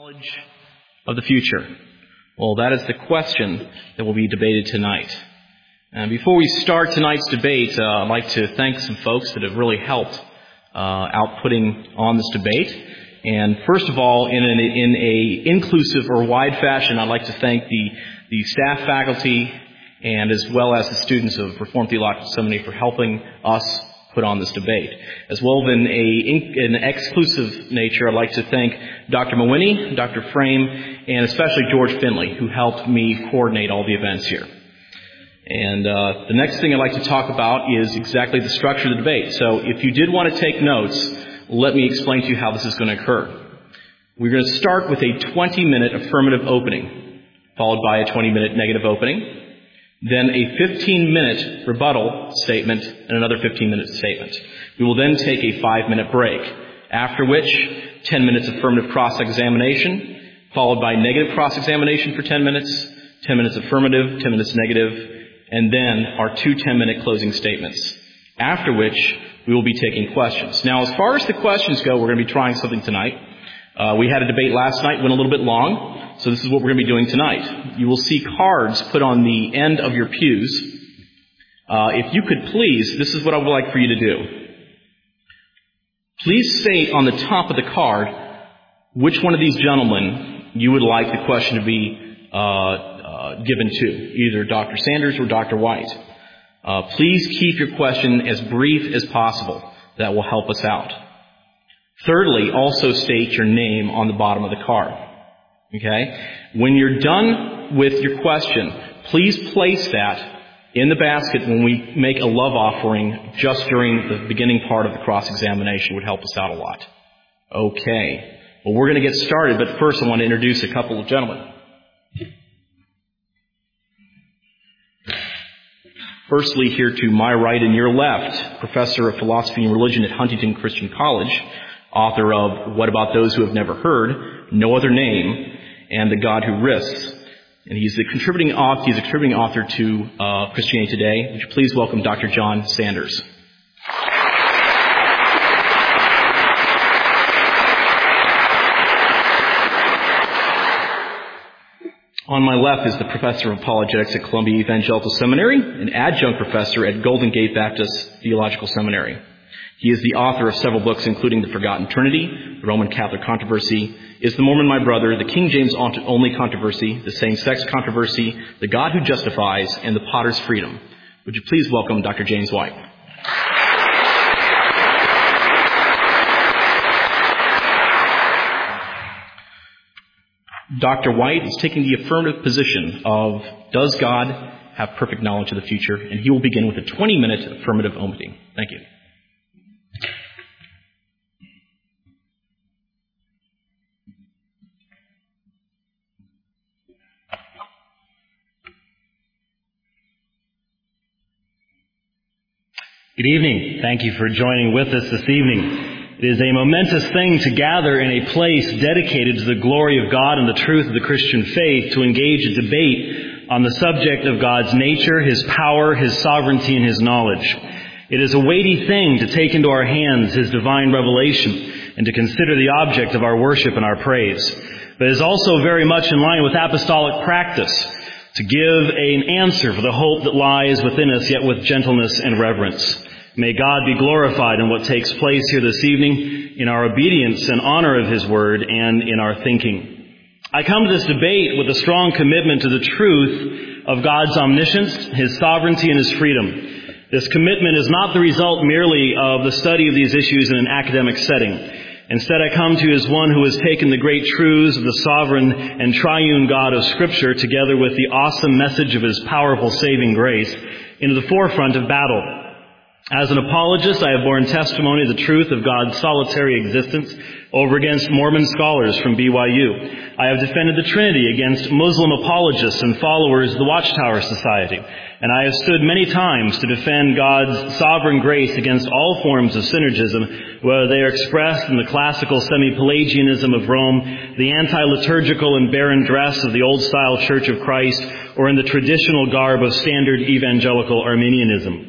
Knowledge of the future? Well, that is the question that will be debated tonight. And before we start tonight's debate, I'd like to thank some folks that have really helped out putting on this debate. And first of all, in a inclusive or wide fashion, I'd like to thank the staff, faculty, and as well as the students of Reformed Theological Seminary for helping us put on this debate. As well, in an exclusive nature, I'd like to thank Dr. Mawini, Dr. Frame, and especially George Finley, who helped me coordinate all the events here. And the next thing I'd like to talk about is exactly the structure of the debate. So if you did want to take notes, let me explain to you how this is going to occur. We're going to start with a 20-minute affirmative opening, followed by a 20-minute negative opening, then a 15-minute rebuttal statement, and another 15-minute statement. We will then take a 5-minute break, after which 10 minutes affirmative cross-examination, followed by negative cross-examination for 10 minutes, 10 minutes affirmative, 10 minutes negative, and then our 2 10-minute closing statements, after which we will be taking questions. Now, as far as the questions go, we're going to be trying something tonight. We had a debate last night, went a little bit long. So this is what we're going to be doing tonight. You will see cards put on the end of your pews. If you could please, this is what I would like for you to do. Please state on the top of the card which one of these gentlemen you would like the question to be given to, either Dr. Sanders or Dr. White. Please keep your question as brief as possible. That will help us out. Thirdly, also state your name on the bottom of the card. Okay? When you're done with your question, please place that in the basket when we make a love offering just during the beginning part of the cross-examination. It would help us out a lot. Okay. Well, we're going to get started, but first I want to introduce a couple of gentlemen. Firstly, here to my right and your left, Professor of Philosophy and Religion at Huntington Christian College, author of What About Those Who Have Never Heard, No Other Name, and The God Who Risks. And he's a contributing author to Christianity Today. Would you please welcome Dr. John Sanders. On my left is the Professor of Apologetics at Columbia Evangelical Seminary, an adjunct professor at Golden Gate Baptist Theological Seminary. He is the author of several books, including The Forgotten Trinity, The Roman Catholic Controversy, Is the Mormon My Brother, The King James Only Controversy, The Same-Sex Controversy, The God Who Justifies, and The Potter's Freedom. Would you please welcome Dr. James White. Dr. White is taking the affirmative position of, does God have perfect knowledge of the future? And he will begin with a 20-minute affirmative opening. Thank you. Good evening. Thank you for joining with us this evening. It is a momentous thing to gather in a place dedicated to the glory of God and the truth of the Christian faith to engage a debate on the subject of God's nature, His power, His sovereignty, and His knowledge. It is a weighty thing to take into our hands His divine revelation and to consider the object of our worship and our praise. But it is also very much in line with apostolic practice to give an answer for the hope that lies within us, yet with gentleness and reverence. May God be glorified in what takes place here this evening, in our obedience and honor of His Word, and in our thinking. I come to this debate with a strong commitment to the truth of God's omniscience, His sovereignty, and His freedom. This commitment is not the result merely of the study of these issues in an academic setting. Instead, I come to you as one who has taken the great truths of the sovereign and triune God of Scripture, together with the awesome message of His powerful saving grace, into the forefront of battle. As an apologist, I have borne testimony of the truth of God's solitary existence over against Mormon scholars from BYU. I have defended the Trinity against Muslim apologists and followers of the Watchtower Society. And I have stood many times to defend God's sovereign grace against all forms of synergism, whether they are expressed in the classical semi-Pelagianism of Rome, the anti-liturgical and barren dress of the old-style Church of Christ, or in the traditional garb of standard evangelical Arminianism.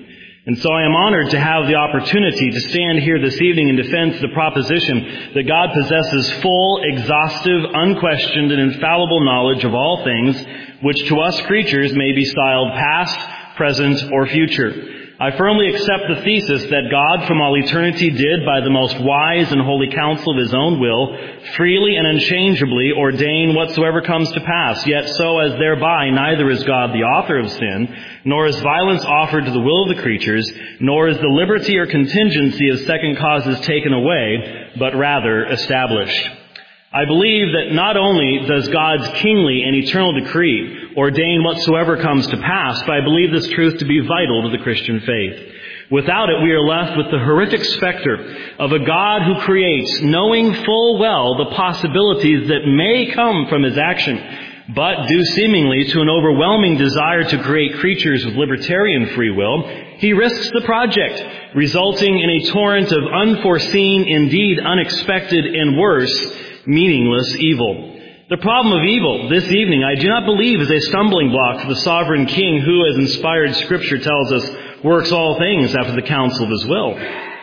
And so I am honored to have the opportunity to stand here this evening in defense of the proposition that God possesses full, exhaustive, unquestioned, and infallible knowledge of all things, which to us creatures may be styled past, present, or future. I firmly accept the thesis that God from all eternity did, by the most wise and holy counsel of His own will, freely and unchangeably ordain whatsoever comes to pass, yet so as thereby neither is God the author of sin, nor is violence offered to the will of the creatures, nor is the liberty or contingency of second causes taken away, but rather established. I believe that not only does God's kingly and eternal decree ordain whatsoever comes to pass, but I believe this truth to be vital to the Christian faith. Without it, we are left with the horrific specter of a God who creates, knowing full well the possibilities that may come from His action, but due seemingly to an overwhelming desire to create creatures with libertarian free will, He risks the project, resulting in a torrent of unforeseen, indeed unexpected, and worse, meaningless evil. The problem of evil this evening, I do not believe, is a stumbling block to the sovereign King who, as inspired Scripture tells us, works all things after the counsel of His will.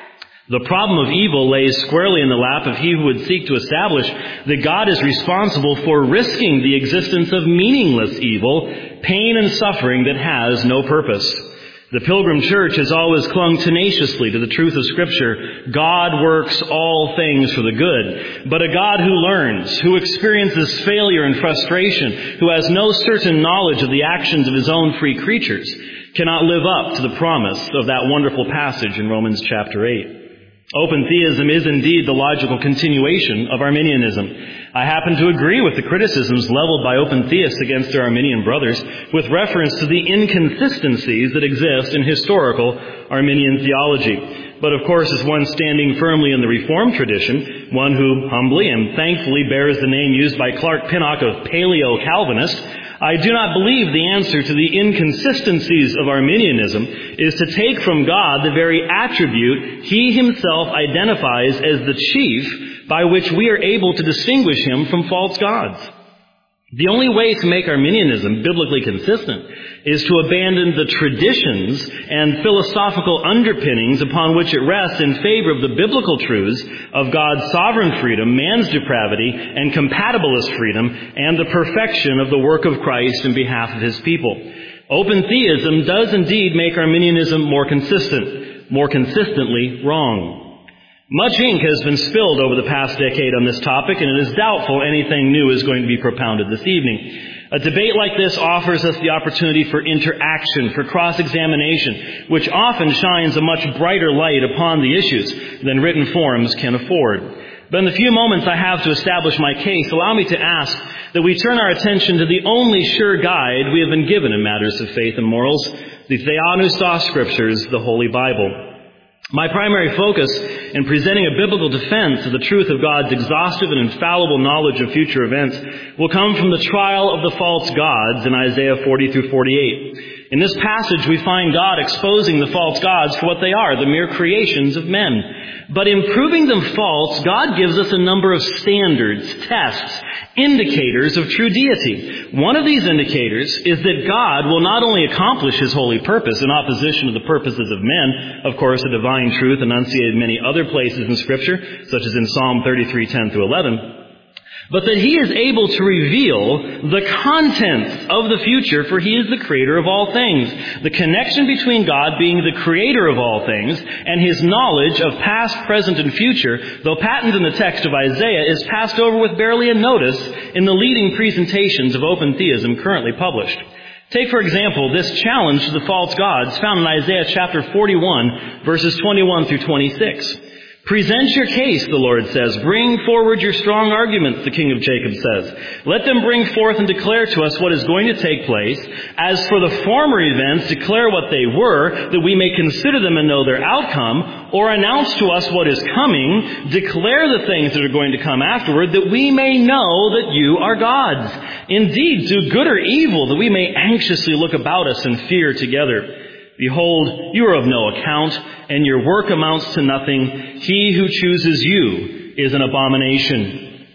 The problem of evil lays squarely in the lap of he who would seek to establish that God is responsible for risking the existence of meaningless evil, pain and suffering that has no purpose. The Pilgrim Church has always clung tenaciously to the truth of Scripture. God works all things for the good. But a God who learns, who experiences failure and frustration, who has no certain knowledge of the actions of His own free creatures, cannot live up to the promise of that wonderful passage in Romans chapter 8. Open theism is indeed the logical continuation of Arminianism. I happen to agree with the criticisms leveled by open theists against their Arminian brothers with reference to the inconsistencies that exist in historical Arminian theology. But of course, as one standing firmly in the Reformed tradition, one who humbly and thankfully bears the name used by Clark Pinnock of Paleo-Calvinist, I do not believe the answer to the inconsistencies of Arminianism is to take from God the very attribute He Himself identifies as the chief by which we are able to distinguish Him from false gods. The only way to make Arminianism biblically consistent is to abandon the traditions and philosophical underpinnings upon which it rests in favor of the biblical truths of God's sovereign freedom, man's depravity, and compatibilist freedom, and the perfection of the work of Christ in behalf of His people. Open theism does indeed make Arminianism more consistent, more consistently wrong. Much ink has been spilled over the past decade on this topic, and it is doubtful anything new is going to be propounded this evening. A debate like this offers us the opportunity for interaction, for cross-examination, which often shines a much brighter light upon the issues than written forums can afford. But in the few moments I have to establish my case, allow me to ask that we turn our attention to the only sure guide we have been given in matters of faith and morals, the Theopneustos Scriptures, the Holy Bible. My primary focus in presenting a biblical defense of the truth of God's exhaustive and infallible knowledge of future events will come from the trial of the false gods in Isaiah 40 through 48. In this passage, we find God exposing the false gods for what they are, the mere creations of men. But in proving them false, God gives us a number of standards, tests, indicators of true deity. One of these indicators is that God will not only accomplish His holy purpose in opposition to the purposes of men, of course, a divine truth enunciated in many other places in Scripture, such as in Psalm 33:10 through 11, but that He is able to reveal the contents of the future, for He is the creator of all things. The connection between God being the creator of all things and His knowledge of past, present, and future, though patent in the text of Isaiah, is passed over with barely a notice in the leading presentations of open theism currently published. Take, for example, this challenge to the false gods found in Isaiah chapter 41, verses 21 through 26. Present your case, the Lord says. Bring forward your strong arguments, the King of Jacob says. Let them bring forth and declare to us what is going to take place. As for the former events, declare what they were, that we may consider them and know their outcome, or announce to us what is coming. Declare the things that are going to come afterward, that we may know that you are gods. Indeed, do good or evil, that we may anxiously look about us and fear together. Behold, you are of no account, and your work amounts to nothing. He who chooses you is an abomination.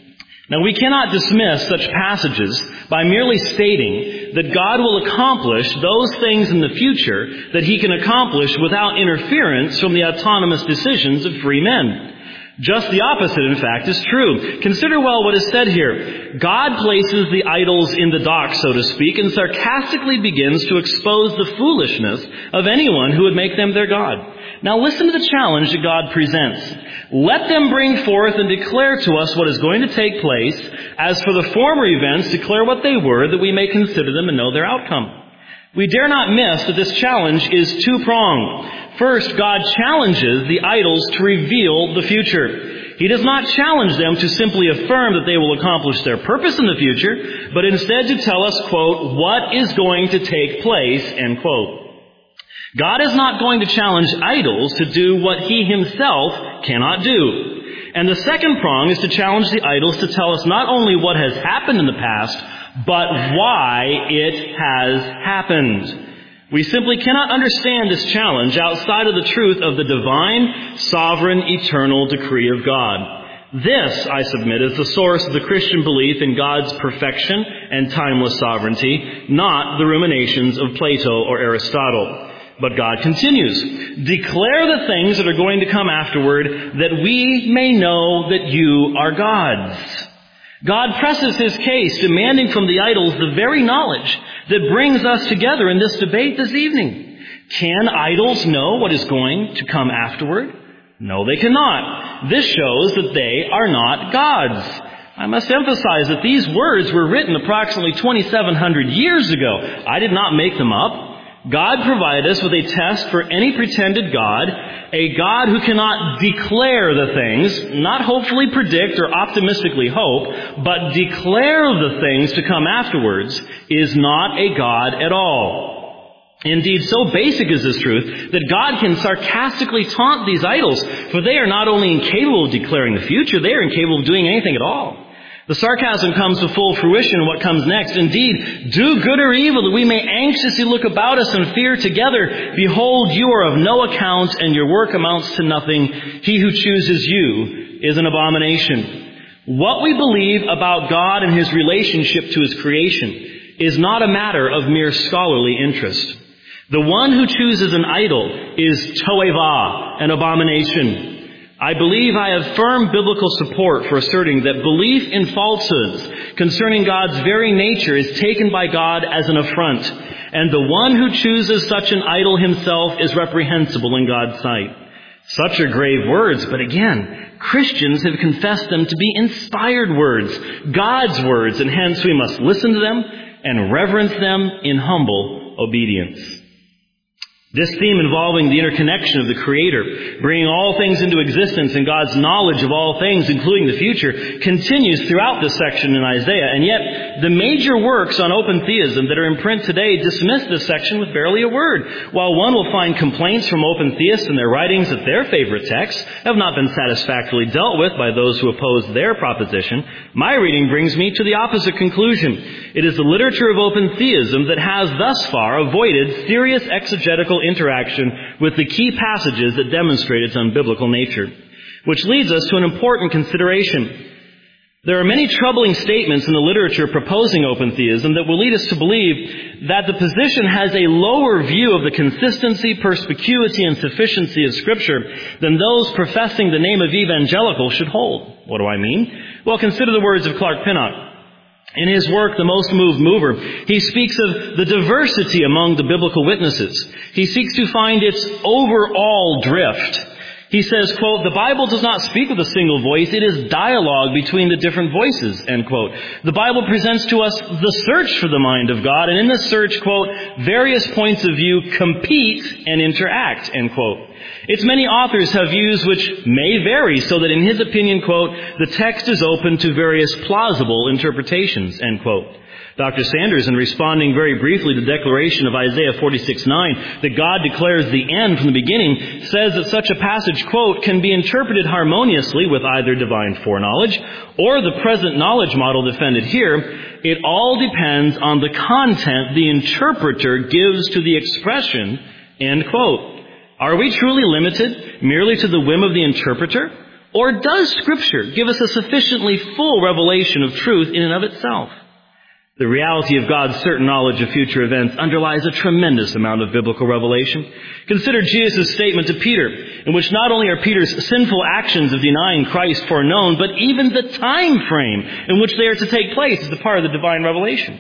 Now, we cannot dismiss such passages by merely stating that God will accomplish those things in the future that He can accomplish without interference from the autonomous decisions of free men. Just the opposite, in fact, is true. Consider well what is said here. God places the idols in the dock, so to speak, and sarcastically begins to expose the foolishness of anyone who would make them their God. Now listen to the challenge that God presents. Let them bring forth and declare to us what is going to take place. As for the former events, declare what they were, that we may consider them and know their outcome. We dare not miss that this challenge is two-pronged. First, God challenges the idols to reveal the future. He does not challenge them to simply affirm that they will accomplish their purpose in the future, but instead to tell us, quote, what is going to take place, end quote. God is not going to challenge idols to do what He Himself cannot do. And the second prong is to challenge the idols to tell us not only what has happened in the past, but why it has happened. We simply cannot understand this challenge outside of the truth of the divine, sovereign, eternal decree of God. This, I submit, is the source of the Christian belief in God's perfection and timeless sovereignty, not the ruminations of Plato or Aristotle. But God continues, declare the things that are going to come afterward, that we may know that you are gods. God presses His case, demanding from the idols the very knowledge that brings us together in this debate this evening. Can idols know what is going to come afterward? No, they cannot. This shows that they are not gods. I must emphasize that these words were written approximately 2,700 years ago. I did not make them up. God provided us with a test for any pretended God, a God who cannot declare the things, not hopefully predict or optimistically hope, but declare the things to come afterwards, is not a God at all. Indeed, so basic is this truth that God can sarcastically taunt these idols, for they are not only incapable of declaring the future, they are incapable of doing anything at all. The sarcasm comes to full fruition in what comes next. Indeed, do good or evil, that we may anxiously look about us and fear together. Behold, you are of no account, and your work amounts to nothing. He who chooses you is an abomination. What we believe about God and His relationship to His creation is not a matter of mere scholarly interest. The one who chooses an idol is toeva, an abomination. I believe I have firm biblical support for asserting that belief in falsehoods concerning God's very nature is taken by God as an affront, and the one who chooses such an idol himself is reprehensible in God's sight. Such are grave words, but again, Christians have confessed them to be inspired words, God's words, and hence we must listen to them and reverence them in humble obedience. This theme involving the interconnection of the Creator, bringing all things into existence and God's knowledge of all things, including the future, continues throughout this section in Isaiah. And yet, the major works on open theism that are in print today dismiss this section with barely a word. While one will find complaints from open theists in their writings that their favorite texts have not been satisfactorily dealt with by those who oppose their proposition, my reading brings me to the opposite conclusion. It is the literature of open theism that has thus far avoided serious exegetical interaction with the key passages that demonstrate its unbiblical nature. Which leads us to an important consideration. There are many troubling statements in the literature proposing open theism that will lead us to believe that the position has a lower view of the consistency, perspicuity, and sufficiency of Scripture than those professing the name of evangelical should hold. What do I mean? Well, consider the words of Clark Pinnock. In his work, The Most Moved Mover, he speaks of the diversity among the biblical witnesses. He seeks to find its overall drift. He says, quote, the Bible does not speak with a single voice. It is dialogue between the different voices, end quote. The Bible presents to us the search for the mind of God, and in this search, quote, various points of view compete and interact, end quote. Its many authors have views which may vary, so that in his opinion, quote, the text is open to various plausible interpretations, end quote. Dr. Sanders, in responding very briefly to the declaration of Isaiah 46:9 that God declares the end from the beginning, says that such a passage, quote, can be interpreted harmoniously with either divine foreknowledge or the present knowledge model defended here. It all depends on the content the interpreter gives to the expression, end quote. Are we truly limited merely to the whim of the interpreter? Or does Scripture give us a sufficiently full revelation of truth in and of itself? The reality of God's certain knowledge of future events underlies a tremendous amount of biblical revelation. Consider Jesus' statement to Peter, in which not only are Peter's sinful actions of denying Christ foreknown, but even the time frame in which they are to take place is a part of the divine revelation.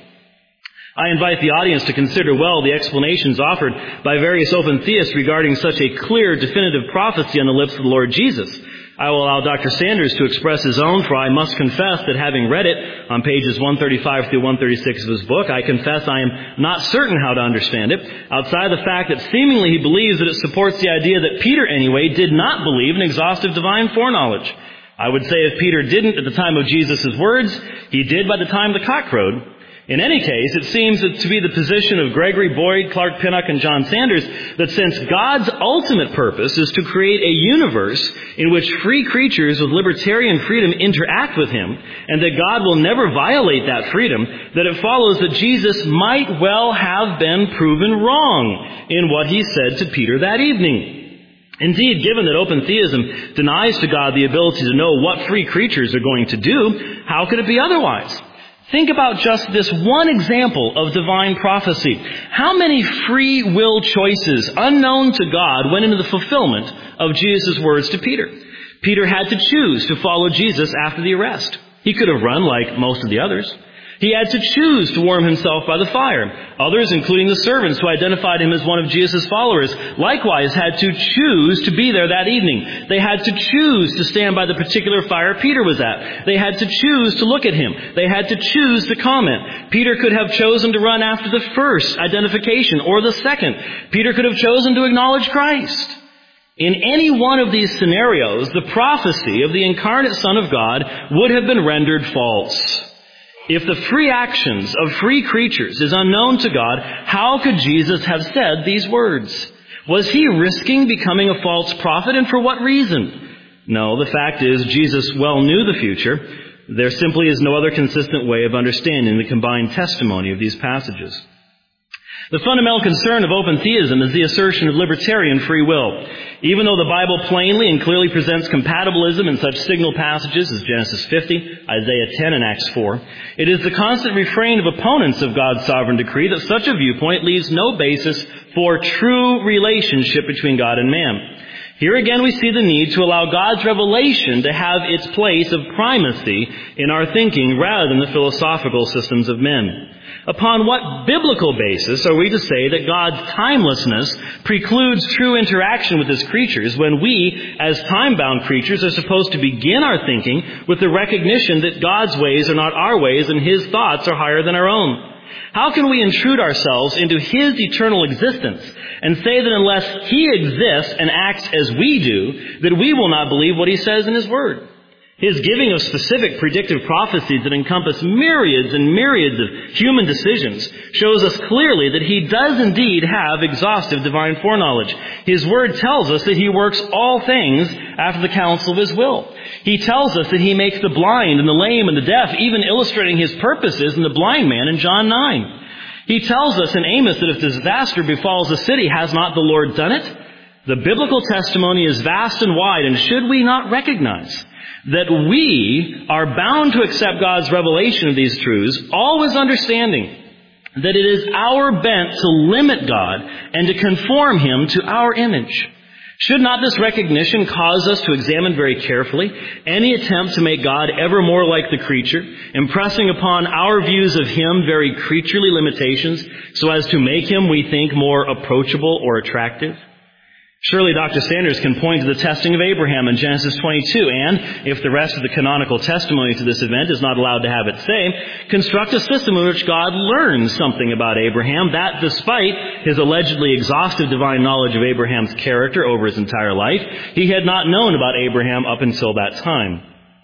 I invite the audience to consider well the explanations offered by various open theists regarding such a clear, definitive prophecy on the lips of the Lord Jesus. I will allow Dr. Sanders to express his own, for I must confess that having read it on pages 135 through 136 of his book, I confess I am not certain how to understand it, outside the fact that seemingly he believes that it supports the idea that Peter, anyway, did not believe in exhaustive divine foreknowledge. I would say if Peter didn't at the time of Jesus' words, he did by the time the cock crowed. In any case, it seems to be the position of Gregory Boyd, Clark Pinnock, and John Sanders that since God's ultimate purpose is to create a universe in which free creatures with libertarian freedom interact with Him, and that God will never violate that freedom, that it follows that Jesus might well have been proven wrong in what He said to Peter that evening. Indeed, given that open theism denies to God the ability to know what free creatures are going to do, how could it be otherwise? Think about just this one example of divine prophecy. How many free will choices unknown to God went into the fulfillment of Jesus' words to Peter? Peter had to choose to follow Jesus after the arrest. He could have run like most of the others. He had to choose to warm himself by the fire. Others, including the servants who identified him as one of Jesus' followers, likewise had to choose to be there that evening. They had to choose to stand by the particular fire Peter was at. They had to choose to look at him. They had to choose to comment. Peter could have chosen to run after the first identification or the second. Peter could have chosen to acknowledge Christ. In any one of these scenarios, the prophecy of the incarnate Son of God would have been rendered false. If the free actions of free creatures is unknown to God, how could Jesus have said these words? Was He risking becoming a false prophet, and for what reason? No, the fact is Jesus well knew the future. There simply is no other consistent way of understanding the combined testimony of these passages. The fundamental concern of open theism is the assertion of libertarian free will. Even though the Bible plainly and clearly presents compatibilism in such signal passages as Genesis 50, Isaiah 10, and Acts 4, it is the constant refrain of opponents of God's sovereign decree that such a viewpoint leaves no basis for true relationship between God and man. Here again we see the need to allow God's revelation to have its place of primacy in our thinking rather than the philosophical systems of men. Upon what biblical basis are we to say that God's timelessness precludes true interaction with His creatures when we, as time-bound creatures, are supposed to begin our thinking with the recognition that God's ways are not our ways and His thoughts are higher than our own? How can we intrude ourselves into His eternal existence and say that unless He exists and acts as we do, that we will not believe what He says in His Word? His giving of specific predictive prophecies that encompass myriads and myriads of human decisions shows us clearly that He does indeed have exhaustive divine foreknowledge. His Word tells us that He works all things after the counsel of His will. He tells us that He makes the blind and the lame and the deaf, even illustrating His purposes in the blind man in John 9. He tells us in Amos that if disaster befalls a city, has not the Lord done it? The biblical testimony is vast and wide, and should we not recognize that we are bound to accept God's revelation of these truths, always understanding that it is our bent to limit God and to conform Him to our image. Should not this recognition cause us to examine very carefully any attempt to make God ever more like the creature, impressing upon our views of Him very creaturely limitations so as to make Him, we think, more approachable or attractive? Surely Dr. Sanders can point to the testing of Abraham in Genesis 22 and, if the rest of the canonical testimony to this event is not allowed to have its say, construct a system in which God learns something about Abraham that, despite his allegedly exhaustive divine knowledge of Abraham's character over his entire life, he had not known about Abraham up until that time.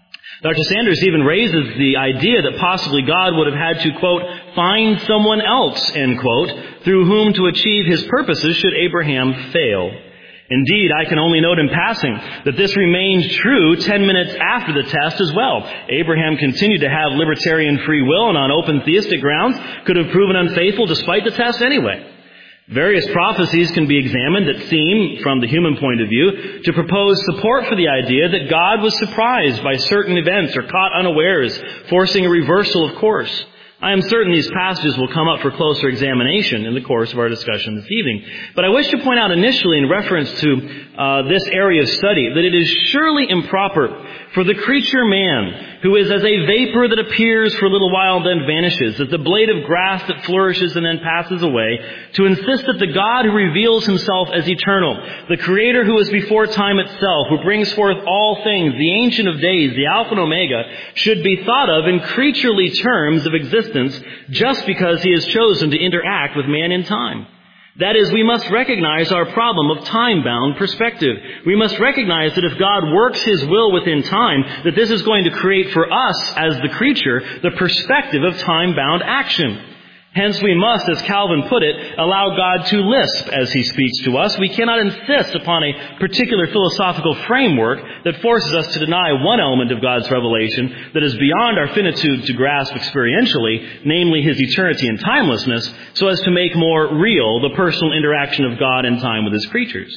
Dr. Sanders even raises the idea that possibly God would have had to, quote, find someone else, end quote, through whom to achieve His purposes should Abraham fail. Indeed, I can only note in passing that this remained true 10 minutes after the test as well. Abraham continued to have libertarian free will and on open theistic grounds could have proven unfaithful despite the test anyway. Various prophecies can be examined that seem, from the human point of view, to propose support for the idea that God was surprised by certain events or caught unawares, forcing a reversal of course. I am certain these passages will come up for closer examination in the course of our discussion this evening. But I wish to point out initially in reference to this area of study that it is surely improper for the creature man, who is as a vapor that appears for a little while and then vanishes, as the blade of grass that flourishes and then passes away, to insist that the God who reveals himself as eternal, the Creator who is before time itself, who brings forth all things, the Ancient of Days, the Alpha and Omega, should be thought of in creaturely terms of existence just because he has chosen to interact with man in time. That is, we must recognize our problem of time-bound perspective. We must recognize that if God works his will within time, that this is going to create for us, as the creature, the perspective of time-bound action. Hence, we must, as Calvin put it, allow God to lisp as he speaks to us. We cannot insist upon a particular philosophical framework that forces us to deny one element of God's revelation that is beyond our finitude to grasp experientially, namely his eternity and timelessness, so as to make more real the personal interaction of God in time with his creatures.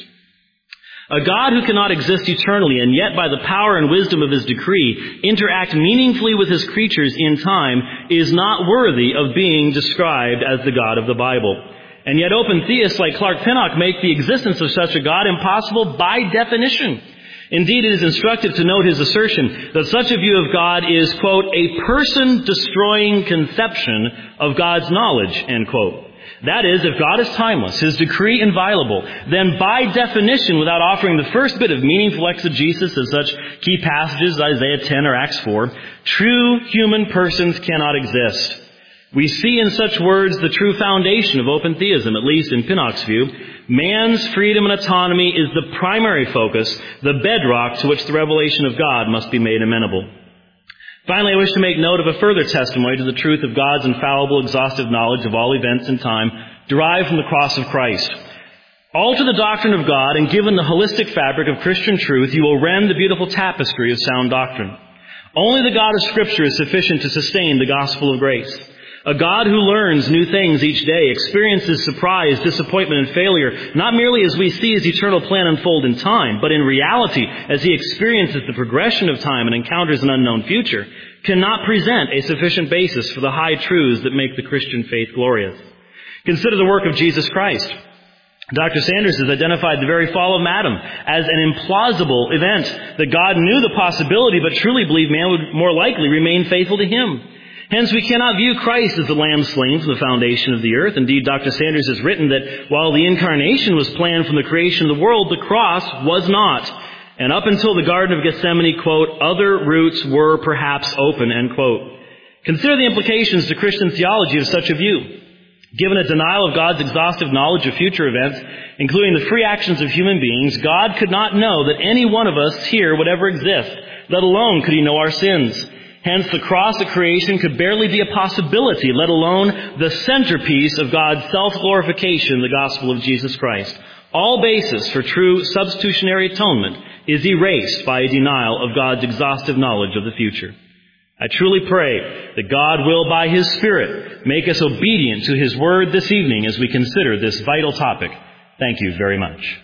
A God who cannot exist eternally and yet by the power and wisdom of his decree interact meaningfully with his creatures in time is not worthy of being described as the God of the Bible. And yet open theists like Clark Pinnock make the existence of such a God impossible by definition. Indeed, it is instructive to note his assertion that such a view of God is, quote, a person-destroying conception of God's knowledge, end quote. That is, if God is timeless, his decree inviolable, then by definition, without offering the first bit of meaningful exegesis of such key passages as Isaiah 10 or Acts 4, true human persons cannot exist. We see in such words the true foundation of open theism, at least in Pinnock's view. Man's freedom and autonomy is the primary focus, the bedrock to which the revelation of God must be made amenable. Finally, I wish to make note of a further testimony to the truth of God's infallible, exhaustive knowledge of all events in time derived from the cross of Christ. Alter the doctrine of God, and given the holistic fabric of Christian truth, you will rend the beautiful tapestry of sound doctrine. Only the God of Scripture is sufficient to sustain the gospel of grace. A God who learns new things each day, experiences surprise, disappointment, and failure, not merely as we see his eternal plan unfold in time, but in reality as he experiences the progression of time and encounters an unknown future, cannot present a sufficient basis for the high truths that make the Christian faith glorious. Consider the work of Jesus Christ. Dr. Sanders has identified the very fall of Adam as an implausible event, that God knew the possibility but truly believed man would more likely remain faithful to him. Hence, we cannot view Christ as the lamb slain from the foundation of the earth. Indeed, Dr. Sanders has written that while the incarnation was planned from the creation of the world, the cross was not. And up until the Garden of Gethsemane, quote, other routes were perhaps open, end quote. Consider the implications to Christian theology of such a view. Given a denial of God's exhaustive knowledge of future events, including the free actions of human beings, God could not know that any one of us here would ever exist, let alone could he know our sins. Hence, the cross of creation could barely be a possibility, let alone the centerpiece of God's self-glorification, the gospel of Jesus Christ. All basis for true substitutionary atonement is erased by a denial of God's exhaustive knowledge of the future. I truly pray that God will, by his Spirit, make us obedient to his word this evening as we consider this vital topic. Thank you very much.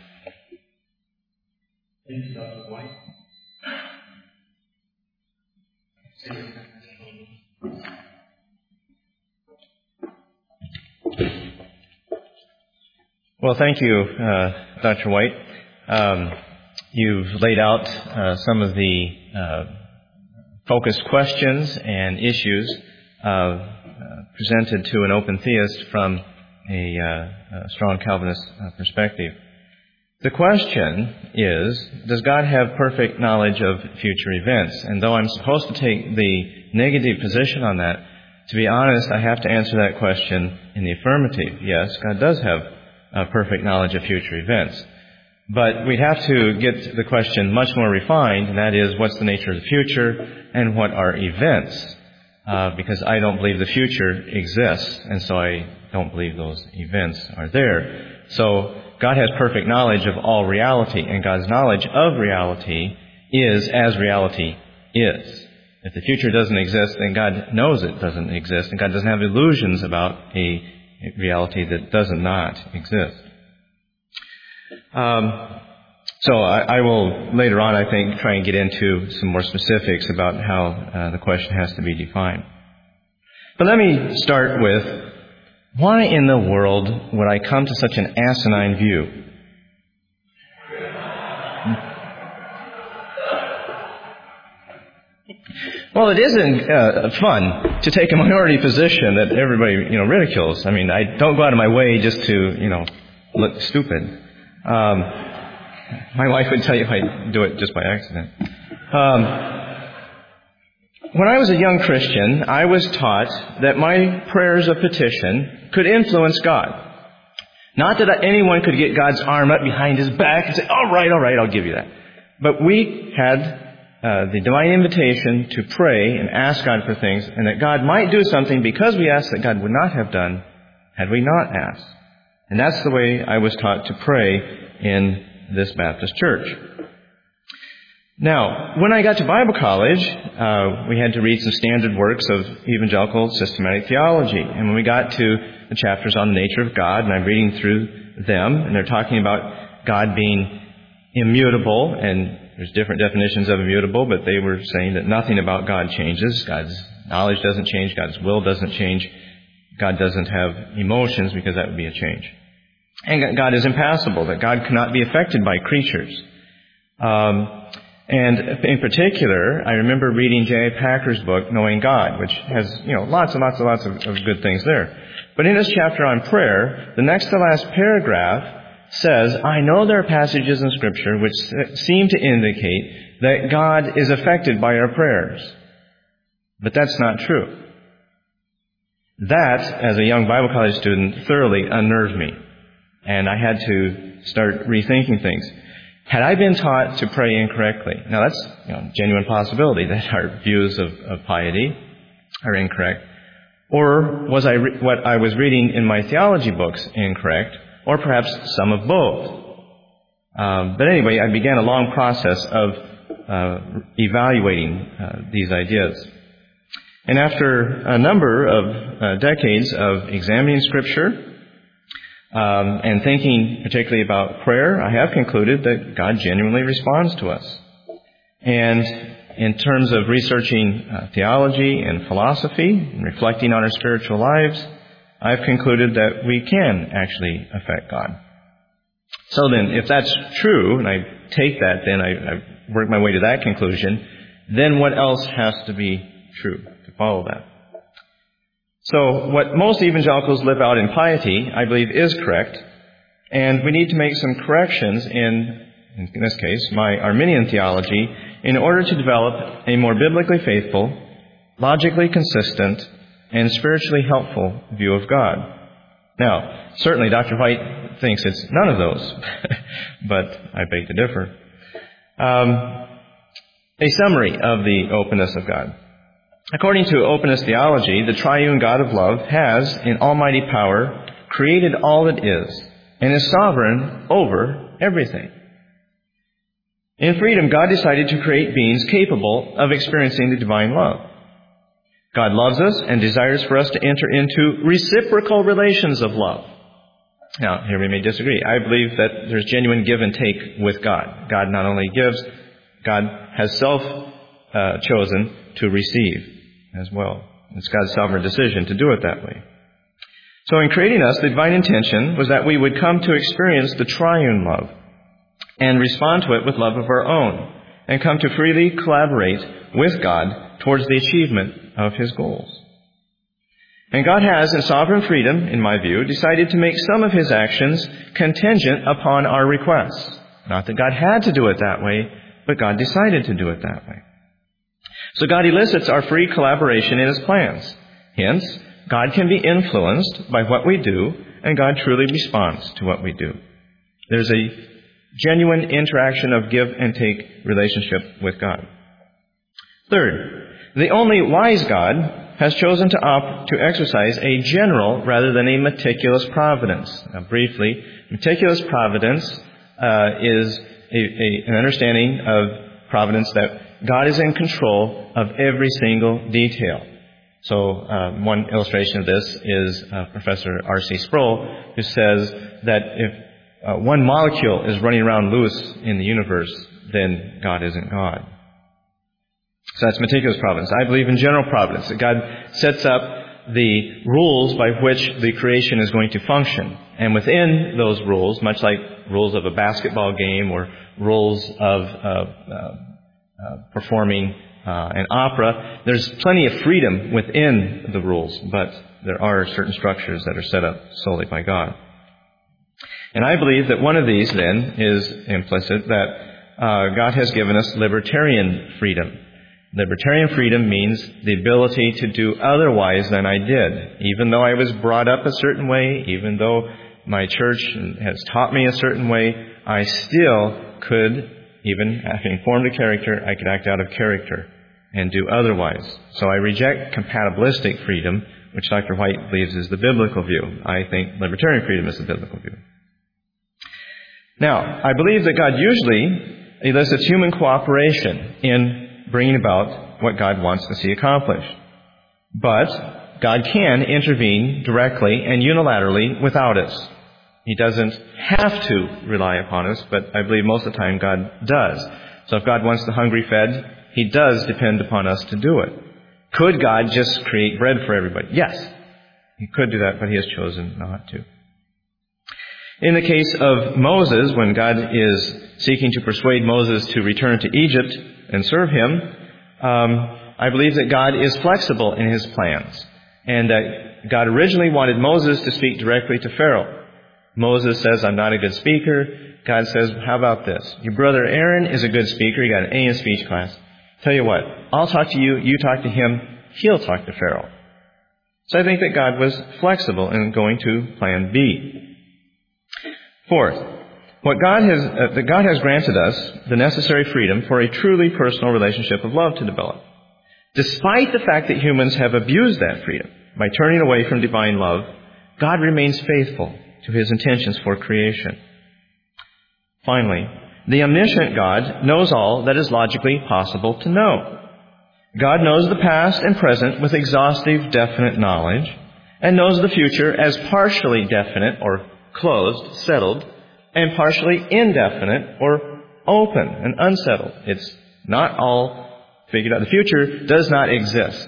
Thank you, Dr. White. Well, thank you, Dr. White. You've laid out some of the focused questions and issues presented to an open theist from a strong Calvinist perspective. The question is, does God have perfect knowledge of future events? And though I'm supposed to take the negative position on that, to be honest, I have to answer that question in the affirmative. Yes, God does have perfect knowledge of future events. But we have to get the question much more refined, and that is, what's the nature of the future and what are events? Because I don't believe the future exists, and so I don't believe those events are there. So God has perfect knowledge of all reality, and God's knowledge of reality is as reality is. If the future doesn't exist, then God knows it doesn't exist, and God doesn't have illusions about a reality that does not exist. So I will later on, I think, try and get into some more specifics about how the question has to be defined. But let me start with, why in the world would I come to such an asinine view? Well, it isn't fun to take a minority position that everybody, ridicules. I mean, I don't go out of my way just to, look stupid. My wife would tell you if I do it just by accident. When I was a young Christian, I was taught that my prayers of petition could influence God. Not that anyone could get God's arm up behind his back and say, all right, I'll give you that. But we had the divine invitation to pray and ask God for things, and that God might do something because we asked that God would not have done had we not asked. And that's the way I was taught to pray in this Baptist church. Now, when I got to Bible college, we had to read some standard works of evangelical systematic theology. And when we got to the chapters on the nature of God, and I'm reading through them, and they're talking about God being immutable, and there's different definitions of immutable, but they were saying that nothing about God changes. God's knowledge doesn't change. God's will doesn't change. God doesn't have emotions, because that would be a change. And God is impassible, that God cannot be affected by creatures. And in particular, I remember reading J.I. Packer's book, Knowing God, which has, lots and lots of good things there. But in his chapter on prayer, the next to last paragraph says, I know there are passages in Scripture which seem to indicate that God is affected by our prayers. But that's not true. That, as a young Bible college student, thoroughly unnerved me. And I had to start rethinking things. Had I been taught to pray incorrectly? Now that's a genuine possibility that our views of piety are incorrect. Or was what I was reading in my theology books incorrect? Or perhaps some of both. But anyway, I began a long process of evaluating these ideas. And after a number of decades of examining Scripture, and thinking particularly about prayer, I have concluded that God genuinely responds to us. And in terms of researching theology and philosophy, and reflecting on our spiritual lives, I've concluded that we can actually affect God. So then, if that's true, and I take that, then I work my way to that conclusion, then what else has to be true to follow that? So what most evangelicals live out in piety, I believe, is correct. And we need to make some corrections in this case, my Arminian theology, in order to develop a more biblically faithful, logically consistent, and spiritually helpful view of God. Now, certainly Dr. White thinks it's none of those, but I beg to differ. A summary of the openness of God. According to openness theology, the triune God of love has, in almighty power, created all that is, and is sovereign over everything. In freedom, God decided to create beings capable of experiencing the divine love. God loves us and desires for us to enter into reciprocal relations of love. Now, here we may disagree. I believe that there's genuine give and take with God. God not only gives, God has chosen to receive as well. It's God's sovereign decision to do it that way. So in creating us, the divine intention was that we would come to experience the triune love and respond to it with love of our own, and come to freely collaborate with God towards the achievement of His goals. And God has, in sovereign freedom, in my view, decided to make some of His actions contingent upon our requests. Not that God had to do it that way, but God decided to do it that way. So God elicits our free collaboration in His plans. Hence, God can be influenced by what we do, and God truly responds to what we do. There's a genuine interaction of give and take relationship with God. Third, the only wise God has chosen to exercise a general rather than a meticulous providence. Now, briefly, meticulous providence is an understanding of providence that God is in control of every single detail. So one illustration of this is Professor R.C. Sproul, who says that if one molecule is running around loose in the universe, then God isn't God. So that's meticulous providence. I believe in general providence, that God sets up the rules by which the creation is going to function. And within those rules, much like rules of a basketball game or rules of performing an opera, there's plenty of freedom within the rules, but there are certain structures that are set up solely by God. And I believe that one of these, then, is implicit, that God has given us libertarian freedom. Libertarian freedom means the ability to do otherwise than I did. Even though I was brought up a certain way, even though my church has taught me a certain way, I still could, even having formed a character, I could act out of character and do otherwise. So I reject compatibilistic freedom, which Dr. White believes is the biblical view. I think libertarian freedom is the biblical view. Now, I believe that God usually elicits human cooperation in bringing about what God wants to see accomplished. But God can intervene directly and unilaterally without us. He doesn't have to rely upon us, but I believe most of the time God does. So if God wants the hungry fed, He does depend upon us to do it. Could God just create bread for everybody? Yes. He could do that, but He has chosen not to. In the case of Moses, when God is seeking to persuade Moses to return to Egypt and serve Him, I believe that God is flexible in His plans, and that God originally wanted Moses to speak directly to Pharaoh. Moses says, I'm not a good speaker. God says, how about this? Your brother Aaron is a good speaker. He got an A in speech class. Tell you what, I'll talk to you, you talk to him, he'll talk to Pharaoh. So I think that God was flexible in going to plan B. Fourth, that God has granted us the necessary freedom for a truly personal relationship of love to develop. Despite the fact that humans have abused that freedom by turning away from divine love, God remains faithful to His intentions for creation. Finally, the omniscient God knows all that is logically possible to know. God knows the past and present with exhaustive, definite knowledge, and knows the future as partially definite or closed, settled, and partially indefinite or open and unsettled. It's not all figured out. The future does not exist.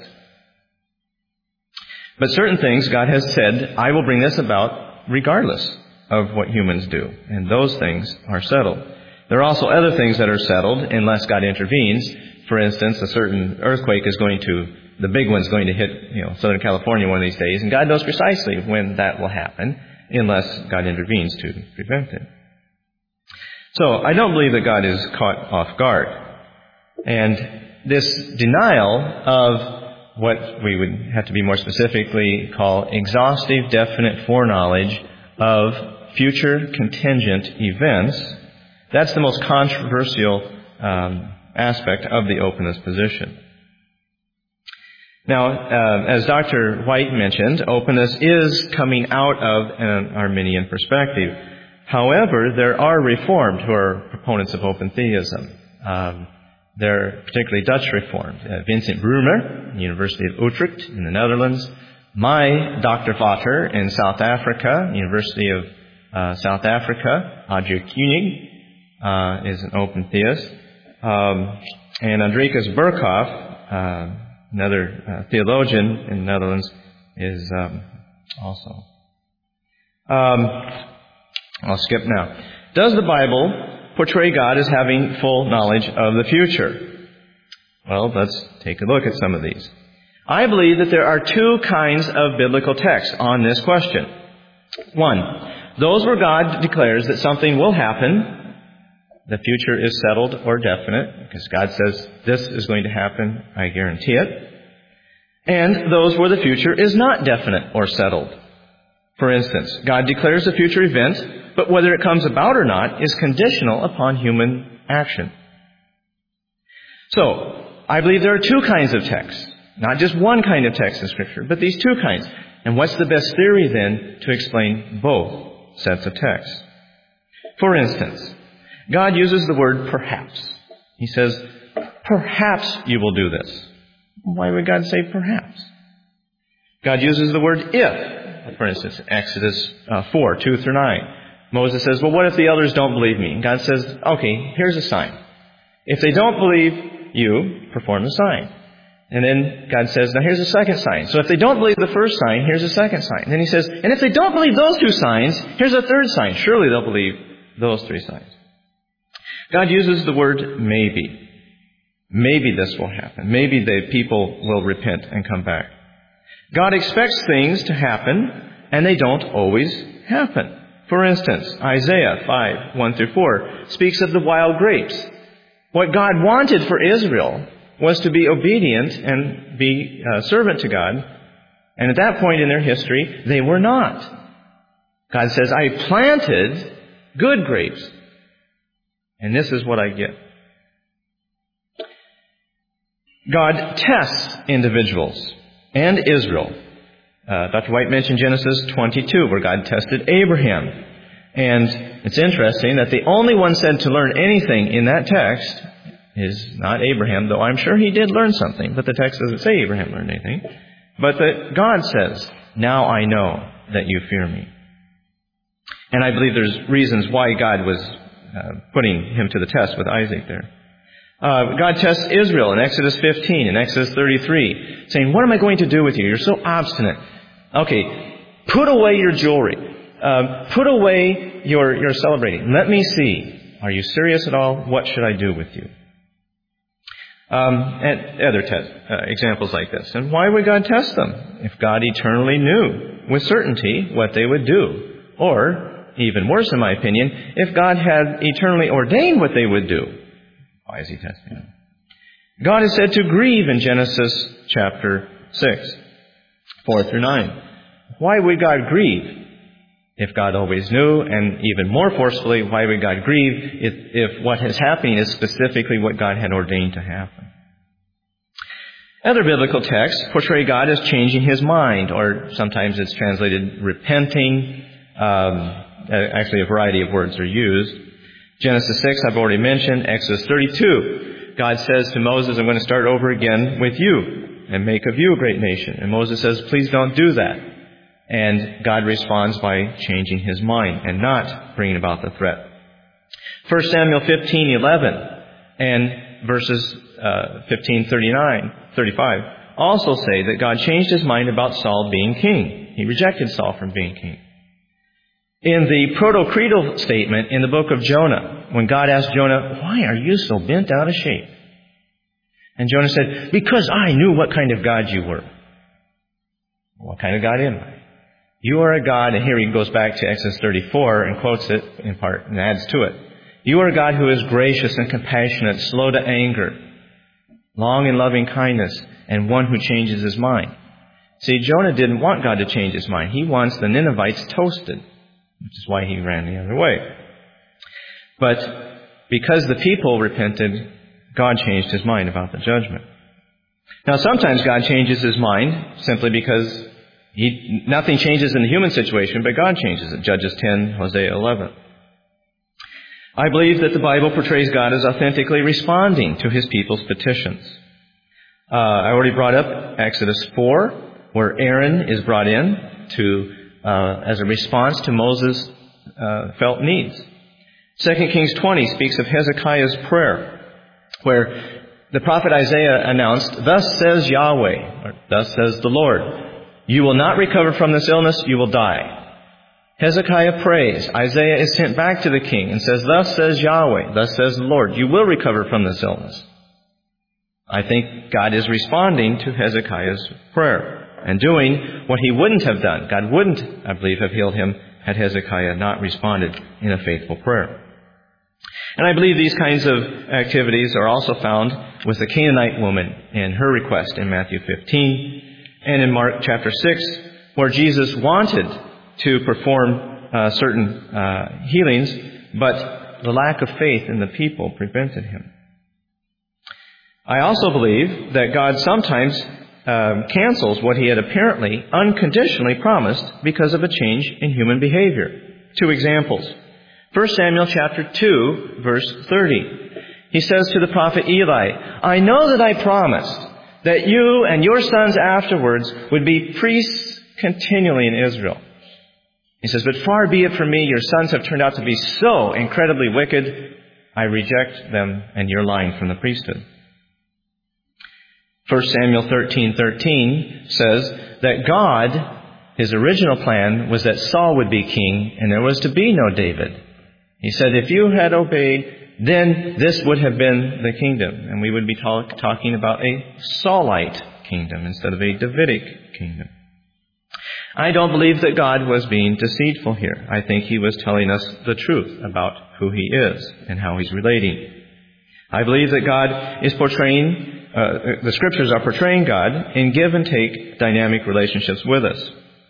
But certain things God has said, I will bring this about regardless of what humans do. And those things are settled. There are also other things that are settled unless God intervenes. For instance, a certain earthquake is the big one's going to hit, Southern California one of these days, and God knows precisely when that will happen unless God intervenes to prevent it. So, I don't believe that God is caught off guard. And this denial of what we would have to be more specifically call exhaustive, definite foreknowledge of future contingent events, that's the most controversial aspect of the openness position. Now, as Dr. White mentioned, openness is coming out of an Arminian perspective. However, there are Reformed who are proponents of open theism. They're particularly Dutch Reformed. Vincent Brummer, University of Utrecht in the Netherlands. My Dr. Vater in South Africa, University of South Africa. Adria Koenig is an open theist. And Andreas Burkhoff, another theologian in the Netherlands, is also. I'll skip now. Does the Bible portray God as having full knowledge of the future? Well, let's take a look at some of these. I believe that there are two kinds of biblical texts on this question. One, those where God declares that something will happen. The future is settled or definite, because God says, this is going to happen, I guarantee it. And those where the future is not definite or settled. For instance, God declares a future event, but whether it comes about or not is conditional upon human action. So, I believe there are two kinds of texts. Not just one kind of text in Scripture, but these two kinds. And what's the best theory then to explain both sets of texts? For instance, God uses the word perhaps. He says, perhaps you will do this. Why would God say perhaps? God uses the word if. For instance, Exodus 4, 2 through 9. Moses says, well, what if the elders don't believe me? And God says, okay, here's a sign. If they don't believe you, perform the sign. And then God says, now here's a second sign. So if they don't believe the first sign, here's a second sign. And then he says, and if they don't believe those two signs, here's a third sign. Surely they'll believe those three signs. God uses the word maybe. Maybe this will happen. Maybe the people will repent and come back. God expects things to happen, and they don't always happen. For instance, Isaiah 5, 1 through 4 speaks of the wild grapes. What God wanted for Israel was to be obedient and be servant to God. And at that point in their history, they were not. God says, I planted good grapes, and this is what I get. God tests individuals and Israel. Dr. White mentioned Genesis 22, where God tested Abraham. And it's interesting that the only one said to learn anything in that text is not Abraham, though I'm sure he did learn something, but the text doesn't say Abraham learned anything. But that God says, now I know that you fear me. And I believe there's reasons why God was putting him to the test with Isaac there. God tests Israel in Exodus 15 and Exodus 33, saying, what am I going to do with you? You're so obstinate. Okay, put away your jewelry. Put away your celebrating. Let me see. Are you serious at all? What should I do with you? And other examples like this. And why would God test them? If God eternally knew with certainty what they would do. Or, even worse in my opinion, if God had eternally ordained what they would do. Why is he testing them? God is said to grieve in Genesis chapter 6, 4 through 9. Why would God grieve? If God always knew, and even more forcefully, why would God grieve if what is happening is specifically what God had ordained to happen? Other biblical texts portray God as changing his mind, or sometimes it's translated repenting. Actually, a variety of words are used. Genesis 6, I've already mentioned. Exodus 32, God says to Moses, I'm going to start over again with you and make of you a great nation. And Moses says, please don't do that. And God responds by changing his mind and not bringing about the threat. 1 Samuel 15:11 and verses 15:35 also say that God changed his mind about Saul being king. He rejected Saul from being king. In the proto-creedal statement in the book of Jonah, when God asked Jonah, why are you so bent out of shape? And Jonah said, because I knew what kind of God you were. What kind of God am I? You are a God, and here he goes back to Exodus 34 and quotes it in part and adds to it. You are a God who is gracious and compassionate, slow to anger, long in loving kindness, and one who changes his mind. See, Jonah didn't want God to change his mind. He wants the Ninevites toasted, which is why he ran the other way. But because the people repented, God changed his mind about the judgment. Now, sometimes God changes his mind simply because nothing changes in the human situation, but God changes it. Judges 10, Hosea 11. I believe that the Bible portrays God as authentically responding to his people's petitions. I already brought up Exodus 4, where Aaron is brought in as a response to Moses' felt needs. 2 Kings 20 speaks of Hezekiah's prayer, where the prophet Isaiah announced, thus says Yahweh, or thus says the Lord, you will not recover from this illness, you will die. Hezekiah prays. Isaiah is sent back to the king and says, thus says Yahweh, thus says the Lord, you will recover from this illness. I think God is responding to Hezekiah's prayer and doing what he wouldn't have done. God wouldn't, I believe, have healed him had Hezekiah not responded in a faithful prayer. And I believe these kinds of activities are also found with the Canaanite woman in her request in Matthew 15 and in Mark chapter 6, where Jesus wanted to perform certain healings, but the lack of faith in the people prevented him. I also believe that God sometimes cancels what he had apparently unconditionally promised because of a change in human behavior. 2 examples. 1 Samuel chapter 2, verse 30. He says to the prophet Eli, I know that I promised, that you and your sons afterwards would be priests continually in Israel. He says, but far be it from me, your sons have turned out to be so incredibly wicked, I reject them and your line from the priesthood. 1 Samuel 13:13 says that God, His original plan was that Saul would be king and there was to be no David. He said, if you had obeyed, then this would have been the kingdom. And we would be talking about a Saulite kingdom instead of a Davidic kingdom. I don't believe that God was being deceitful here. I think He was telling us the truth about who He is and how He's relating. I believe that God is portraying, the Scriptures are portraying God in give and take dynamic relationships with us.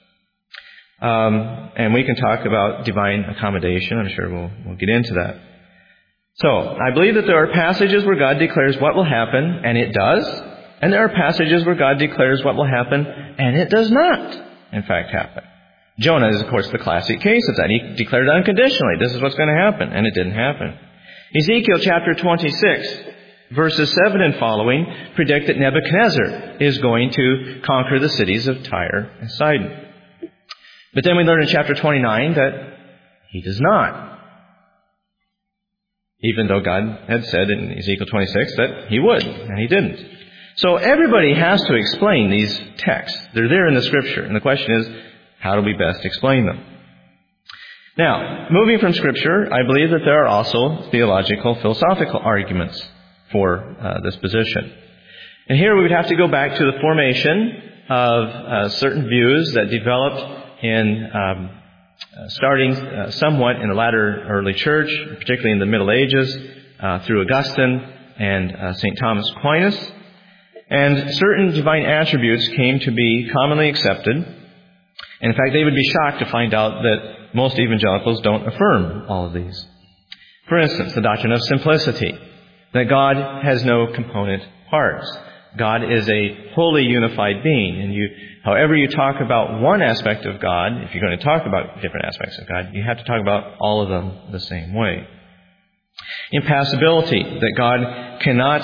And we can talk about divine accommodation. I'm sure we'll get into that. So, I believe that there are passages where God declares what will happen, and it does. And there are passages where God declares what will happen, and it does not, in fact, happen. Jonah is, of course, the classic case of that. He declared unconditionally, this is what's going to happen, and it didn't happen. Ezekiel chapter 26, verses 7 and following, predict that Nebuchadnezzar is going to conquer the cities of Tyre and Sidon. But then we learn in chapter 29 that he does not. Even though God had said in Ezekiel 26 that He would, and He didn't. So everybody has to explain these texts. They're there in the Scripture. And the question is, how do we best explain them? Now, moving from Scripture, I believe that there are also theological, philosophical arguments for this position. And here we would have to go back to the formation of certain views that developed in starting somewhat in the latter early church, particularly in the Middle Ages, through Augustine and St. Thomas Aquinas. And certain divine attributes came to be commonly accepted. And in fact, they would be shocked to find out that most evangelicals don't affirm all of these. For instance, the doctrine of simplicity, that God has no component parts. God is a wholly unified being, and however you talk about one aspect of God, if you're going to talk about different aspects of God, you have to talk about all of them the same way. Impassibility, that God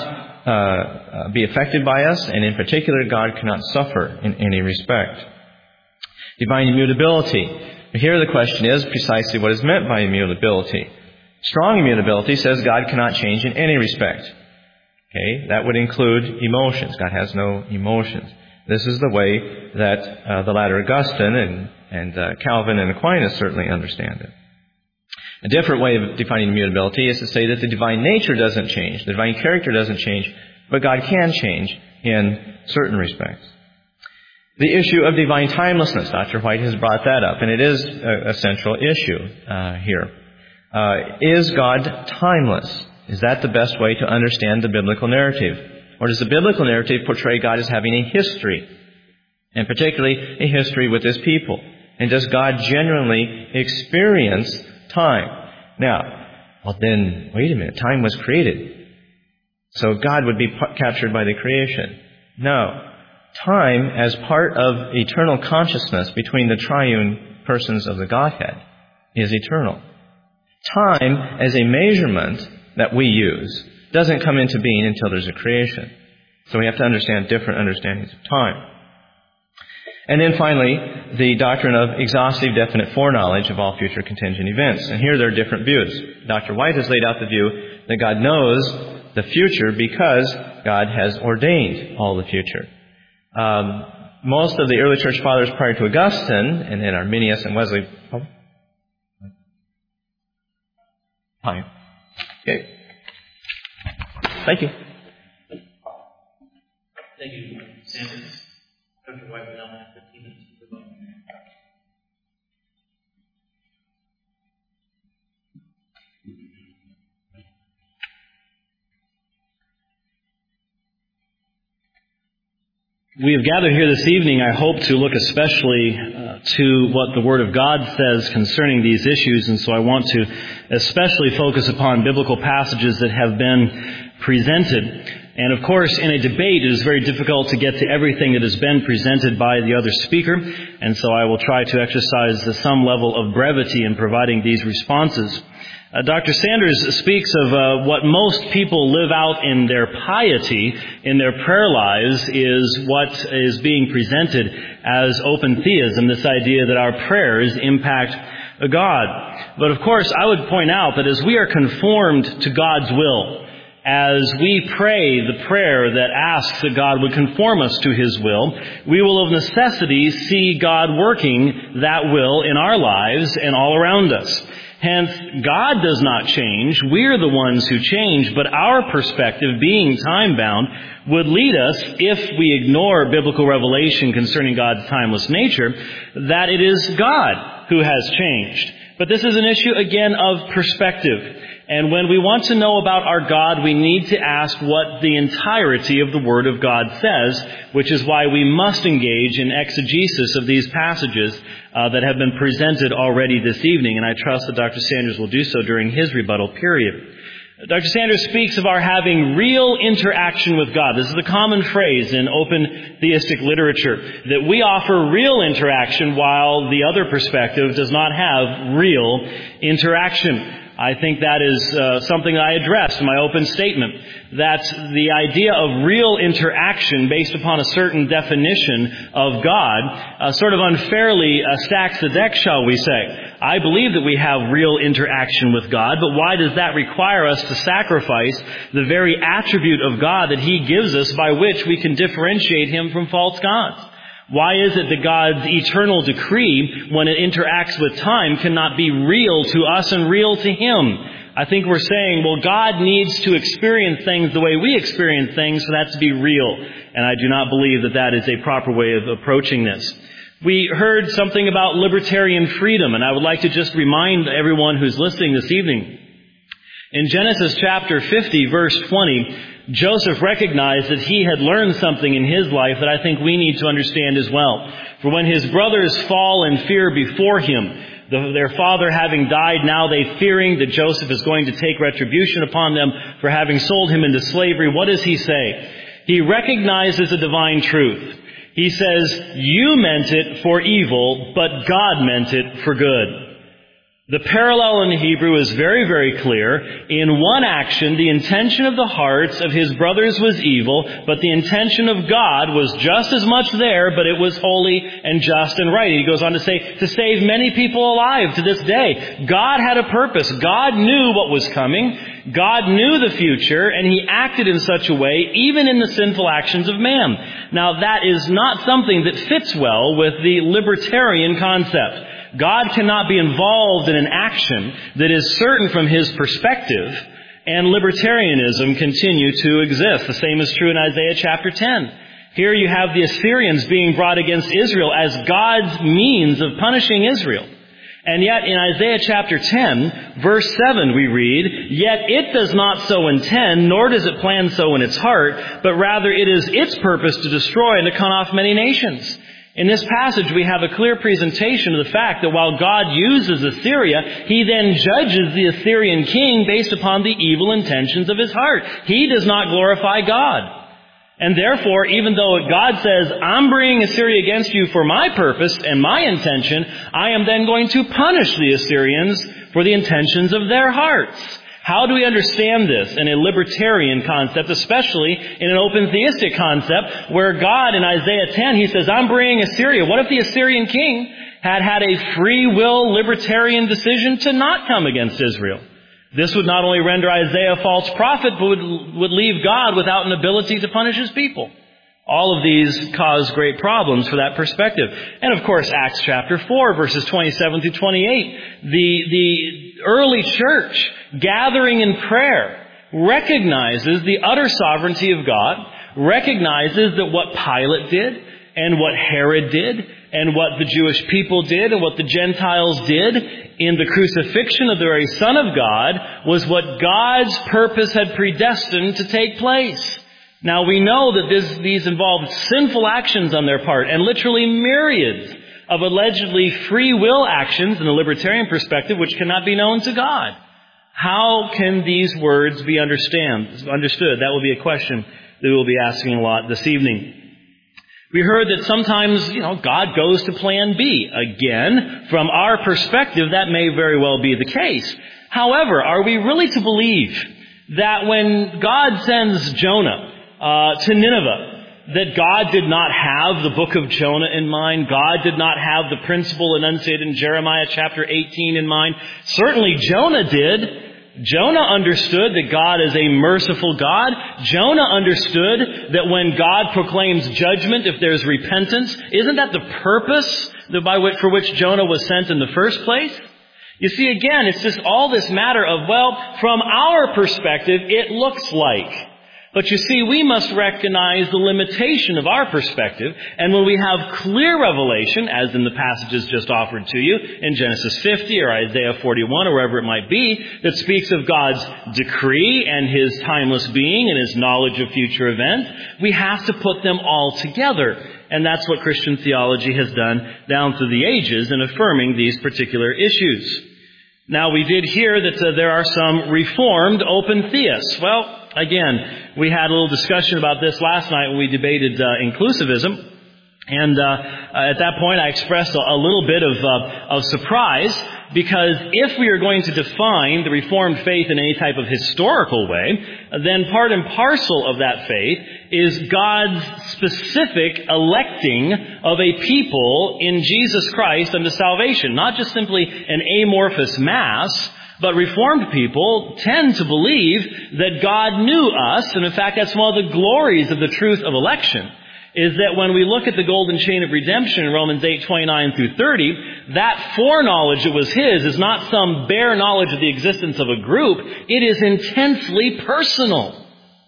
cannot be affected by us, and in particular, God cannot suffer in any respect. Divine immutability. Here the question is precisely what is meant by immutability. Strong immutability says God cannot change in any respect. Okay, that would include emotions. God has no emotions. This is the way that the latter Augustine and Calvin and Aquinas certainly understand it. A different way of defining immutability is to say that the divine nature doesn't change, the divine character doesn't change, but God can change in certain respects. The issue of divine timelessness, Dr. White has brought that up, and it is a central issue here. Is God timeless? Is that the best way to understand the biblical narrative? Or does the biblical narrative portray God as having a history, and particularly a history with His people? And does God genuinely experience time? Now, well then, wait a minute, time was created. So God would be captured by the creation. No. Time, as part of eternal consciousness between the triune persons of the Godhead, is eternal. Time, as a measurement that we use, doesn't come into being until there's a creation. So we have to understand different understandings of time. And then finally, the doctrine of exhaustive, definite foreknowledge of all future contingent events. And here there are different views. Dr. White has laid out the view that God knows the future because God has ordained all the future. Most of the early church fathers prior to Augustine, and then Arminius and Wesley... Time. Okay. Thank you. Thank you, Sanders. Dr. White will now have 15 minutes to vote. We have gathered here this evening, I hope, to look especially to what the Word of God says concerning these issues, and so I want to especially focus upon biblical passages that have been presented. And of course, in a debate, it is very difficult to get to everything that has been presented by the other speaker, and so I will try to exercise some level of brevity in providing these responses. Dr. Sanders speaks of what most people live out in their piety, in their prayer lives, is what is being presented as open theism, this idea that our prayers impact God. But of course, I would point out that as we are conformed to God's will, as we pray the prayer that asks that God would conform us to His will, we will of necessity see God working that will in our lives and all around us. Hence, God does not change. We're the ones who change, but our perspective, being time-bound, would lead us, if we ignore biblical revelation concerning God's timeless nature, that it is God who has changed. But this is an issue, again, of perspective. And when we want to know about our God, we need to ask what the entirety of the Word of God says, which is why we must engage in exegesis of these passages that have been presented already this evening. And I trust that Dr. Sanders will do so during his rebuttal period. Dr. Sanders speaks of our having real interaction with God. This is a common phrase in open theistic literature, that we offer real interaction while the other perspective does not have real interaction. I think that is something I addressed in my open statement, that the idea of real interaction based upon a certain definition of God sort of unfairly stacks the deck, shall we say. I believe that we have real interaction with God, but why does that require us to sacrifice the very attribute of God that He gives us by which we can differentiate Him from false gods? Why is it that God's eternal decree, when it interacts with time, cannot be real to us and real to Him? I think we're saying, well, God needs to experience things the way we experience things for that to be real. And I do not believe that that is a proper way of approaching this. We heard something about libertarian freedom, and I would like to just remind everyone who's listening this evening. In Genesis chapter 50, verse 20, Joseph recognized that he had learned something in his life that I think we need to understand as well. For when his brothers fall in fear before him, their father having died, now they fearing that Joseph is going to take retribution upon them for having sold him into slavery, what does he say? He recognizes a divine truth. He says, "You meant it for evil, but God meant it for good." The parallel in the Hebrew is very, very clear. In one action, the intention of the hearts of his brothers was evil, but the intention of God was just as much there, but it was holy and just and right. He goes on to say, to save many people alive to this day. God had a purpose. God knew what was coming. God knew the future, and He acted in such a way, even in the sinful actions of man. Now, that is not something that fits well with the libertarian concept. God cannot be involved in an action that is certain from His perspective, and libertarianism continue to exist. The same is true in Isaiah chapter 10. Here you have the Assyrians being brought against Israel as God's means of punishing Israel. And yet in Isaiah chapter 10, verse 7 we read, "Yet it does not so intend, nor does it plan so in its heart, but rather it is its purpose to destroy and to cut off many nations." In this passage, we have a clear presentation of the fact that while God uses Assyria, He then judges the Assyrian king based upon the evil intentions of his heart. He does not glorify God. And therefore, even though God says, "I'm bringing Assyria against you for my purpose and my intention," I am then going to punish the Assyrians for the intentions of their hearts. How do we understand this in a libertarian concept, especially in an open theistic concept, where God in Isaiah 10, He says, "I'm bringing Assyria." What if the Assyrian king had had a free will libertarian decision to not come against Israel? This would not only render Isaiah a false prophet, but would leave God without an ability to punish His people. All of these cause great problems for that perspective. And of course, Acts chapter 4, verses 27 through 28. The early church, gathering in prayer, recognizes the utter sovereignty of God, recognizes that what Pilate did, and what Herod did, and what the Jewish people did, and what the Gentiles did in the crucifixion of the very Son of God was what God's purpose had predestined to take place. Now we know that these involved sinful actions on their part, and literally myriads of allegedly free will actions in the libertarian perspective which cannot be known to God. How can these words be understood? That will be a question that we will be asking a lot this evening. We heard that sometimes, God goes to plan B. Again, from our perspective, that may very well be the case. However, are we really to believe that when God sends Jonah to Nineveh, that God did not have the book of Jonah in mind? God did not have the principle enunciated in Jeremiah chapter 18 in mind? Certainly Jonah did. Jonah understood that God is a merciful God. Jonah understood that when God proclaims judgment, if there's repentance, isn't that the purpose for which Jonah was sent in the first place? You see, again, it's just all this matter of, well, from our perspective, it looks like. But you see, we must recognize the limitation of our perspective. And when we have clear revelation, as in the passages just offered to you in Genesis 50 or Isaiah 41 or wherever it might be, that speaks of God's decree and His timeless being and His knowledge of future events, we have to put them all together. And that's what Christian theology has done down through the ages in affirming these particular issues. Now, we did hear that there are some Reformed open theists. Well, again, we had a little discussion about this last night when we debated inclusivism. And at that point, I expressed a little bit of surprise, because if we are going to define the Reformed faith in any type of historical way, then part and parcel of that faith is God's specific electing of a people in Jesus Christ unto salvation. Not just simply an amorphous mass, but Reformed people tend to believe that God knew us, and in fact that's one of the glories of the truth of election, is that when we look at the golden chain of redemption in Romans 8:29 through 30, that foreknowledge that was His is not some bare knowledge of the existence of a group. It is intensely personal.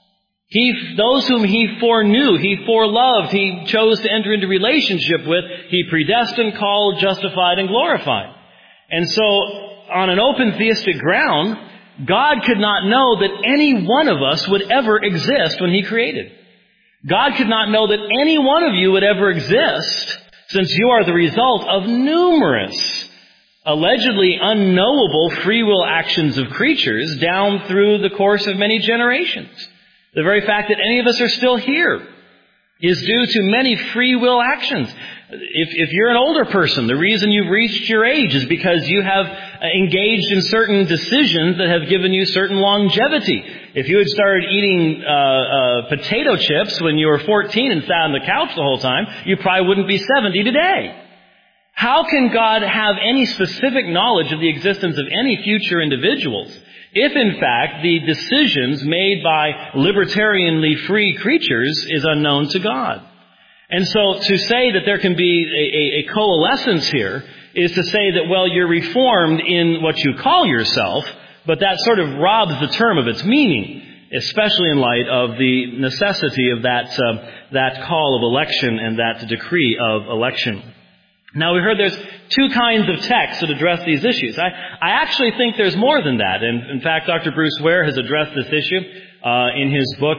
Those whom He foreknew, He foreloved, He chose to enter into relationship with, He predestined, called, justified, and glorified. And so, on an open theistic ground, God could not know that any one of us would ever exist when He created. God could not know that any one of you would ever exist, since you are the result of numerous, allegedly unknowable free will actions of creatures down through the course of many generations. The very fact that any of us are still here is due to many free will actions. If you're an older person, the reason you've reached your age is because you have engaged in certain decisions that have given you certain longevity. If you had started eating potato chips when you were 14 and sat on the couch the whole time, you probably wouldn't be 70 today. How can God have any specific knowledge of the existence of any future individuals if, in fact, the decisions made by libertarianly free creatures is unknown to God? And so to say that there can be a coalescence here is to say that, well, you're reformed in what you call yourself, but that sort of robs the term of its meaning, especially in light of the necessity of that call of election and that decree of election. Now, we heard there's two kinds of texts that address these issues. I actually think there's more than that. And in fact, Dr. Bruce Ware has addressed this issue in his book,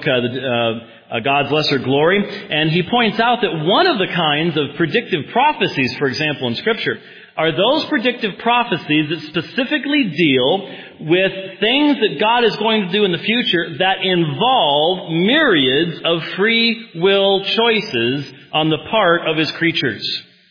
God's Lesser Glory. And he points out that one of the kinds of predictive prophecies, for example, in Scripture, are those predictive prophecies that specifically deal with things that God is going to do in the future that involve myriads of free will choices on the part of His creatures.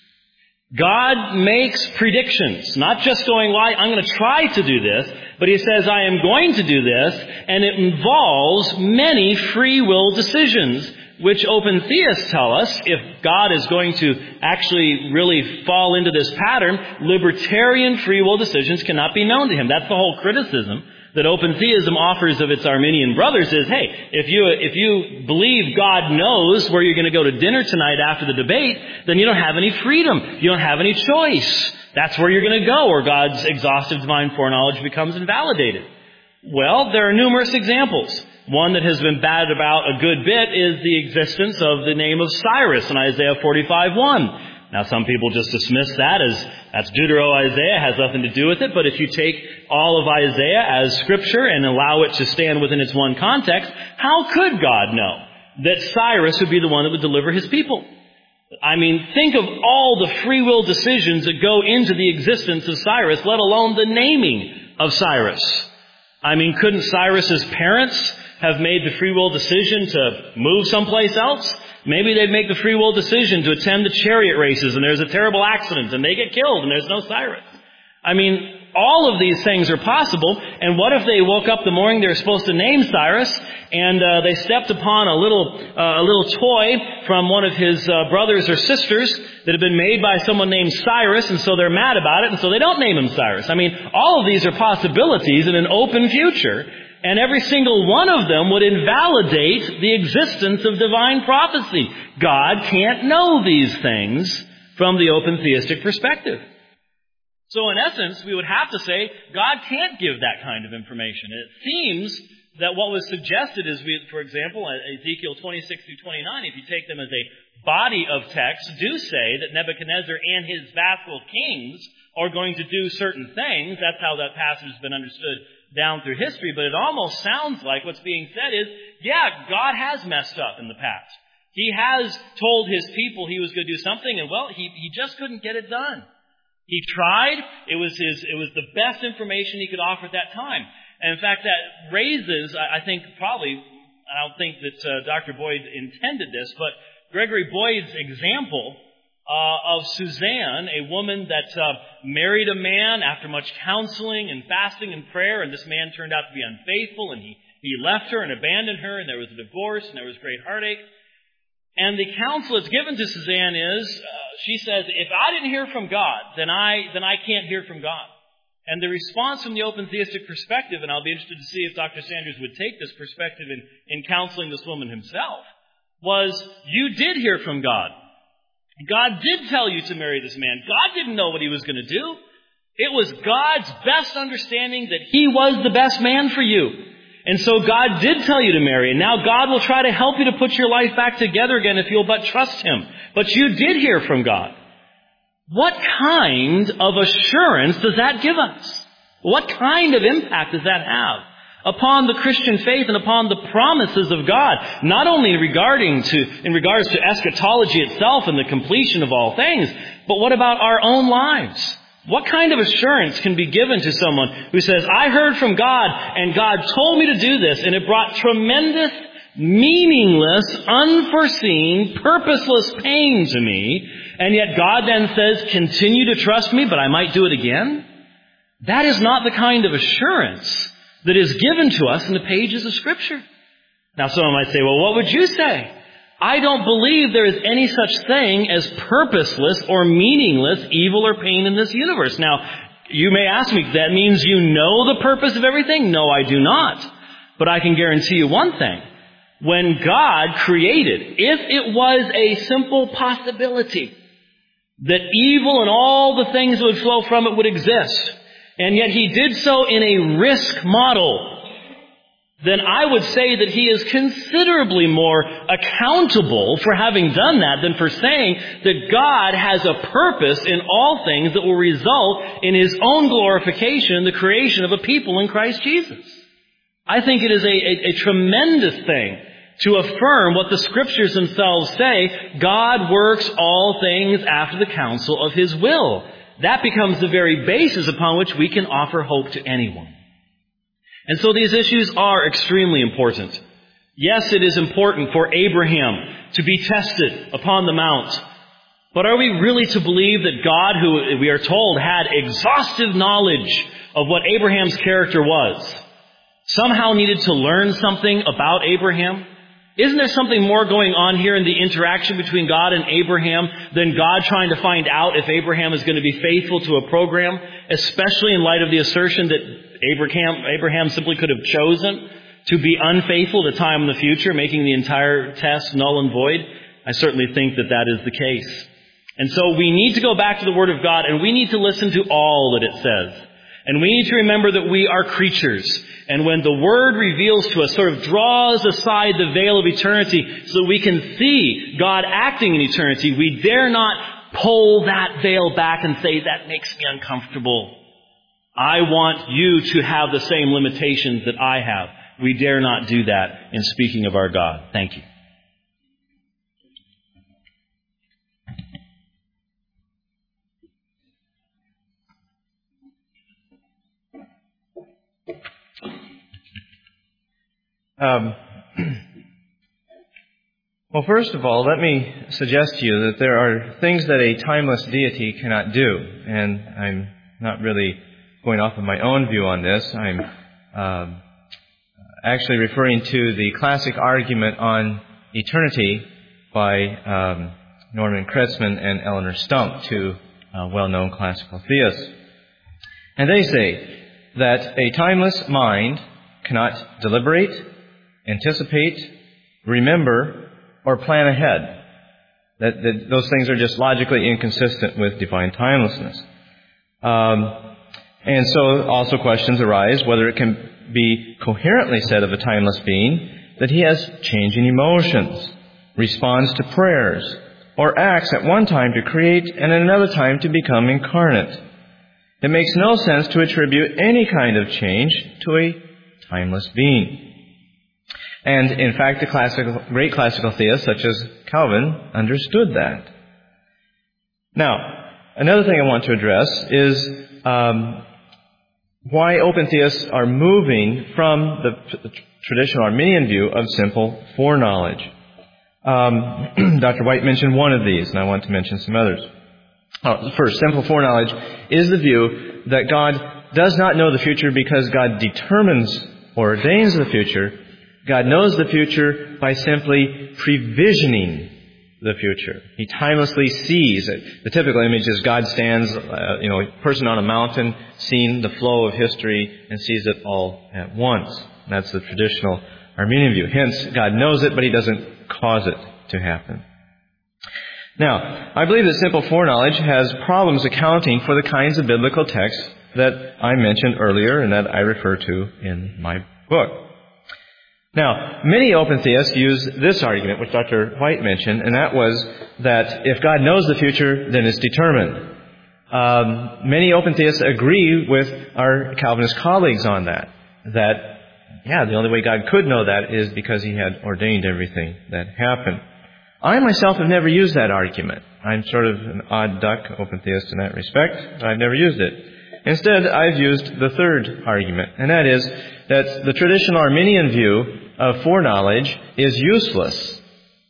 God makes predictions, not just going, well, I'm going to try to do this, but He says, I am going to do this, and it involves many free will decisions, which open theists tell us, if God is going to actually really fall into this pattern, libertarian free will decisions cannot be known to Him. That's the whole criticism that open theism offers of its Arminian brothers is, hey, if you believe God knows where you're going to go to dinner tonight after the debate, then you don't have any freedom. You don't have any choice. That's where you're going to go, or God's exhaustive divine foreknowledge becomes invalidated. Well, there are numerous examples. One that has been batted about a good bit is the existence of the name of Cyrus in Isaiah 45:1. Now, some people just dismiss that as that's Deutero-Isaiah, has nothing to do with it. But if you take all of Isaiah as Scripture and allow it to stand within its one context, how could God know that Cyrus would be the one that would deliver His people? I mean, think of all the free will decisions that go into the existence of Cyrus, let alone the naming of Cyrus. I mean, couldn't Cyrus's parents have made the free will decision to move someplace else? Maybe they'd make the free will decision to attend the chariot races and there's a terrible accident and they get killed and there's no Cyrus. I mean, all of these things are possible. And what if they woke up the morning they were supposed to name Cyrus, and they stepped upon a little toy from one of his brothers or sisters that had been made by someone named Cyrus, and so they're mad about it, and so they don't name him Cyrus. I mean, all of these are possibilities in an open future, and every single one of them would invalidate the existence of divine prophecy. God can't know these things from the open theistic perspective. So in essence, we would have to say God can't give that kind of information. It seems that what was suggested is, for example, Ezekiel 26 through 29, if you take them as a body of text, do say that Nebuchadnezzar and his vassal kings are going to do certain things. That's how that passage has been understood down through history. But it almost sounds like what's being said is, yeah, God has messed up in the past. He has told his people he was going to do something, and well, he just couldn't get it done. He tried. It was the best information he could offer at that time. And in fact, that raises, I think probably, I don't think that Dr. Boyd intended this, but Gregory Boyd's example of Suzanne, a woman that married a man after much counseling and fasting and prayer, and this man turned out to be unfaithful, and he left her and abandoned her, and there was a divorce, and there was great heartache. And the counsel that's given to Suzanne is, she says, if I didn't hear from God, then I can't hear from God. And the response from the open theistic perspective, and I'll be interested to see if Dr. Sanders would take this perspective in counseling this woman himself, was, you did hear from God. God did tell you to marry this man. God didn't know what he was going to do. It was God's best understanding that he was the best man for you. And so God did tell you to marry. And now God will try to help you to put your life back together again if you'll but trust him. But you did hear from God. What kind of assurance does that give us? What kind of impact does that have upon the Christian faith and upon the promises of God? Not only in regards to eschatology itself and the completion of all things, but what about our own lives? What kind of assurance can be given to someone who says, I heard from God and God told me to do this, and it brought tremendous, meaningless, unforeseen, purposeless pain to me, and yet God then says, continue to trust me, but I might do it again? That is not the kind of assurance that is given to us in the pages of Scripture. Now someone might say, well, what would you say? I don't believe there is any such thing as purposeless or meaningless evil or pain in this universe. Now, you may ask me, that means you know the purpose of everything? No, I do not. But I can guarantee you one thing. When God created, if it was a simple possibility that evil and all the things that would flow from it would exist, and yet he did so in a risk model, then I would say that he is considerably more accountable for having done that than for saying that God has a purpose in all things that will result in his own glorification in the creation of a people in Christ Jesus. I think it is a tremendous thing to affirm what the Scriptures themselves say. God works all things after the counsel of his will. That becomes the very basis upon which we can offer hope to anyone. And so these issues are extremely important. Yes, it is important for Abraham to be tested upon the mount. But are we really to believe that God, who we are told had exhaustive knowledge of what Abraham's character was, somehow needed to learn something about Abraham? Isn't there something more going on here in the interaction between God and Abraham than God trying to find out if Abraham is going to be faithful to a program, especially in light of the assertion that Abraham simply could have chosen to be unfaithful at a time in the future, making the entire test null and void? I certainly think that that is the case. And so we need to go back to the Word of God, and we need to listen to all that it says. And we need to remember that we are creatures. And when the Word reveals to us, sort of draws aside the veil of eternity so that we can see God acting in eternity, we dare not pull that veil back and say, that makes me uncomfortable. I want you to have the same limitations that I have. We dare not do that in speaking of our God. Thank you. Well, first of all, let me suggest to you that there are things that a timeless deity cannot do, and I'm not really going off of my own view on this. I'm actually referring to the classic argument on eternity by Norman Kretzmann and Eleanor Stump, two well-known classical theists. And they say that a timeless mind cannot deliberate, anticipate, remember, or plan ahead. That those things are just logically inconsistent with divine timelessness. And so also questions arise whether it can be coherently said of a timeless being that he has changing emotions, responds to prayers, or acts at one time to create and at another time to become incarnate. It makes no sense to attribute any kind of change to a timeless being. And in fact, the great classical theists such as Calvin understood that. Now, another thing I want to address is why open theists are moving from the traditional Arminian view of simple foreknowledge. Dr. White mentioned one of these, and I want to mention some others. First, simple foreknowledge is the view that God does not know the future because God determines or ordains the future. God knows the future by simply previsioning the future. He timelessly sees it. The typical image is God stands, a person on a mountain, seeing the flow of history and sees it all at once. That's the traditional Arminian view. Hence, God knows it, but He doesn't cause it to happen. Now, I believe that simple foreknowledge has problems accounting for the kinds of biblical texts that I mentioned earlier and that I refer to in my book. Now, many open theists use this argument, which Dr. White mentioned, and that was that if God knows the future, then it's determined. Many open theists agree with our Calvinist colleagues on that. The only way God could know that is because He had ordained everything that happened. I myself have never used that argument. I'm sort of an odd duck open theist in that respect. I've never used it. Instead, I've used the third argument, and that is that the traditional Arminian view of foreknowledge is useless.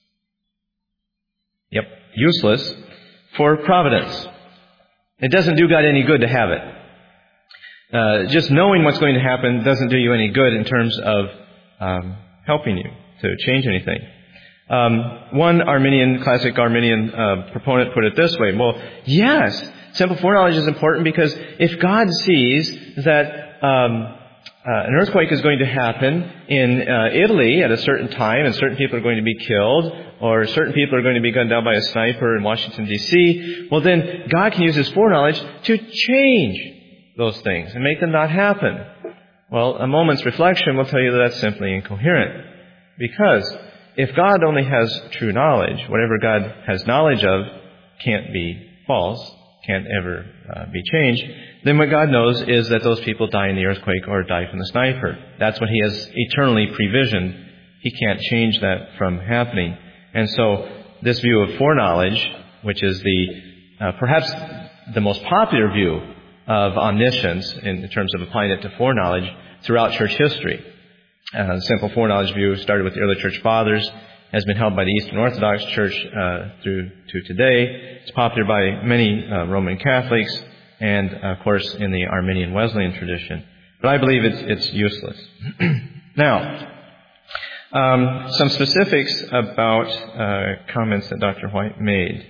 Useless for providence. It doesn't do God any good to have it. Just knowing what's going to happen doesn't do you any good in terms of helping you to change anything. One classic Arminian proponent put it this way. Well, yes, simple foreknowledge is important because if God sees that an earthquake is going to happen in Italy at a certain time and certain people are going to be killed or certain people are going to be gunned down by a sniper in Washington, D.C., well then God can use His foreknowledge to change those things and make them not happen. Well, a moment's reflection will tell you that that's simply incoherent. Because if God only has true knowledge, whatever God has knowledge of can't be false, can't ever be changed, then what God knows is that those people die in the earthquake or die from the sniper. That's what He has eternally previsioned. He can't change that from happening. And so this view of foreknowledge, which is perhaps the most popular view of omniscience in terms of applying it to foreknowledge throughout church history. The simple foreknowledge view started with the early church fathers, has been held by the Eastern Orthodox Church through to today. It's popular by many Roman Catholics and, of course, in the Arminian Wesleyan tradition. But I believe it's useless. Now, some specifics about comments that Dr. White made.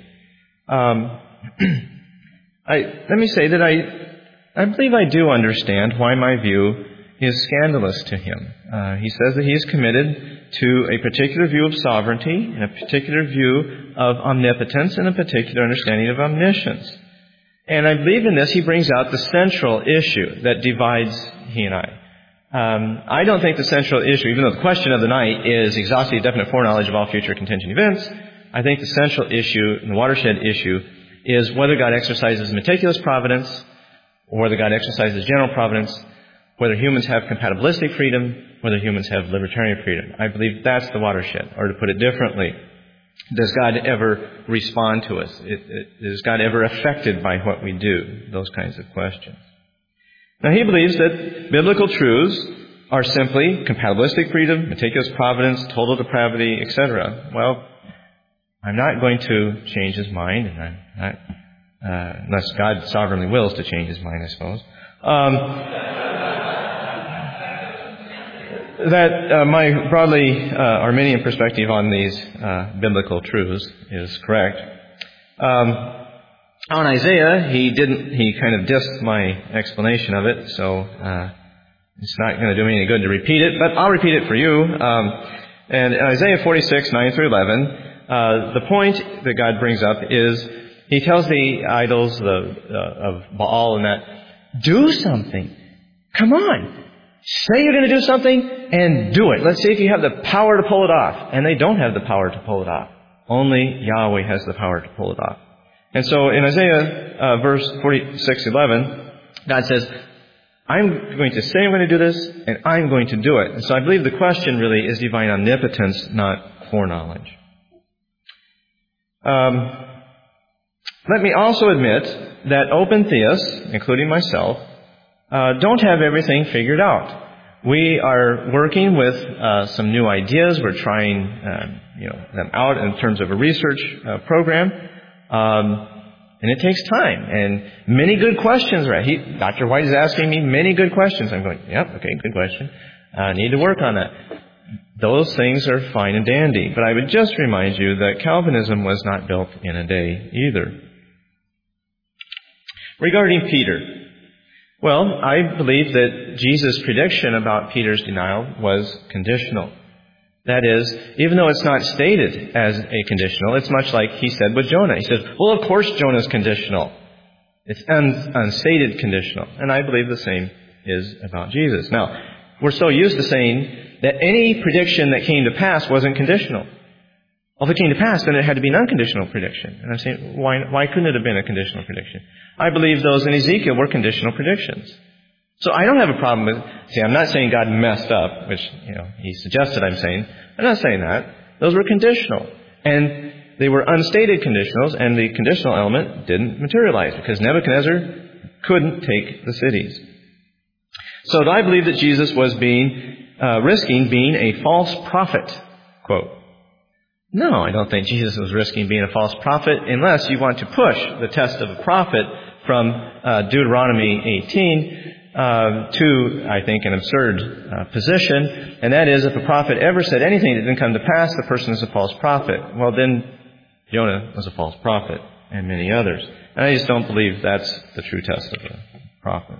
Let me say that I believe I do understand why my view is scandalous to him. He says that he is committed to a particular view of sovereignty, and a particular view of omnipotence, and a particular understanding of omniscience. And I believe in this he brings out the central issue that divides he and I. I don't think the central issue, even though the question of the night is exhaustive, definite foreknowledge of all future contingent events, I think the central issue, and the watershed issue, is whether God exercises meticulous providence, or whether God exercises general providence, whether humans have compatibilistic freedom, whether humans have libertarian freedom. I believe that's the watershed. Or to put it differently, does God ever respond to us? Is God ever affected by what we do? Those kinds of questions. Now, he believes that biblical truths are simply compatibilistic freedom, meticulous providence, total depravity, etc. Well, I'm not going to change his mind, and I'm not unless God sovereignly wills to change his mind, I suppose. That my broadly Arminian perspective on these biblical truths is correct. On Isaiah, he kind of dissed my explanation of it, so it's not going to do me any good to repeat it, but I'll repeat it for you. And in Isaiah 46, 9 through 11, the point that God brings up is he tells the idols of Baal and that, do something. Come on. Say you're going to do something and do it. Let's see if you have the power to pull it off. And they don't have the power to pull it off. Only Yahweh has the power to pull it off. And so in Isaiah verse 46:11, God says, I'm going to say I'm going to do this, and I'm going to do it. And so I believe the question really is divine omnipotence, not foreknowledge. Let me also admit that open theists, including myself, don't have everything figured out. We are working with some new ideas. We're trying them out in terms of a research program. And it takes time. And many good questions. Right? Dr. White is asking me many good questions. I'm going, yep, okay, good question. I need to work on that. Those things are fine and dandy. But I would just remind you that Calvinism was not built in a day either. Regarding Peter, well, I believe that Jesus' prediction about Peter's denial was conditional. That is, even though it's not stated as a conditional, it's much like he said with Jonah. He said, well, of course Jonah's conditional. It's unstated conditional. And I believe the same is about Jesus. Now, we're so used to saying that any prediction that came to pass wasn't conditional. Well, if it came to pass, then it had to be an unconditional prediction. And I'm saying, why couldn't it have been a conditional prediction? I believe those in Ezekiel were conditional predictions. So I don't have a problem with, I'm not saying God messed up, which, he suggested I'm saying. I'm not saying that. Those were conditional. And they were unstated conditionals, and the conditional element didn't materialize because Nebuchadnezzar couldn't take the cities. So I believe that Jesus was risking being a false prophet, quote. No, I don't think Jesus was risking being a false prophet unless you want to push the test of a prophet from Deuteronomy 18 to, I think, an absurd position. And that is, if a prophet ever said anything that didn't come to pass, the person is a false prophet. Well, then Jonah was a false prophet, and many others. And I just don't believe that's the true test of a prophet,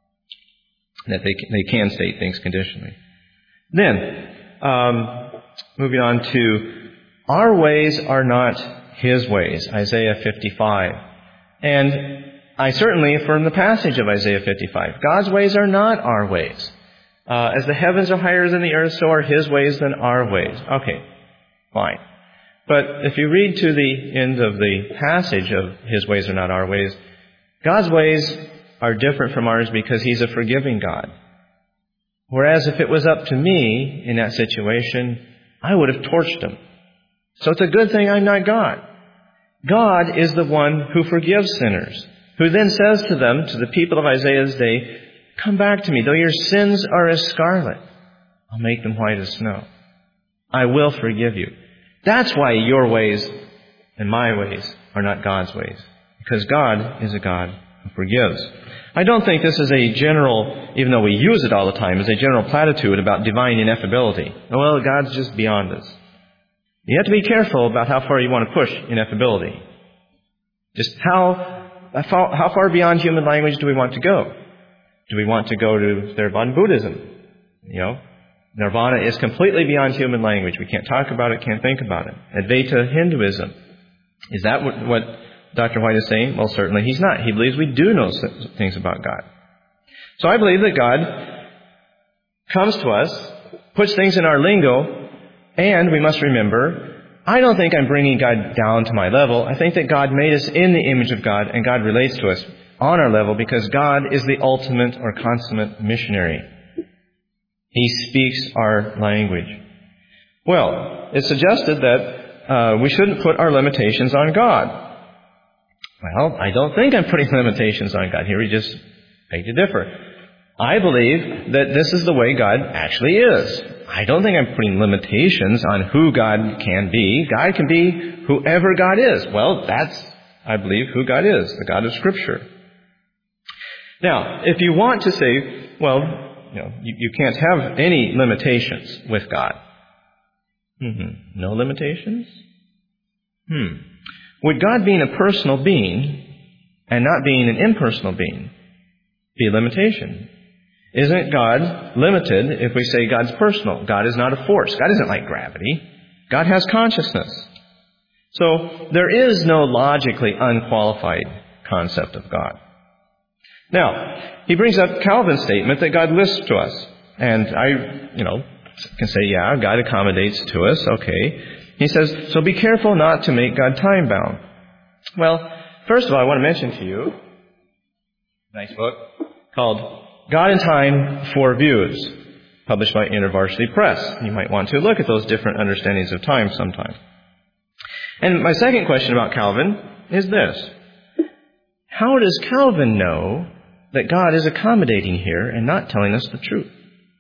that they can state things conditionally. Then, moving on to, our ways are not His ways, Isaiah 55. And I certainly affirm the passage of Isaiah 55. God's ways are not our ways. As the heavens are higher than the earth, so are His ways than our ways. Okay, fine. But if you read to the end of the passage of His ways are not our ways, God's ways are different from ours because He's a forgiving God. Whereas if it was up to me in that situation, I would have torched Him. So it's a good thing I'm not God. God is the one who forgives sinners, who then says to them, to the people of Isaiah's day, come back to me. Though your sins are as scarlet, I'll make them white as snow. I will forgive you. That's why your ways and my ways are not God's ways. Because God is a God who forgives. I don't think this is a general, even though we use it all the time, is a general platitude about divine ineffability. Well, God's just beyond us. You have to be careful about how far you want to push ineffability. Just how far beyond human language do we want to go? Do we want to go to Theravada Buddhism? Nirvana is completely beyond human language. We can't talk about it, can't think about it. Advaita Hinduism. Is that what Dr. White is saying? Well, certainly he's not. He believes we do know things about God. So I believe that God comes to us, puts things in our lingo, and we must remember, I don't think I'm bringing God down to my level. I think that God made us in the image of God, and God relates to us on our level because God is the ultimate or consummate missionary. He speaks our language. Well, it's suggested that we shouldn't put our limitations on God. Well, I don't think I'm putting limitations on God. Here we just beg to differ. I believe that this is the way God actually is. I don't think I'm putting limitations on who God can be. God can be whoever God is. Well, that's I believe, who God is, the God of Scripture. Now, if you want to say, well, you can't have any limitations with God. No limitations? Would God being a personal being and not being an impersonal being be a limitation? Isn't God limited if we say God's personal? God is not a force. God isn't like gravity. God has consciousness. So there is no logically unqualified concept of God. Now, he brings up Calvin's statement that God lists to us. And I, can say, yeah, God accommodates to us. Okay. He says, so be careful not to make God time-bound. Well, first of all, I want to mention to you a nice book called God and Time, Four Views, published by InterVarsity Press. You might want to look at those different understandings of time sometime. And my second question about Calvin is this. How does Calvin know that God is accommodating here and not telling us the truth?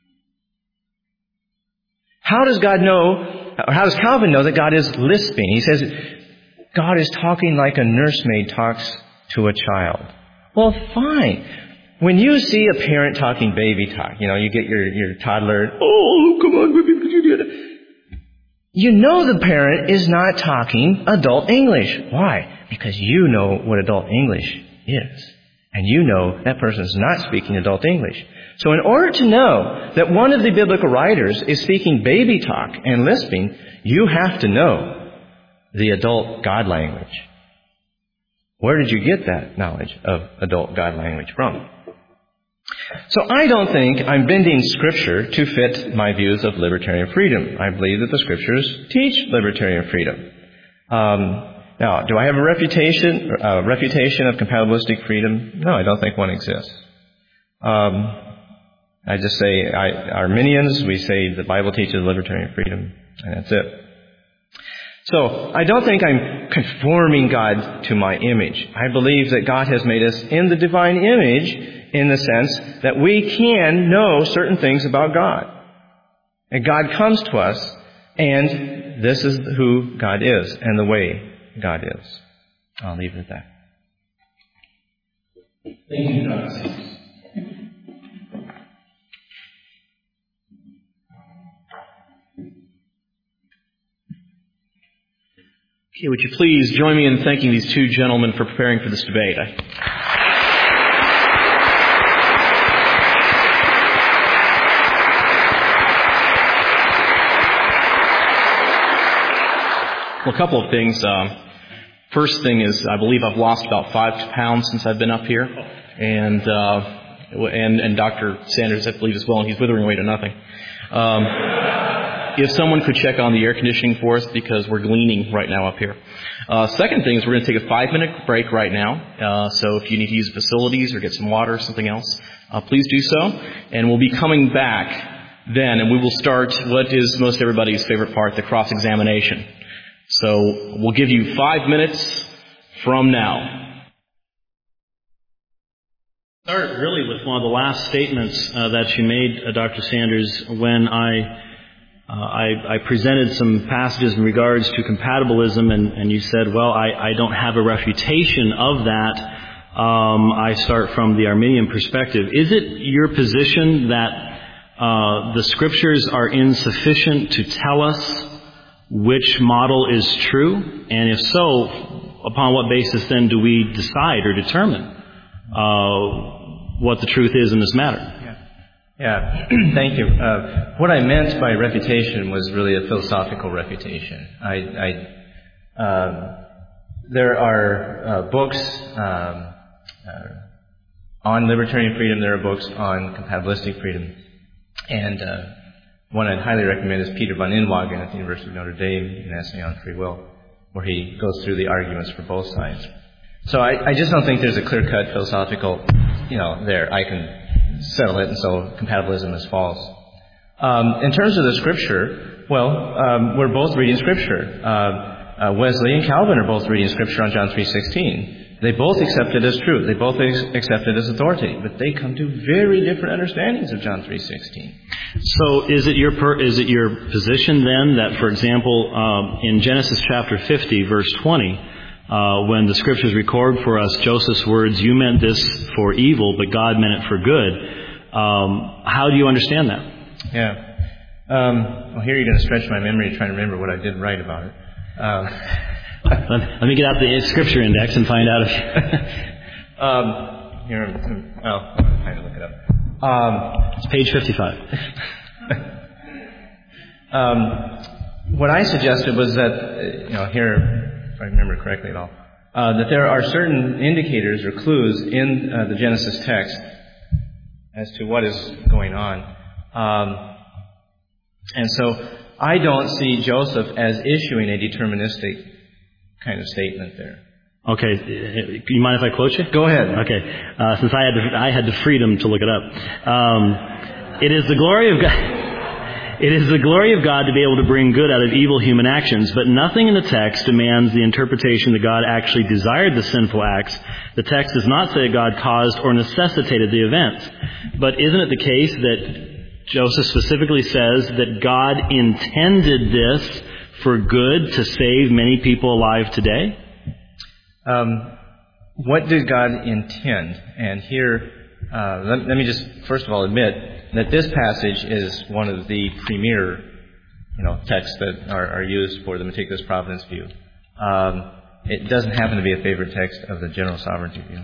How does Calvin know that God is lisping? He says, God is talking like a nursemaid talks to a child. Well, fine. When you see a parent talking baby talk, you get your toddler, oh, come on, baby, could you do that? You know the parent is not talking adult English. Why? Because you know what adult English is. And you know that person is not speaking adult English. So in order to know that one of the biblical writers is speaking baby talk and lisping, you have to know the adult God language. Where did you get that knowledge of adult God language from? So I don't think I'm bending Scripture to fit my views of libertarian freedom. I believe that the Scriptures teach libertarian freedom. Now, do I have a refutation of compatibilistic freedom? No, I don't think one exists. I just say, Arminians, we say the Bible teaches libertarian freedom, and that's it. So, I don't think I'm conforming God to my image. I believe that God has made us in the divine image in the sense that we can know certain things about God. And God comes to us, and this is who God is and the way God is. I'll leave it at that. Thank you, Dr. Okay, would you please join me in thanking these two gentlemen for preparing for this debate? Well, a couple of things. First thing is, I believe I've lost about 5 pounds since I've been up here, and Dr. Sanders, I believe, as well, and he's withering away to nothing. If someone could check on the air conditioning for us, because we're gleaning right now up here. Second thing is, we're going to take a 5-minute break right now. So if you need to use facilities or get some water or something else, please do so. And we'll be coming back then, and we will start what is most everybody's favorite part, the cross-examination. So we'll give you 5 minutes from now. Start really with one of the last statements that you made, Dr. Sanders, when I presented some passages in regards to compatibilism, and you said, well, I don't have a refutation of that. I start from the Arminian perspective. Is it your position that the Scriptures are insufficient to tell us which model is true? And if so, upon what basis then do we decide or determine what the truth is in this matter? Yeah, thank you. What I meant by refutation was really a philosophical refutation. There are books on libertarian freedom. There are books on compatibilistic freedom. And one I'd highly recommend is Peter von Inwagen at the University of Notre Dame, an essay on free will, where he goes through the arguments for both sides. So I just don't think there's a clear-cut philosophical, there, I can settle it, and so compatibilism is false. In terms of the Scripture, we're both reading Scripture. Wesley and Calvin are both reading Scripture on John 3:16. They both accept it as truth. They both accept it as authority, but they come to very different understandings of John 3:16. So is it your position then that, for example, in Genesis chapter 50, verse 20, when the Scriptures record for us Joseph's words, "You meant this for evil, but God meant it for good." How do you understand that? Yeah. Well, here you're going to stretch my memory to try and remember what I did write about it. Let me get out the Scripture Index and find out if... Here, well, I'm trying to look it up. It's page 55. What I suggested was that, here, if I remember correctly at all, that there are certain indicators or clues in the Genesis text as to what is going on. And so I don't see Joseph as issuing a deterministic kind of statement there. Okay, you mind if I quote you? Go ahead. Okay, since I had the freedom to look it up. It is the glory of God. It is the glory of God to be able to bring good out of evil human actions, but nothing in the text demands the interpretation that God actually desired the sinful acts. The text does not say that God caused or necessitated the events. But isn't it the case that Joseph specifically says that God intended this for good to save many people alive today? What did God intend? And here, let me just first of all admit that this passage is one of the premier, texts that are used for the meticulous providence view. It doesn't happen to be a favorite text of the general sovereignty view.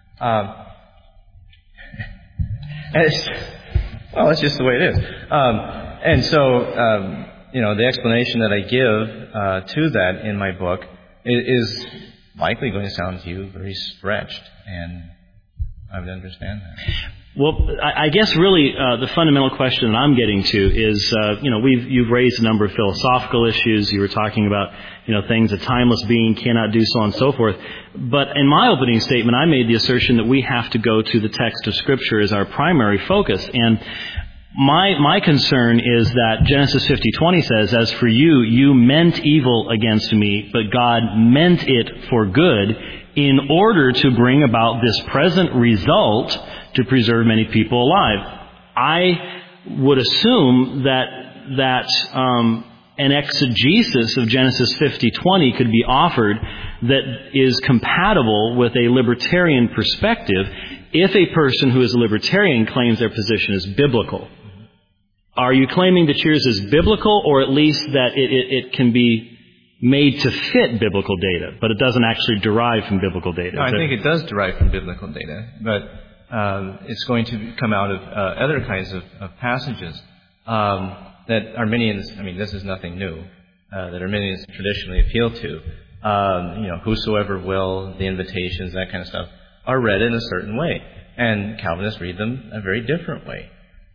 It's just the way it is. And so, the explanation that I give to that in my book is likely going to sound to you very stretched, and I would understand that. Well, I guess really the fundamental question that I'm getting to is, you've raised a number of philosophical issues. You were talking about, things a timeless being cannot do, so on and so forth. But in my opening statement, I made the assertion that we have to go to the text of Scripture as our primary focus. And my concern is that Genesis 50:20 says, "As for you, you meant evil against me, but God meant it for good in order to bring about this present result to preserve many people alive." I would assume that an exegesis of Genesis 50:20 could be offered that is compatible with a libertarian perspective if a person who is a libertarian claims their position is biblical. Are you claiming that yours is biblical, or at least that it can be made to fit biblical data, but it doesn't actually derive from biblical data? No, I think it does derive from biblical data, but it's going to come out of other kinds of passages that Arminians, this is nothing new, that Arminians traditionally appeal to. Whosoever will, the invitations, that kind of stuff, are read in a certain way, and Calvinists read them a very different way.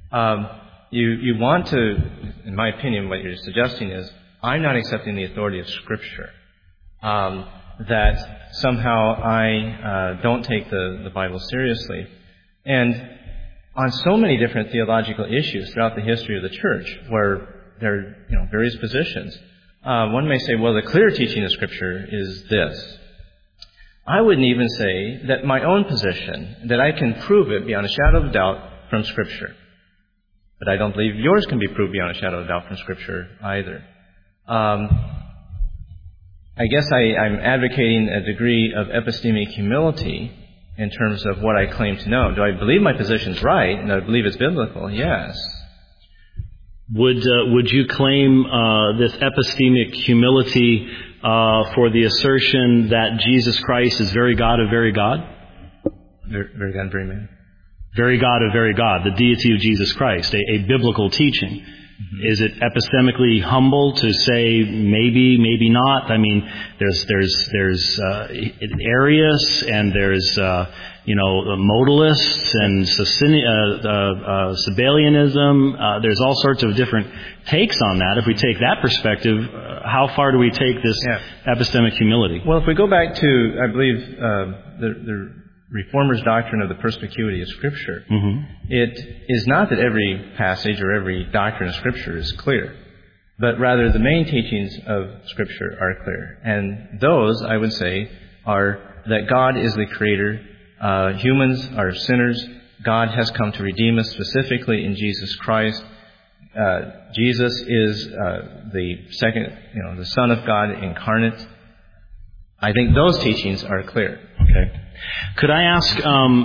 You want to, in my opinion, what you're suggesting is, I'm not accepting the authority of Scripture. That somehow I don't take the Bible seriously. And on so many different theological issues throughout the history of the Church, where there are various positions, one may say, well, the clear teaching of Scripture is this. I wouldn't even say that my own position, that I can prove it beyond a shadow of doubt from Scripture. But I don't believe yours can be proved beyond a shadow of doubt from Scripture either. I guess I'm advocating a degree of epistemic humility in terms of what I claim to know. Do I believe my position's right, and I believe it's biblical? Yes. Would you claim this epistemic humility for the assertion that Jesus Christ is very God of very God? Very God and very man. Very God of very God, the deity of Jesus Christ, a biblical teaching. Mm-hmm. Is it epistemically humble to say maybe, maybe not? There's Arius, and there's modalists and Sabellianism. There's all sorts of different takes on that. If we take that perspective, how far do we take this epistemic humility? Well, if we go back to, I believe, the Reformers' doctrine of the perspicuity of Scripture, mm-hmm. It is not that every passage or every doctrine of Scripture is clear, but rather the main teachings of Scripture are clear. And those, I would say, are that God is the Creator, humans are sinners, God has come to redeem us specifically in Jesus Christ. Jesus is the second, the Son of God incarnate. I think those teachings are clear. Okay. Could I ask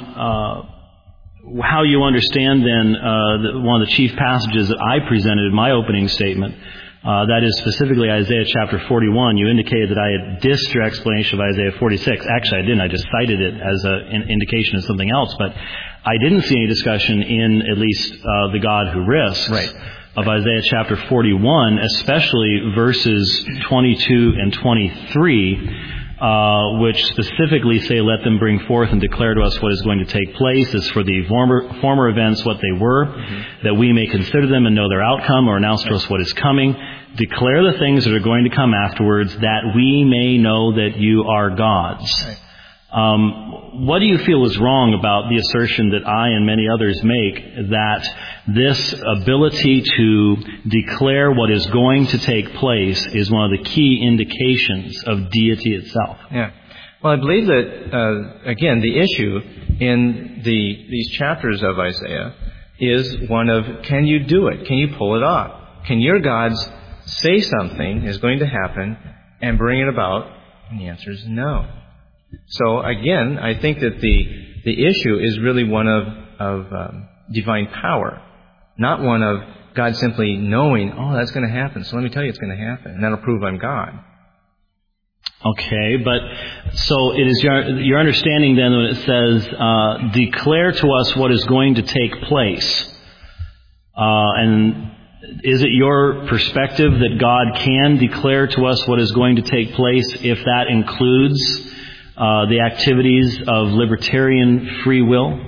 how you understand then one of the chief passages that I presented in my opening statement, that is specifically Isaiah chapter 41. You indicated that I had dissed your explanation of Isaiah 46. Actually, I didn't. I just cited it as an indication of something else. But I didn't see any discussion in at least the God who risks of Isaiah chapter 41, especially verses 22 and 23, which specifically say, let them bring forth and declare to us what is going to take place. As for the former events, what they were, that we may consider them and know their outcome, or announce to us what is coming. Declare the things that are going to come afterwards, that we may know that you are gods. What do you feel is wrong about the assertion that I and many others make, that this ability to declare what is going to take place is one of the key indications of deity itself? Yeah. Well, I believe that, again, the issue in these chapters of Isaiah is one of, can you do it? Can you pull it off? Can your gods say something is going to happen and bring it about? And the answer is no. So again, I think that the issue is really one of divine power, not one of God simply knowing, oh, that's going to happen, so let me tell you it's going to happen, and that'll prove I'm God. Okay, but so it is your understanding then when it says, declare to us what is going to take place, and is it your perspective that God can declare to us what is going to take place if that includes the activities of libertarian free will?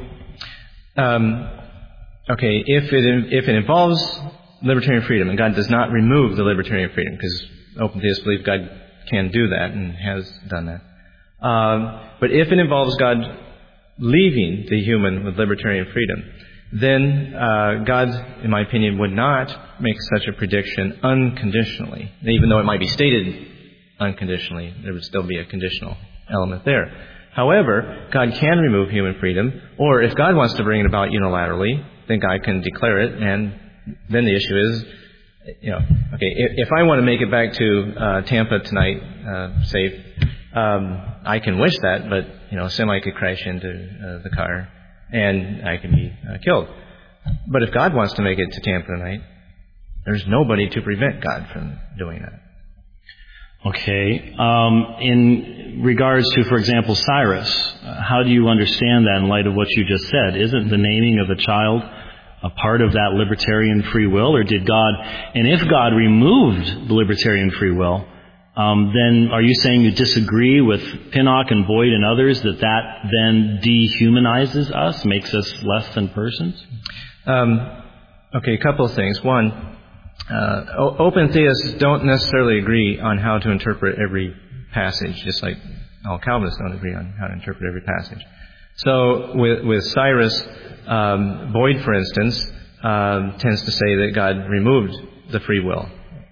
Okay, if it involves libertarian freedom, and God does not remove the libertarian freedom, because open theists believe God can do that and has done that. But if it involves God leaving the human with libertarian freedom, then God, in my opinion, would not make such a prediction unconditionally. Even though it might be stated unconditionally, there would still be a conditional element there. However, God can remove human freedom, or if God wants to bring it about unilaterally, then God can declare it, and then the issue is, okay, if I want to make it back to Tampa tonight safe, I can wish that, but a semi could crash into the car and I can be killed. But if God wants to make it to Tampa tonight, there's nobody to prevent God from doing that. Okay. In regards to, for example, Cyrus, how do you understand that in light of what you just said? Isn't the naming of a child a part of that libertarian free will, or did God, and if God removed the libertarian free will, then are you saying you disagree with Pinnock and Boyd and others that then dehumanizes us, makes us less than persons? Okay, a couple of things. One, open theists don't necessarily agree on how to interpret every passage, just like all Calvinists don't agree on how to interpret every passage. So with Cyrus, Boyd, for instance, tends to say that God removed the free will.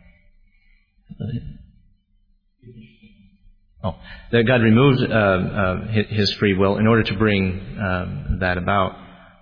That God removed his free will in order to bring that about.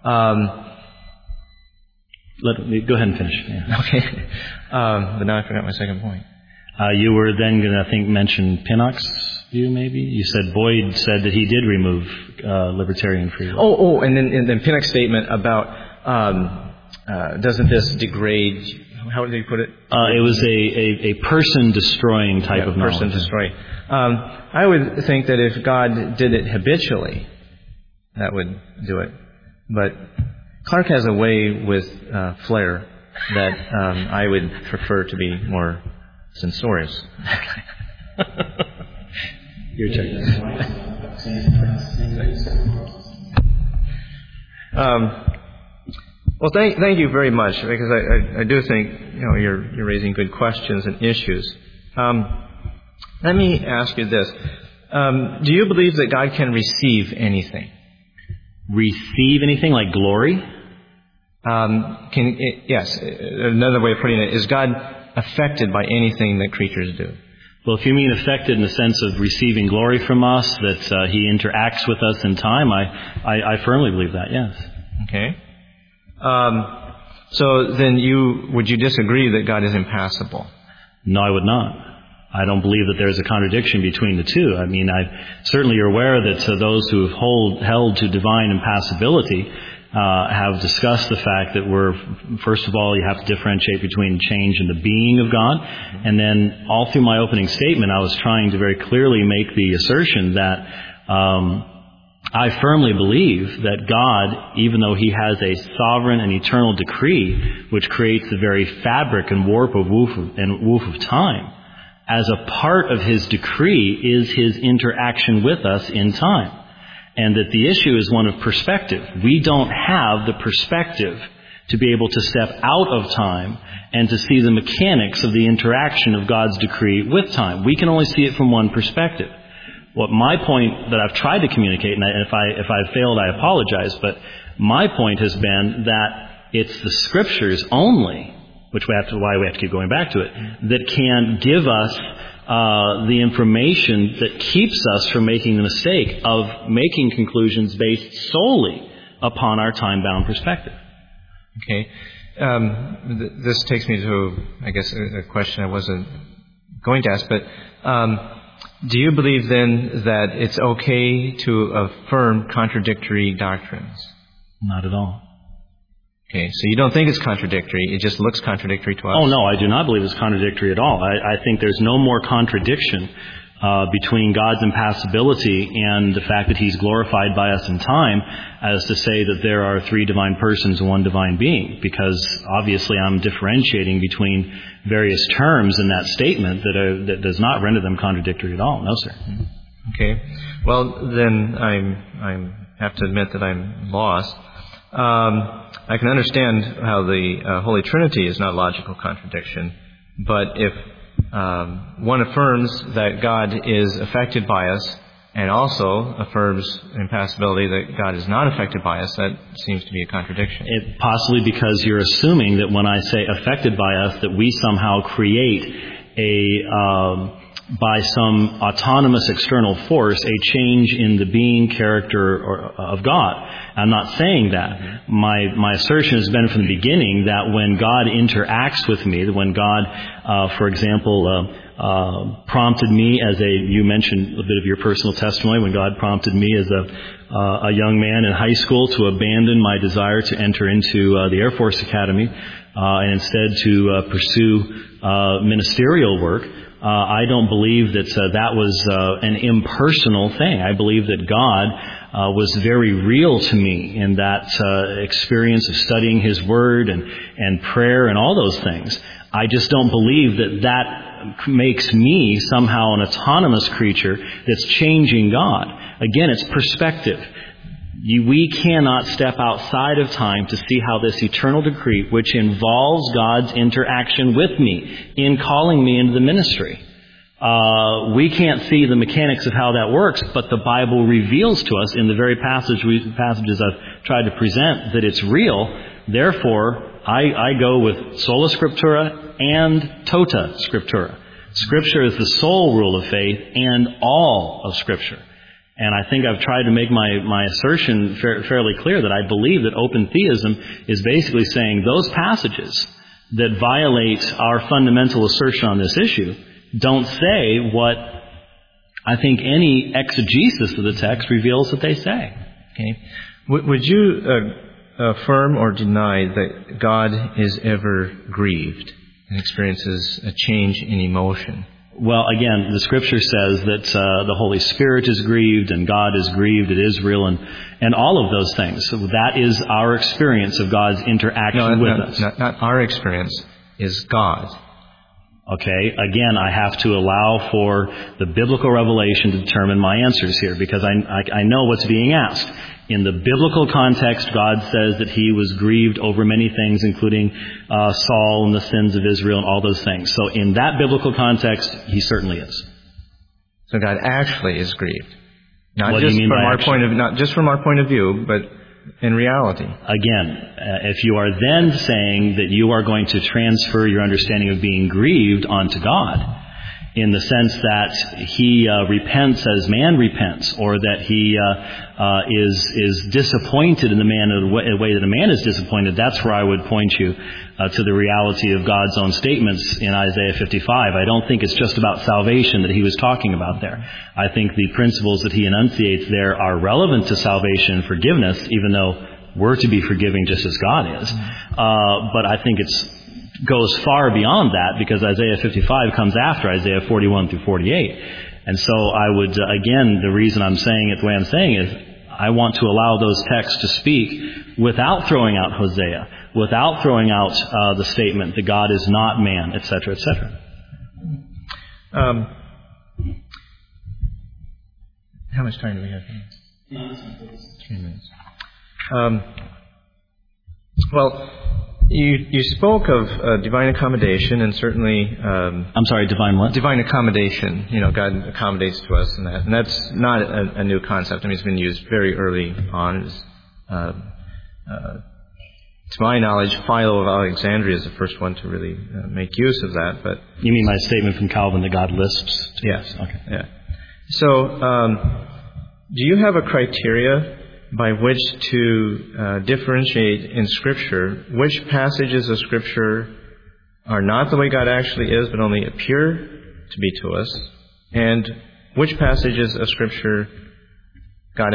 Go ahead and finish. Yeah. Okay. But now I forgot my second point. You were then going to, I think, mention Pinnock's view, maybe? You said Boyd said that he did remove libertarian free will. And then Pinnock's statement about doesn't this degrade, how would they put it? It was a person-destroying type of knowledge. Person-destroying. I would think that if God did it habitually, that would do it. But Clark has a way with flair that I would prefer to be more censorious. Your turn. Well, thank you very much, because I do think you're raising good questions and issues. Let me ask you this: do you believe that God can receive anything? Receive anything like glory? Yes. Another way of putting it is: God affected by anything that creatures do? Well, if you mean affected in the sense of receiving glory from us, that He interacts with us in time, I firmly believe that, yes. Okay. So then would you disagree that God is impassible? No, I would not. I don't believe that there's a contradiction between the two. I mean, certainly you're aware that those who have held to divine impassibility have discussed the fact that first of all, you have to differentiate between change and the being of God. And then all through my opening statement, I was trying to very clearly make the assertion that I firmly believe that God, even though He has a sovereign and eternal decree which creates the very fabric and woof of time, as a part of His decree is His interaction with us in time. And that the issue is one of perspective. We don't have the perspective to be able to step out of time and to see the mechanics of the interaction of God's decree with time. We can only see it from one perspective. What my point that I've tried to communicate, and if I've failed, I apologize, but my point has been that it's the Scriptures only, why we have to keep going back to it, that can give us the information that keeps us from making the mistake of making conclusions based solely upon our time-bound perspective. Okay. This takes me to, I guess, a question I wasn't going to ask, but do you believe then that it's okay to affirm contradictory doctrines? Not at all. Okay, so you don't think it's contradictory, it just looks contradictory to us? Oh, no, I do not believe it's contradictory at all. I think there's no more contradiction between God's impassibility and the fact that He's glorified by us in time as to say that there are three divine persons and one divine being, because obviously I'm differentiating between various terms in that statement that does not render them contradictory at all. No, sir. Okay. Well, then I have to admit that I'm lost. I can understand how the Holy Trinity is not logical contradiction, but if one affirms that God is affected by us and also affirms impassibility that God is not affected by us, that seems to be a contradiction. Possibly because you're assuming that when I say affected by us, that we somehow create by some autonomous external force, a change in the being, character of God. I'm not saying that. My assertion has been from the beginning that when God interacts with me, that when God, for example, prompted me you mentioned a bit of your personal testimony, when God prompted me as a young man in high school to abandon my desire to enter into the Air Force Academy and instead to pursue ministerial work. I don't believe that that was an impersonal thing. I believe that God was very real to me in that experience of studying His Word and prayer and all those things. I just don't believe that makes me somehow an autonomous creature that's changing God. Again, it's perspective. We cannot step outside of time to see how this eternal decree, which involves God's interaction with me in calling me into the ministry, we can't see the mechanics of how that works, but the Bible reveals to us in the very passages I've tried to present that it's real. Therefore, I go with sola scriptura and tota scriptura. Scripture is the sole rule of faith and all of Scripture. And I think I've tried to make my assertion fairly clear that I believe that open theism is basically saying those passages that violate our fundamental assertion on this issue don't say what I think any exegesis of the text reveals that they say. Okay. Would you affirm or deny that God is ever grieved and experiences a change in emotion? Well, again, the Scripture says that the Holy Spirit is grieved and God is grieved at Israel and all of those things. So that is our experience of God's interaction with us. Not our experience, is God. Okay, again, I have to allow for the biblical revelation to determine my answers here, because I know what's being asked. In the biblical context, God says that He was grieved over many things, including Saul and the sins of Israel and all those things. So in that biblical context, He certainly is. So God actually is grieved. Not just from our point of view, but in reality. Again, if you are then saying that you are going to transfer your understanding of being grieved onto God, in the sense that he repents as man repents, or that he is disappointed in the way that a man is disappointed. That's where I would point you to the reality of God's own statements in Isaiah 55. I don't think it's just about salvation that he was talking about there. I think the principles that he enunciates there are relevant to salvation and forgiveness, even though we're to be forgiving just as God is. But I think it goes far beyond that, because Isaiah 55 comes after Isaiah 41 through 48. And so I would, again, the reason I'm saying it the way I'm saying is I want to allow those texts to speak without throwing out Hosea, without throwing out the statement that God is not man, etc., etc. How much time do we have? 3 minutes. Well, you spoke of divine accommodation, and certainly... I'm sorry, divine what? Divine accommodation. God accommodates to us in that. And that's not a new concept. I mean, it's been used very early on. To my knowledge, Philo of Alexandria is the first one to really make use of that. But you mean my statement from Calvin that God lisps? Yes. Okay. Yeah. So, do you have a criteria by which to differentiate in Scripture which passages of Scripture are not the way God actually is, but only appear to be to us, and which passages of Scripture God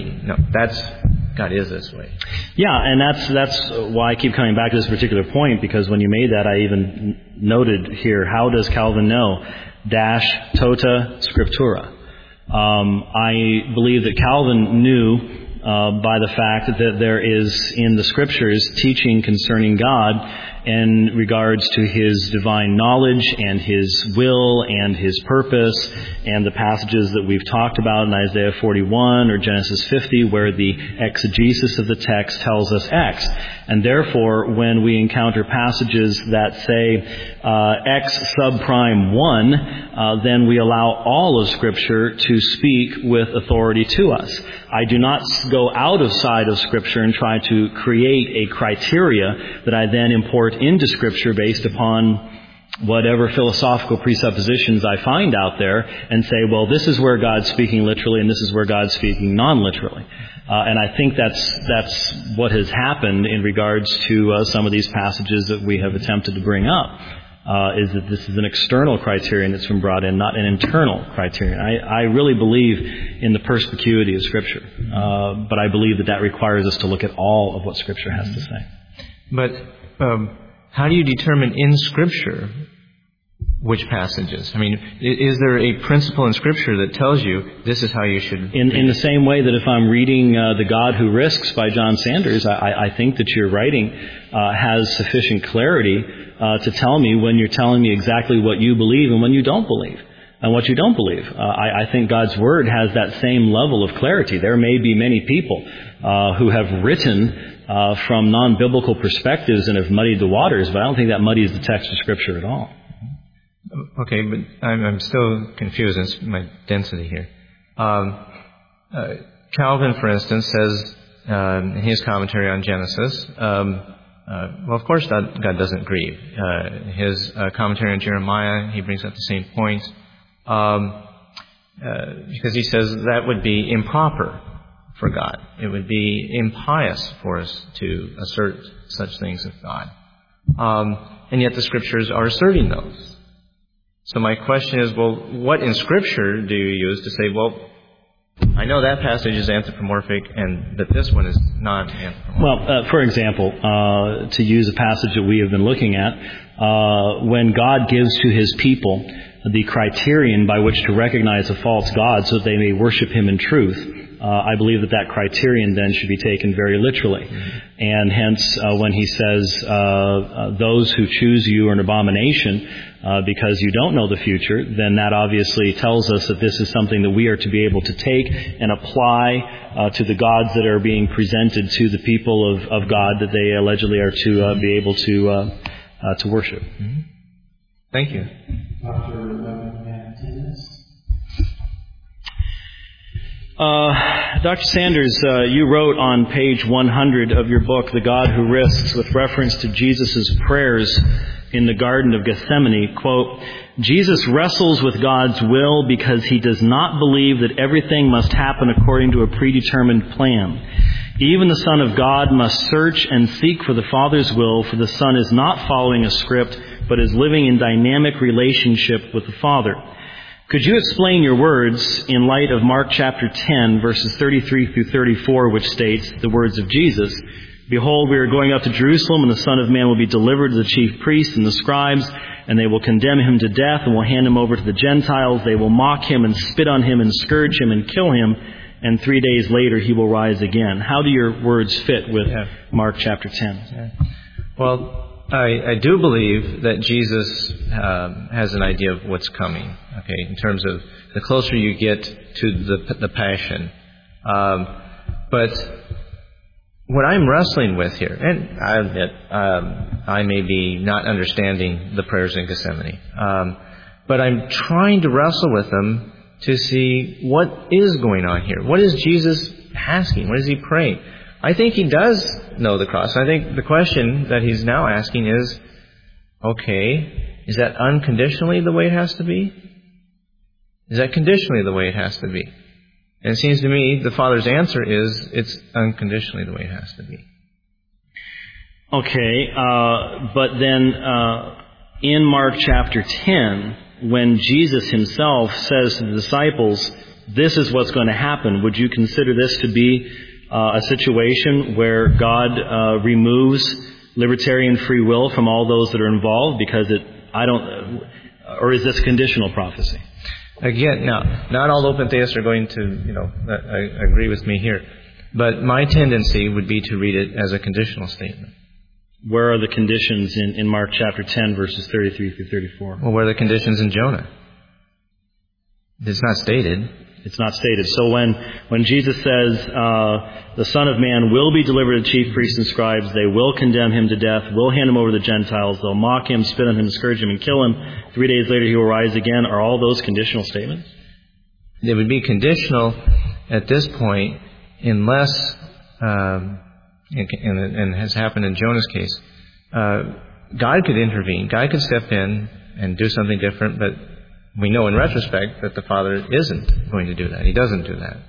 is this way? Yeah, and that's why I keep coming back to this particular point, because when you made that, I even noted here, how does Calvin know? Tota Scriptura. I believe that Calvin knew by the fact that there is in the Scriptures teaching concerning God in regards to His divine knowledge and His will and His purpose, and the passages that we've talked about in Isaiah 41 or Genesis 50, where the exegesis of the text tells us X. And therefore, when we encounter passages that say X subprime 1, then we allow all of Scripture to speak with authority to us. I do not go outside of Scripture and try to create a criteria that I then import into Scripture based upon whatever philosophical presuppositions I find out there, and say, well, this is where God's speaking literally and this is where God's speaking non-literally. And I think that's what has happened in regards to some of these passages that we have attempted to bring up, is that this is an external criterion that's been brought in, not an internal criterion. I really believe in the perspicuity of Scripture, but I believe that requires us to look at all of what Scripture has to say. But how do you determine in Scripture which passages? I mean, is there a principle in Scripture that tells you this is how you should... In the same way that if I'm reading The God Who Risks by John Sanders, I think that your writing has sufficient clarity to tell me when you're telling me exactly what you believe and when you don't believe, and what you don't believe. I think God's Word has that same level of clarity. There may be many people who have written from non-biblical perspectives and have muddied the waters, but I don't think that muddies the text of Scripture at all. Okay, but I'm still confused. It's my density here. Calvin, for instance, says in his commentary on Genesis, well, of course, God doesn't grieve. His commentary on Jeremiah, he brings up the same point, because he says that would be improper for God. It would be impious for us to assert such things of God. And yet the Scriptures are asserting those. So my question is, well, what in Scripture do you use to say, well, I know that passage is anthropomorphic and that this one is not anthropomorphic? Well, for example, to use a passage that we have been looking at, when God gives to His people the criterion by which to recognize a false god so that they may worship Him in truth, I believe that criterion then should be taken very literally. And hence, when He says, those who choose you are an abomination because you don't know the future, then that obviously tells us that this is something that we are to be able to take and apply to the gods that are being presented to the people of God that they allegedly are to be able to worship. Mm-hmm. Thank you. Dr. Sanders, you wrote on page 100 of your book, The God Who Risks, with reference to Jesus' prayers in the Garden of Gethsemane, quote, Jesus wrestles with God's will because he does not believe that everything must happen according to a predetermined plan. Even the Son of God must search and seek for the Father's will, for the Son is not following a script, but is living in dynamic relationship with the Father. Could you explain your words in light of Mark chapter 10, verses 33 through 34, which states the words of Jesus, Behold, we are going up to Jerusalem, and the Son of Man will be delivered to the chief priests and the scribes, and they will condemn him to death and will hand him over to the Gentiles. They will mock him and spit on him and scourge him and kill him, and 3 days later he will rise again. How do your words fit with Mark chapter 10? Well, I do believe that Jesus has an idea of what's coming, okay, in terms of the closer you get to the passion. But what I'm wrestling with here, and I admit I may be not understanding the prayers in Gethsemane, but I'm trying to wrestle with them to see what is going on here. What is Jesus asking? What is he praying? I think he does know the cross. I think the question that he's now asking is, okay, is that unconditionally the way it has to be? Is that conditionally the way it has to be? And it seems to me the Father's answer is it's unconditionally the way it has to be. Okay, but then in Mark chapter 10, when Jesus himself says to the disciples, this is what's going to happen, would you consider this to be a situation where God removes libertarian free will from all those that are involved because or is this conditional prophecy? Again, now, not all open theists are going to, agree with me here. But my tendency would be to read it as a conditional statement. Where are the conditions in Mark chapter 10, verses 33 through 34? Well, where are the conditions in Jonah? It's not stated. It's not stated. So when Jesus says, the Son of Man will be delivered to chief priests and scribes, they will condemn him to death, will hand him over to the Gentiles, they'll mock him, spit on him, scourge him, and kill him. 3 days later he will rise again. Are all those conditional statements? They would be conditional at this point unless, and has happened in Jonah's case, God could intervene. God could step in and do something different, but we know in retrospect that the Father isn't going to do that. He doesn't do that.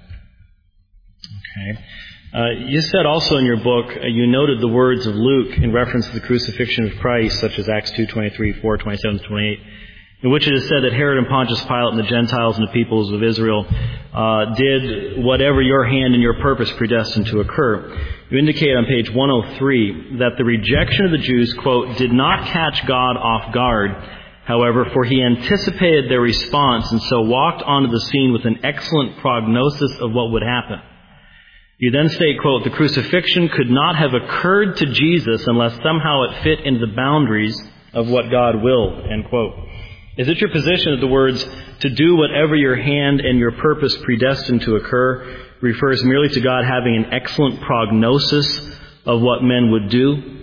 Okay. You said also in your book, you noted the words of Luke in reference to the crucifixion of Christ, such as Acts 2:23, 4:27, 28, in which it is said that Herod and Pontius Pilate and the Gentiles and the peoples of Israel did whatever your hand and your purpose predestined to occur. You indicate on page 103 that the rejection of the Jews, quote, did not catch God off guard, however, for he anticipated their response and so walked onto the scene with an excellent prognosis of what would happen. You then state, quote, the crucifixion could not have occurred to Jesus unless somehow it fit into the boundaries of what God willed, end quote. Is it your position that the words, to do whatever your hand and your purpose predestined to occur, refers merely to God having an excellent prognosis of what men would do?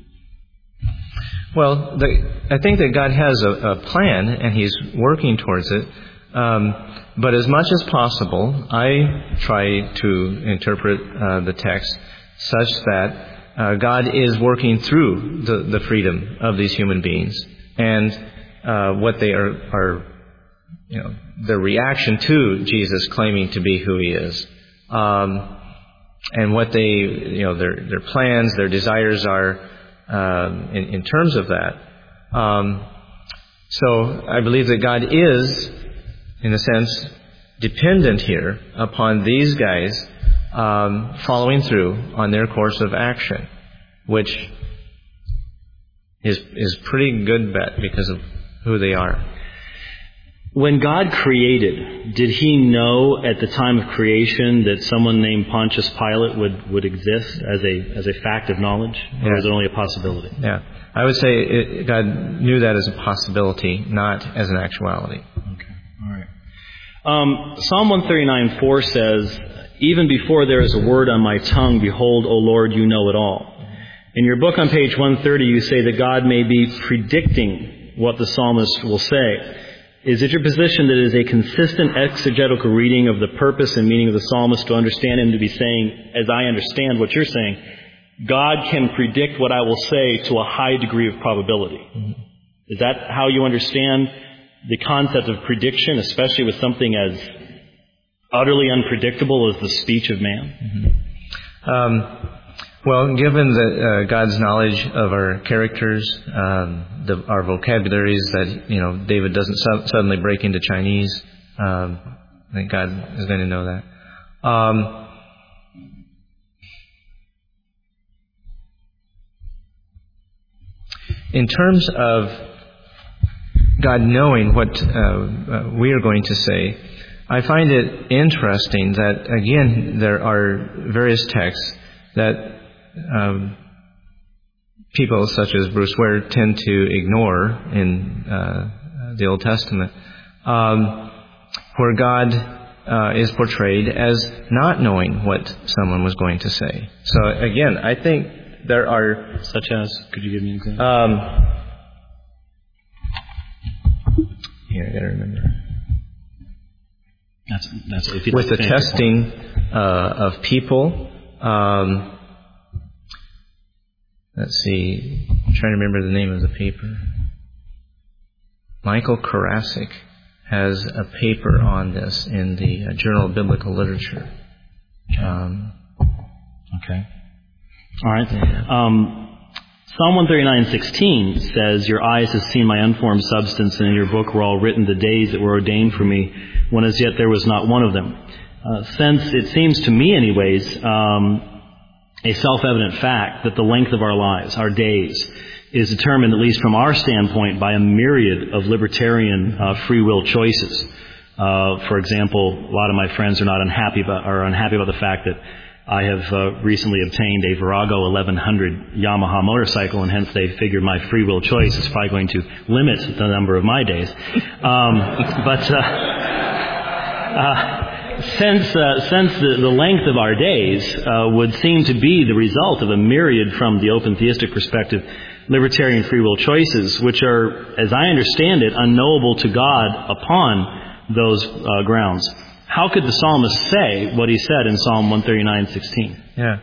Well, I think that God has a plan, and he's working towards it. But as much as possible, I try to interpret the text such that God is working through the freedom of these human beings and what they are, their reaction to Jesus claiming to be who he is, and what they, their plans, their desires are in terms of that. So I believe that God is, in a sense, dependent here upon these guys following through on their course of action, which is pretty good bet because of who they are. When God created, did he know at the time of creation that someone named Pontius Pilate would exist as a fact of knowledge? Or was it only a possibility? Yeah. I would say God knew that as a possibility, not as an actuality. Okay. All right. Psalm 139:4 says, even before there is a word on my tongue, behold, O Lord, you know it all. In your book on page 130, you say that God may be predicting what the psalmist will say. Is it your position that it is a consistent exegetical reading of the purpose and meaning of the psalmist to understand him to be saying, as I understand what you're saying, God can predict what I will say to a high degree of probability? Is that how you understand the concept of prediction, especially with something as utterly unpredictable as the speech of man? Well, given that God's knowledge of our characters, our vocabularies, that David doesn't suddenly break into Chinese, I think God is going to know that. In terms of God knowing what we are going to say, I find it interesting that, again, there are various texts that people such as Bruce Ware tend to ignore in the Old Testament, where God is portrayed as not knowing what someone was going to say. So, again, I think there are... Such as? Could you give me an example? Here, I got to remember. That's with the testing of people. Let's see. I'm trying to remember the name of the paper. Michael Karasik has a paper on this in the Journal of Biblical Literature. Okay. All right. Psalm 139:16 says, "Your eyes have seen my unformed substance, and in your book were all written the days that were ordained for me, when as yet there was not one of them." Since it seems to me anyways, a self-evident fact that the length of our lives, our days, is determined, at least from our standpoint, by a myriad of libertarian free will choices. For example, a lot of my friends are unhappy about the fact that I have recently obtained a Virago 1100 Yamaha motorcycle, and hence they figure my free will choice is probably going to limit the number of my days. Since the length of our days would seem to be the result of a myriad, from the open theistic perspective, libertarian free will choices, which are, as I understand it, unknowable to God upon those grounds. How could the psalmist say what he said in Psalm 139:16? Yeah.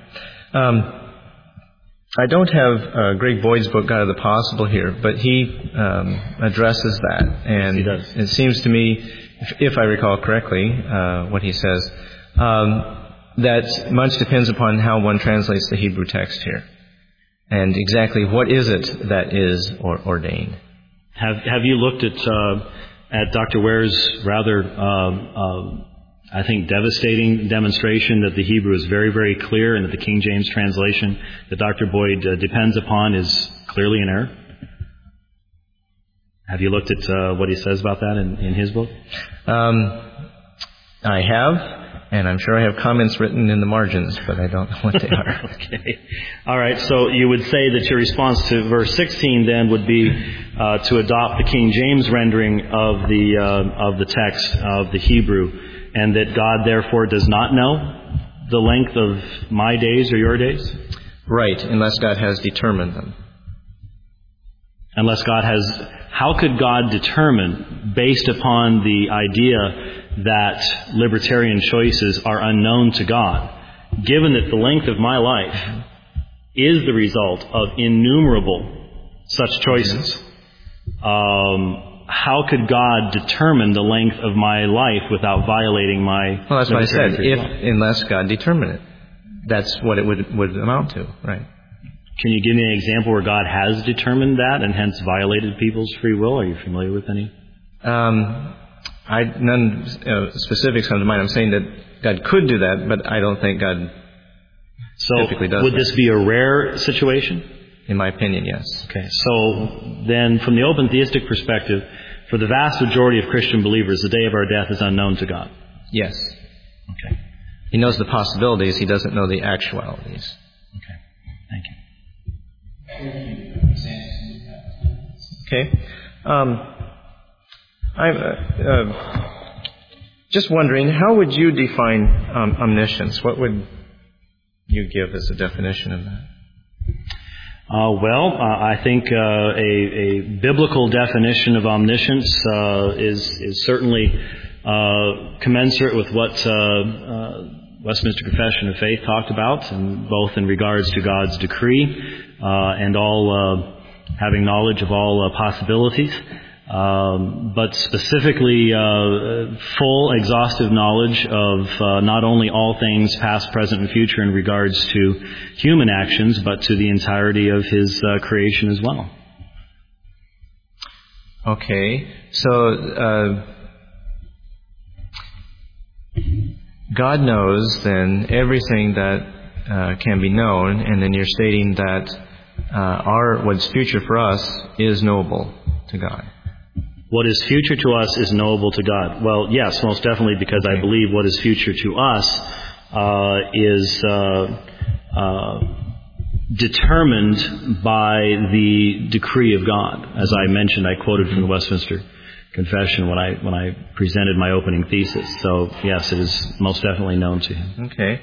I don't have Greg Boyd's book, God of the Possible, here, but he addresses that. And he does. It seems to me, if I recall correctly, what he says, that much depends upon how one translates the Hebrew text here. And exactly what is it that is ordained. Have you looked at Dr. Ware's rather I think devastating demonstration that the Hebrew is very, very clear, and that the King James translation that Dr. Boyd depends upon is clearly in error? Have you looked at what he says about that in his book? I have, and I'm sure I have comments written in the margins, but I don't know what they are. Okay. All right, so you would say that your response to verse 16 then would be to adopt the King James rendering of the text of the Hebrew, and that God therefore does not know the length of my days or your days? Right, unless God has determined them. Unless God has... How could God determine, based upon the idea that libertarian choices are unknown to God, given that the length of my life is the result of innumerable such choices? How could God determine the length of my life without violating my... Well, that's what I said. Unless God determined it. That's what it would amount to, right? Can you give me an example where God has determined that and hence violated people's free will? Are you familiar with any? None specifics come to mind. I'm saying that God could do that, but I don't think God typically does. So would this be a rare situation? In my opinion, yes. Okay, so then from the open theistic perspective, for the vast majority of Christian believers, the day of our death is unknown to God. Yes. Okay. He knows the possibilities. He doesn't know the actualities. Okay. Thank you. Okay. I'm just wondering, how would you define omniscience? What would you give as a definition of that? I think a biblical definition of omniscience is certainly commensurate with what Westminster Confession of Faith talked about, and both in regards to God's decree and all having knowledge of all possibilities, but specifically full, exhaustive knowledge of not only all things past, present, and future in regards to human actions, but to the entirety of His creation as well. Okay, so God knows then everything that can be known, and then you're stating that what's future for us is knowable to God. What is future to us is knowable to God. Well, yes, most definitely, because I believe what is future to us is determined by the decree of God. As I mentioned, I quoted from the Westminster Confession when I presented my opening thesis. So, yes, it is most definitely known to Him. Okay.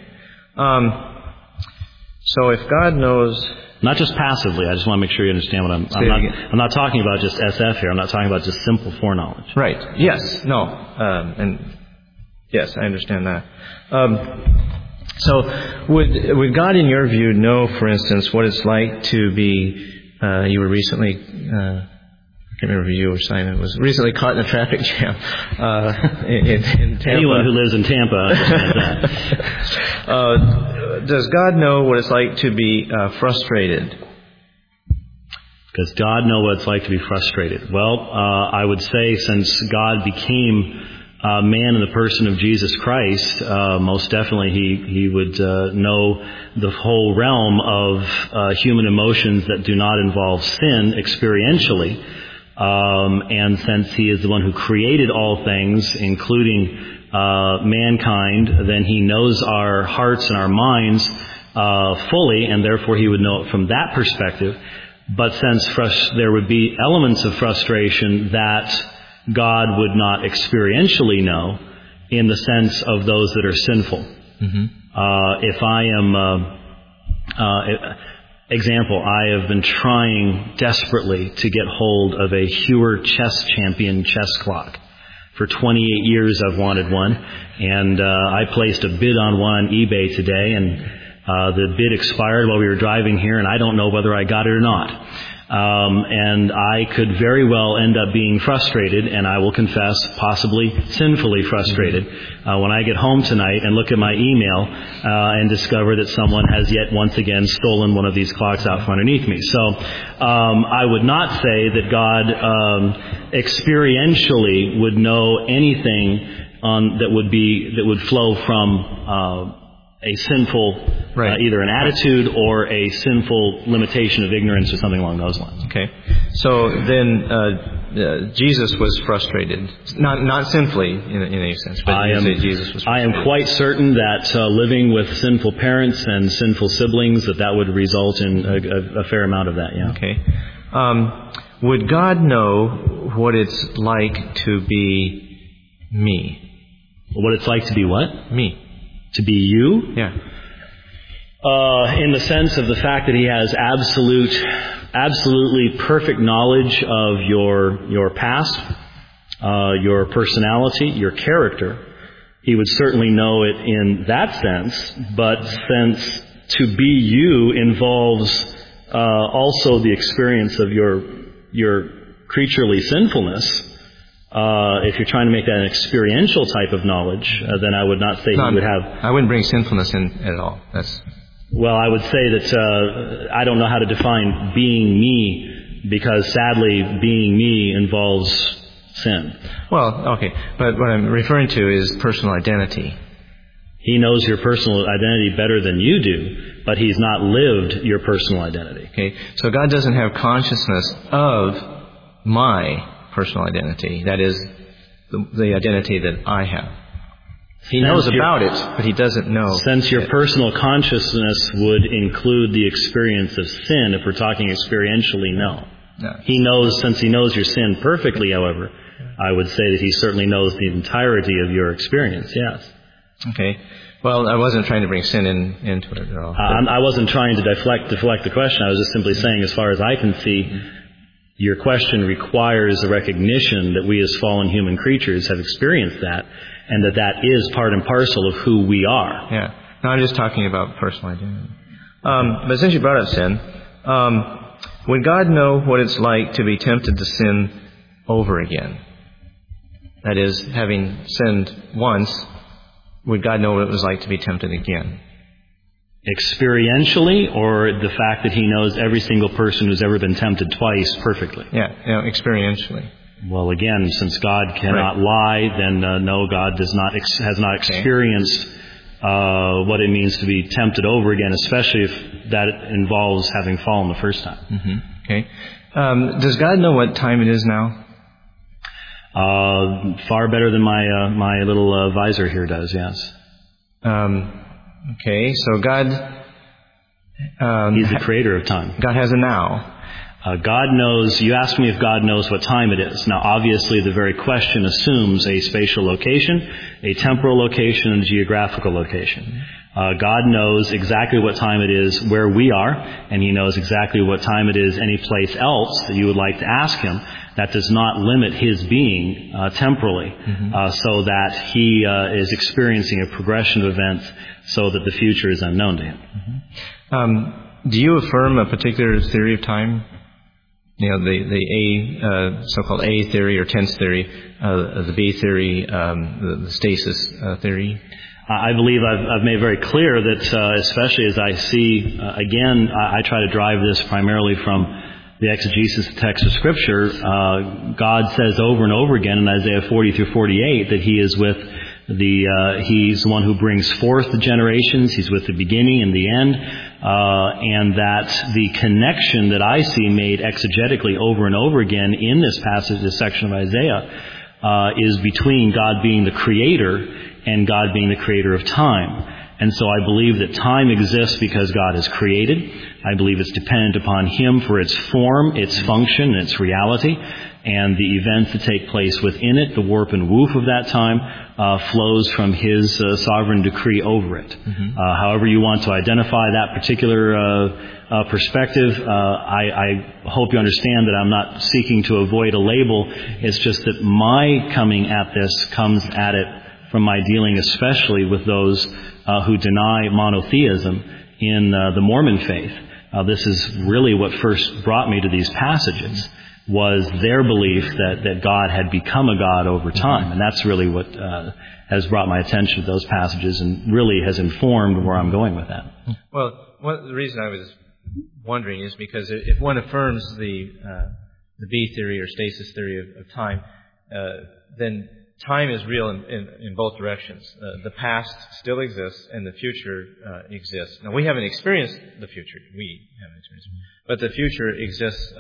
So if God knows... Not just passively. I just want to make sure you understand what I'm not talking about just SF here. I'm not talking about just simple foreknowledge. Right. Yes. No. And yes, I understand that. So would God, in your view, know, for instance, what it's like to be, you were recently, I can't remember if you or Simon was recently caught in a traffic jam in Tampa. Anyone who lives in Tampa understands that. Does God know what it's like to be frustrated? Does God know what it's like to be frustrated? Well, I would say since God became man in the person of Jesus Christ, most definitely He would know the whole realm of human emotions that do not involve sin experientially. And since He is the one who created all things, including mankind, then He knows our hearts and our minds fully, and therefore He would know it from that perspective. But since there would be elements of frustration that God would not experientially know, in the sense of those that are sinful. Mm-hmm. If I am... Example, I have been trying desperately to get hold of a Heuer chess champion chess clock. For 28 years I've wanted one, and I placed a bid on one on eBay today, and the bid expired while we were driving here, and I don't know whether I got it or not. And I could very well end up being frustrated, and I will confess, possibly sinfully frustrated, when I get home tonight and look at my email and discover that someone has yet once again stolen one of these clocks out from underneath me. So I would not say that God experientially would know anything that would flow from a sinful, either an attitude or a sinful limitation of ignorance or something along those lines. Okay. So then Jesus was frustrated. Not sinfully in any sense, but Jesus was frustrated. I am quite certain that living with sinful parents and sinful siblings, that would result in a fair amount of that, yeah. Okay. Would God know what it's like to be me? What it's like to be what? Me. To be you? Yeah. In the sense of the fact that He has absolutely perfect knowledge of your past, your personality, your character. He would certainly know it in that sense, but since to be you involves also the experience of your creaturely sinfulness, if you're trying to make that an experiential type of knowledge, then I would not say He would have... I wouldn't bring sinfulness in at all. Well, I would say that I don't know how to define being me, because sadly, being me involves sin. Well, okay. But what I'm referring to is personal identity. He knows your personal identity better than you do, but He's not lived your personal identity. Okay. So God doesn't have consciousness of my personal identity. That is the identity that I have. He knows about it, but He doesn't know. Since your personal consciousness would include the experience of sin, if we're talking experientially, no. He knows, since He knows your sin perfectly, however, I would say that He certainly knows the entirety of your experience, yes. Okay. Well, I wasn't trying to bring sin into it at all. I wasn't trying to deflect the question. I was just simply saying, as far as I can see, your question requires a recognition that we as fallen human creatures have experienced that, and that is part and parcel of who we are. Yeah. No, I'm just talking about personal identity. But since you brought up sin, would God know what it's like to be tempted to sin over again? That is, having sinned once, would God know what it was like to be tempted again? Experientially, or the fact that He knows every single person who's ever been tempted twice perfectly? Yeah, experientially. Well, again, since God cannot lie, then no, God has not experienced what it means to be tempted over again, especially if that involves having fallen the first time. Mm-hmm. Okay. Does God know what time it is now? Far better than my little visor here does, yes. Okay, so God... He's the creator of time. God has a now. God knows, you asked me if God knows what time it is. Now, obviously, the very question assumes a spatial location, a temporal location, and a geographical location. God knows exactly what time it is where we are, and He knows exactly what time it is any place else that you would like to ask Him. That does not limit His being temporally, so that He is experiencing a progression of events so that the future is unknown to Him. Do you affirm a particular theory of time? You know, the so-called A theory or tense theory, the B theory, the stasis theory? I believe I've made very clear that, especially as I see, again, I try to drive this primarily from the exegesis of text of Scripture. God says over and over again in Isaiah 40 through 48 that He is with He's the one who brings forth the generations. He's with the beginning and the end. And that the connection that I see made exegetically over and over again in this passage, this section of Isaiah, is between God being the creator and God being the creator of time. And so I believe that time exists because God has created. I believe it's dependent upon Him for its form, its function, its reality. And the events that take place within it, the warp and woof of that time, flows from His sovereign decree over it. However you want to identify that particular perspective, I hope you understand that I'm not seeking to avoid a label. It's just that my coming at this comes at it from my dealing especially with those who deny monotheism in the Mormon faith. This is really what first brought me to these passages, was their belief that God had become a God over time. And that's really what has brought my attention to those passages and really has informed where I'm going with that. Well, the reason I was wondering is because if one affirms the B theory or stasis theory of time, then time is real in both directions. The past still exists and the future exists. Now, we haven't experienced the future. But the future exists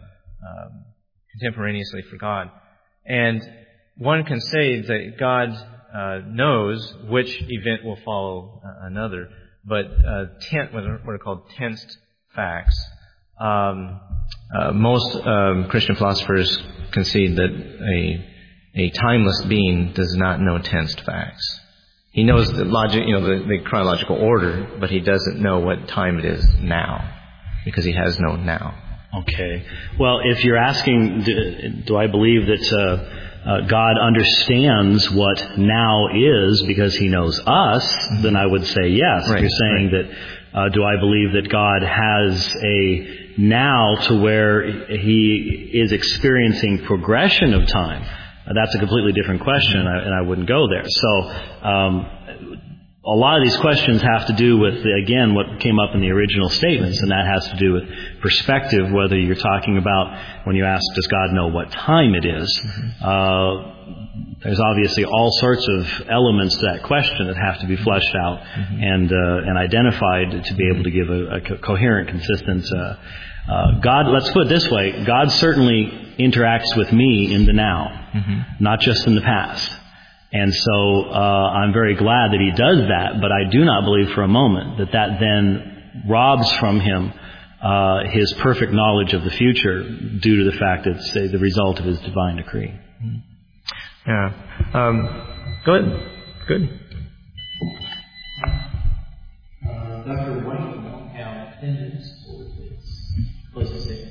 contemporaneously for God. And one can say that God knows which event will follow another, but what are called tensed facts. Most Christian philosophers concede that a timeless being does not know tensed facts. He knows the logic, the chronological order, but he doesn't know what time it is now, because he has no now. Okay. Well, if you're asking, do I believe that God understands what now is because He knows us, then I would say yes. Right, if you're saying that, do I believe that God has a now to where He is experiencing progression of time? That's a completely different question, and I wouldn't go there. So, a lot of these questions have to do with, again, what came up in the original statements, and that has to do with perspective, whether you're talking about when you ask, does God know what time it is? There's obviously all sorts of elements to that question that have to be fleshed out and identified to be able to give a coherent, consistent God. Let's put it this way. God certainly interacts with me in the now, not just in the past. And so I'm very glad that He does that, but I do not believe for a moment that then robs from Him His perfect knowledge of the future due to the fact that it's the result of His divine decree. Yeah. Good. Dr. White won't have attendance for this closing statement.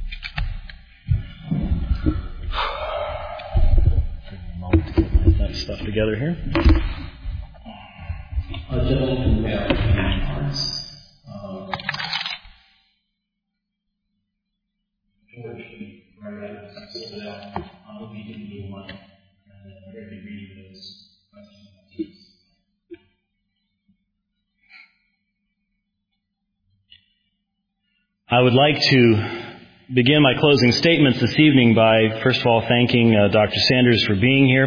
Stuff together here. A gentleman who had hearts. George can write out and sort it out. We'll be giving you one, and then we're going to be reading those questions. I would like to begin my closing statements this evening by, first of all, thanking Dr. Sanders for being here.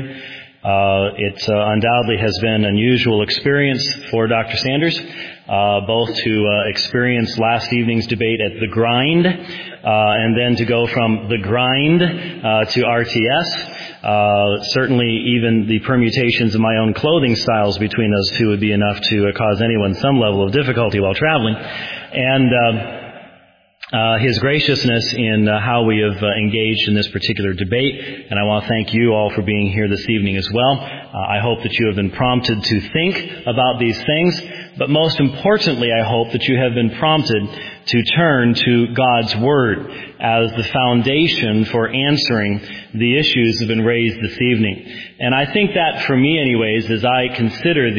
It undoubtedly has been an unusual experience for Dr. Sanders, both to experience last evening's debate at The Grind, and then to go from The Grind to RTS. Certainly even the permutations of my own clothing styles between those two would be enough to cause anyone some level of difficulty while traveling. And his graciousness in how we have engaged in this particular debate, and I want to thank you all for being here this evening as well. I hope that you have been prompted to think about these things, but most importantly, I hope that you have been prompted to turn to God's Word as the foundation for answering the issues that have been raised this evening. And I think that for me anyways, as I consider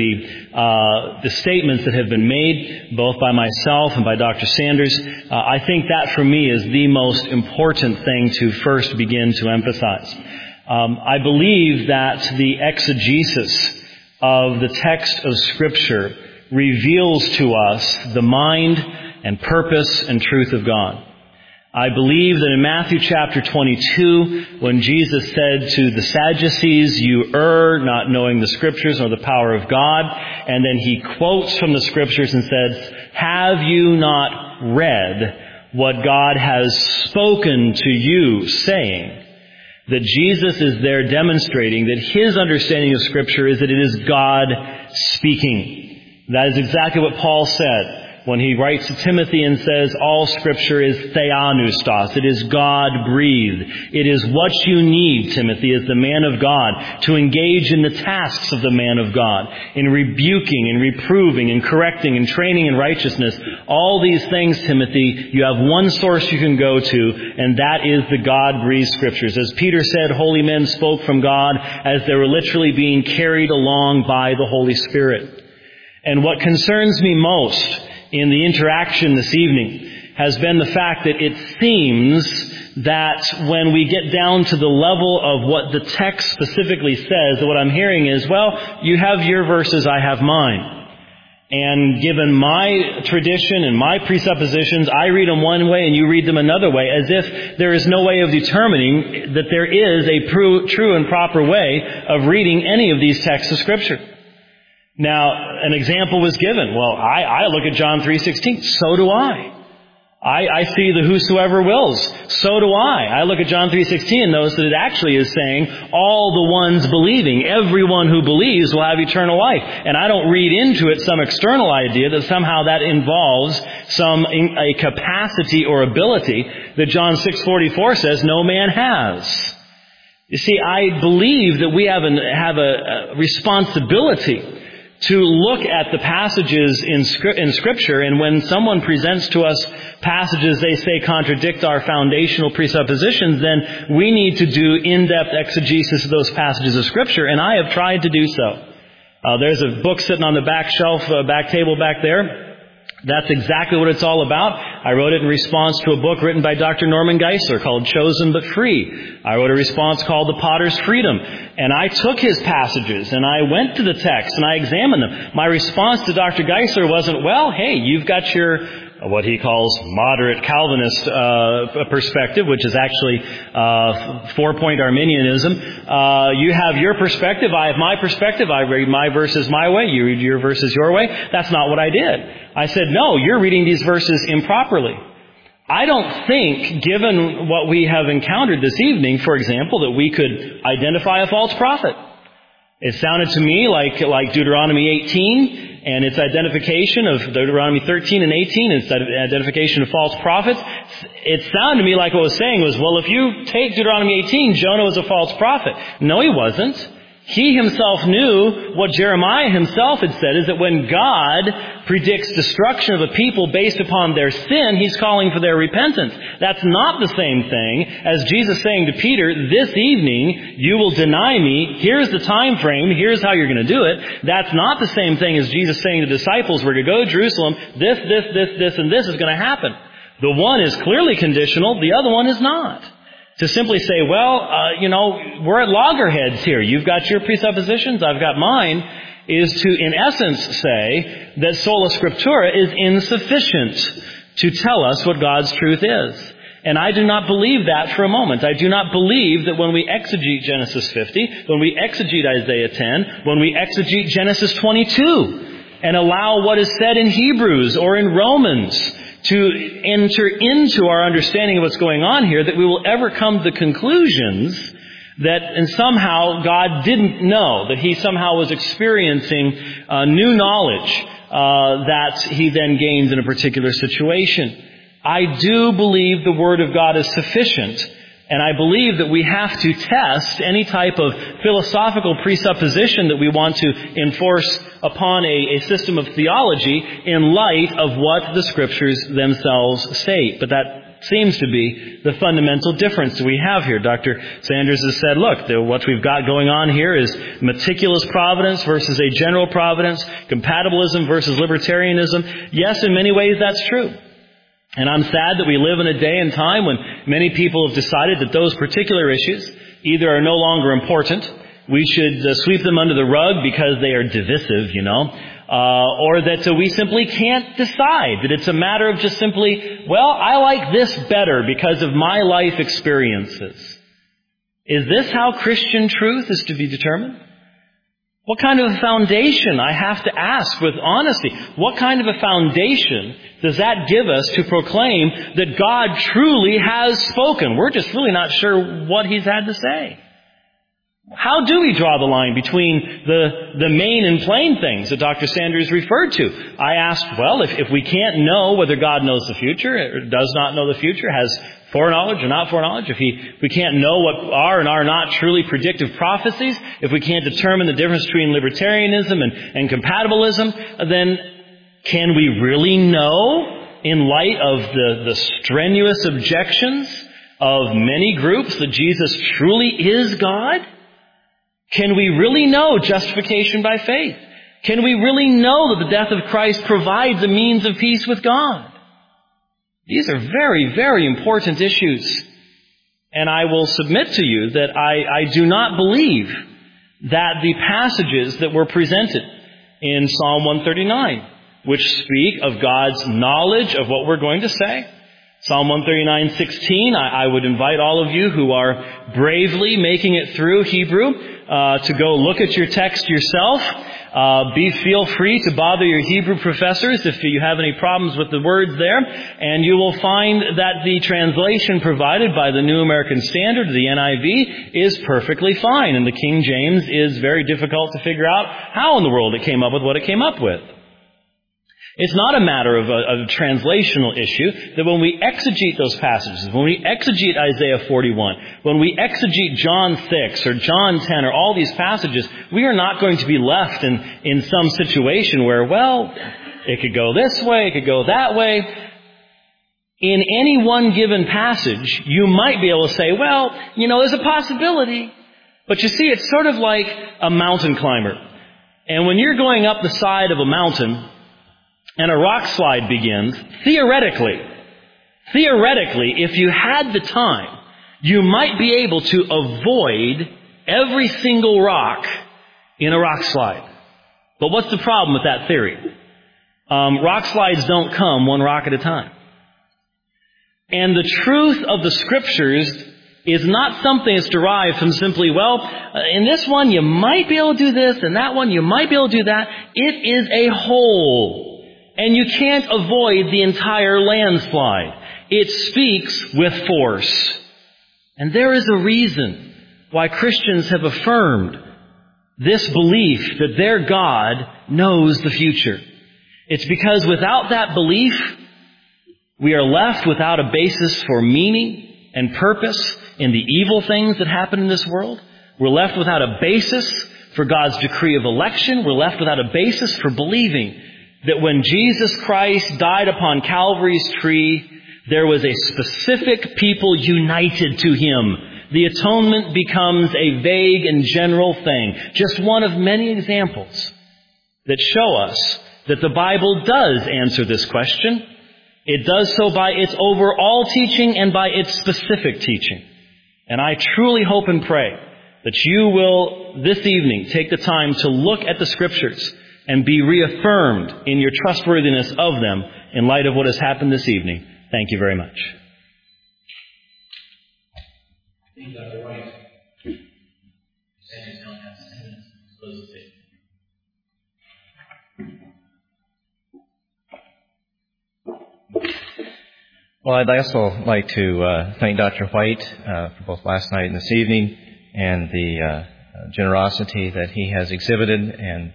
the statements that have been made, both by myself and by Dr. Sanders, I think that for me is the most important thing to first begin to emphasize. I believe that the exegesis of the text of Scripture reveals to us the mind and purpose and truth of God. I believe that in Matthew chapter 22, when Jesus said to the Sadducees, "You err, not knowing the Scriptures nor the power of God," and then he quotes from the Scriptures and says, "Have you not read what God has spoken to you, saying?" That Jesus is there demonstrating that his understanding of Scripture is that it is God speaking. That is exactly what Paul said when he writes to Timothy and says, all Scripture is theopneustos. It is God-breathed. It is what you need, Timothy, as the man of God, to engage in the tasks of the man of God, in rebuking and reproving and correcting and training in righteousness. All these things, Timothy, you have one source you can go to, and that is the God-breathed Scriptures. As Peter said, holy men spoke from God as they were literally being carried along by the Holy Spirit. And what concerns me most in the interaction this evening has been the fact that it seems that when we get down to the level of what the text specifically says, that what I'm hearing is, well, you have your verses, I have mine. And given my tradition and my presuppositions, I read them one way and you read them another way, as if there is no way of determining that there is a true and proper way of reading any of these texts of Scripture. Now, an example was given. Well, I look at John 3:16. So do I. I see the whosoever wills. So do I. I look at John 3:16 and notice that it actually is saying all the ones believing, everyone who believes will have eternal life. And I don't read into it some external idea that somehow that involves a capacity or ability that John 6:44 says no man has. You see, I believe that we have a responsibility to look at the passages in Scripture, and when someone presents to us passages they say contradict our foundational presuppositions, then we need to do in-depth exegesis of those passages of Scripture, and I have tried to do so. There's a book sitting on the back shelf, back table back there. That's exactly what it's all about. I wrote it in response to a book written by Dr. Norman Geisler called Chosen But Free. I wrote a response called The Potter's Freedom. And I took his passages and I went to the text and I examined them. My response to Dr. Geisler wasn't, well, hey, you've got your what he calls moderate Calvinist perspective, which is actually four-point Arminianism. You have your perspective, I have my perspective. I read my verses my way, you read your verses your way. That's not what I did. I said, no, you're reading these verses improperly. I don't think, given what we have encountered this evening, for example, that we could identify a false prophet. It sounded to me like Deuteronomy 18 and its identification of Deuteronomy 13 and 18, its identification of false prophets. It sounded to me like what it was saying was, well, if you take Deuteronomy 18, Jonah was a false prophet. No, he wasn't. He himself knew what Jeremiah himself had said, is that when God predicts destruction of a people based upon their sin, He's calling for their repentance. That's not the same thing as Jesus saying to Peter, this evening you will deny me. Here's the time frame. Here's how you're going to do it. That's not the same thing as Jesus saying to the disciples, we're going to go to Jerusalem. This, and this is going to happen. The one is clearly conditional, the other one is not. To simply say, well, we're at loggerheads here. You've got your presuppositions, I've got mine, is to, in essence, say that sola scriptura is insufficient to tell us what God's truth is. And I do not believe that for a moment. I do not believe that when we exegete Genesis 50, when we exegete Isaiah 10, when we exegete Genesis 22, and allow what is said in Hebrews or in Romans to enter into our understanding of what's going on here, that we will ever come to the conclusions that and somehow God didn't know, that He somehow was experiencing new knowledge that He then gains in a particular situation. I do believe the Word of God is sufficient, and I believe that we have to test any type of philosophical presupposition that we want to enforce upon a system of theology in light of what the Scriptures themselves state. But that seems to be the fundamental difference that we have here. Dr. Sanders has said, look, what we've got going on here is meticulous providence versus a general providence, compatibilism versus libertarianism. Yes, in many ways that's true. And I'm sad that we live in a day and time when many people have decided that those particular issues either are no longer important, we should sweep them under the rug because they are divisive, or that we simply can't decide, that it's a matter of just simply, well, I like this better because of my life experiences. Is this how Christian truth is to be determined? What kind of a foundation, I have to ask with honesty, what kind of a foundation does that give us to proclaim that God truly has spoken? We're just really not sure what He's had to say. How do we draw the line between the main and plain things that Dr. Sanders referred to? I asked, well, if we can't know whether God knows the future, or does not know the future, has foreknowledge or not foreknowledge, if we can't know what are and are not truly predictive prophecies, if we can't determine the difference between libertarianism and compatibilism, then can we really know, in light of the strenuous objections of many groups, that Jesus truly is God? Can we really know justification by faith? Can we really know that the death of Christ provides a means of peace with God? These are very, very important issues. And I will submit to you that I do not believe that the passages that were presented in Psalm 139, which speak of God's knowledge of what we're going to say, Psalm 139:16, I would invite all of you who are bravely making it through Hebrew to go look at your text yourself. Feel free to bother your Hebrew professors if you have any problems with the words there, and you will find that the translation provided by the New American Standard, the NIV, is perfectly fine, and the King James is very difficult to figure out how in the world it came up with what it came up with. It's not a matter of a translational issue, that when we exegete those passages, when we exegete Isaiah 41, when we exegete John 6 or John 10 or all these passages, we are not going to be left in some situation where, well, it could go this way, it could go that way. In any one given passage, you might be able to say, well, there's a possibility. But you see, it's sort of like a mountain climber. And when you're going up the side of a mountain, and a rock slide begins, theoretically, if you had the time, you might be able to avoid every single rock in a rock slide. But what's the problem with that theory? Rock slides don't come one rock at a time. And the truth of the Scriptures is not something that's derived from simply, in this one you might be able to do this, and that one you might be able to do that. It is a whole. And you can't avoid the entire landslide. It speaks with force. And there is a reason why Christians have affirmed this belief that their God knows the future. It's because without that belief, we are left without a basis for meaning and purpose in the evil things that happen in this world. We're left without a basis for God's decree of election. We're left without a basis for believing that when Jesus Christ died upon Calvary's tree, there was a specific people united to Him. The atonement becomes a vague and general thing. Just one of many examples that show us that the Bible does answer this question It does so by its overall teaching and by its specific teaching. And I truly hope and pray that you will, this evening, take the time to look at the Scriptures and be reaffirmed in your trustworthiness of them in light of what has happened this evening. Thank you very much. Dr. White. Well, I'd also like to thank Dr. White for both last night and this evening, and the generosity that he has exhibited, and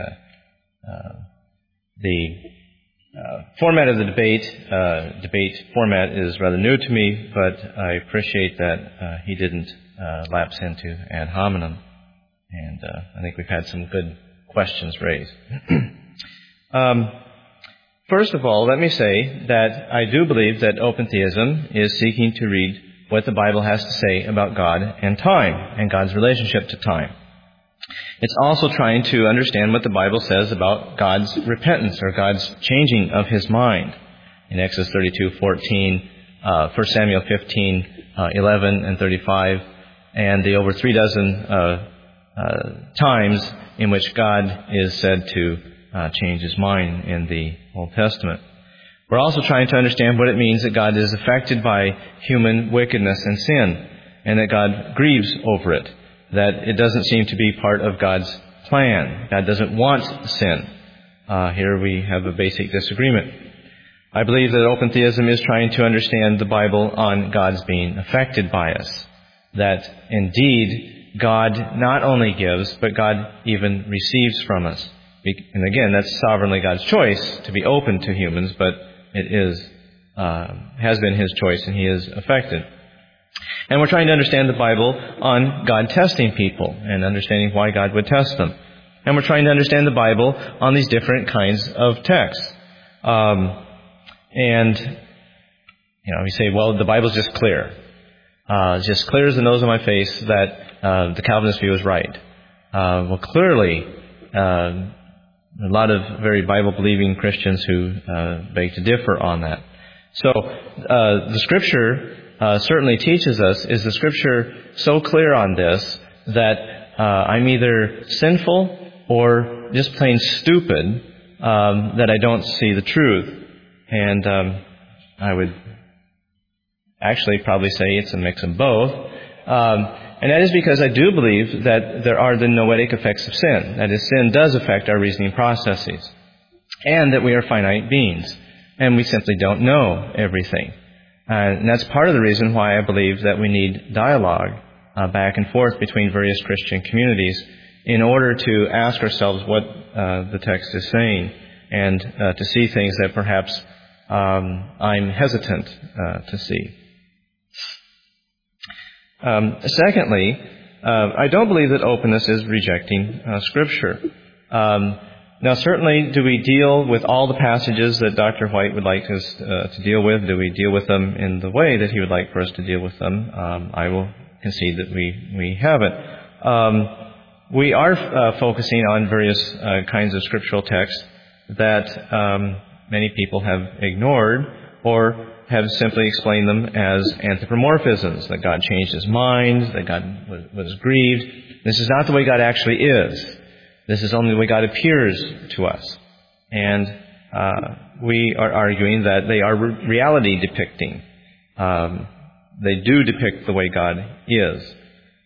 the format of the debate format is rather new to me, but I appreciate that he didn't lapse into ad hominem, and I think we've had some good questions raised. First of all, let me say that I do believe that open theism is seeking to read what the Bible has to say about God and time, and God's relationship to time. It's also trying to understand what the Bible says about God's repentance, or God's changing of His mind. In Exodus 32:14, 1 Samuel 15:11 and 35, and the over 36 times in which God is said to change His mind in the Old Testament. We're also trying to understand what it means that God is affected by human wickedness and sin, and that God grieves over it, that it doesn't seem to be part of God's plan. God doesn't want sin. Here we have a basic disagreement. I believe that open theism is trying to understand the Bible on God's being affected by us, that indeed God not only gives, but God even receives from us. And again, that's sovereignly God's choice to be open to humans, but it has been His choice, and He is affected. And we're trying to understand the Bible on God testing people and understanding why God would test them. And we're trying to understand the Bible on these different kinds of texts. We say, well, the Bible's just clear. Just clear as the nose on my face that the Calvinist view is right. Well, clearly, a lot of very Bible-believing Christians who beg to differ on that. So, the Scripture certainly teaches us, is the Scripture so clear on this that I'm either sinful or just plain stupid that I don't see the truth? And I would actually probably say it's a mix of both. And that is because I do believe that there are the noetic effects of sin. That is, sin does affect our reasoning processes. And that we are finite beings. And we simply don't know everything. And that's part of the reason why I believe that we need dialogue back and forth between various Christian communities in order to ask ourselves what the text is saying, and to see things that perhaps I'm hesitant to see. Secondly, I don't believe that openness is rejecting Scripture. Now, certainly, do we deal with all the passages that Dr. White would like us to deal with? Do we deal with them in the way that he would like for us to deal with them? I will concede that we haven't. We are focusing on various kinds of scriptural texts that many people have ignored, or have simply explained them as anthropomorphisms, that God changed His mind, that God was grieved. This is not the way God actually is. This is only the way God appears to us. And we are arguing that they are reality depicting. They do depict the way God is.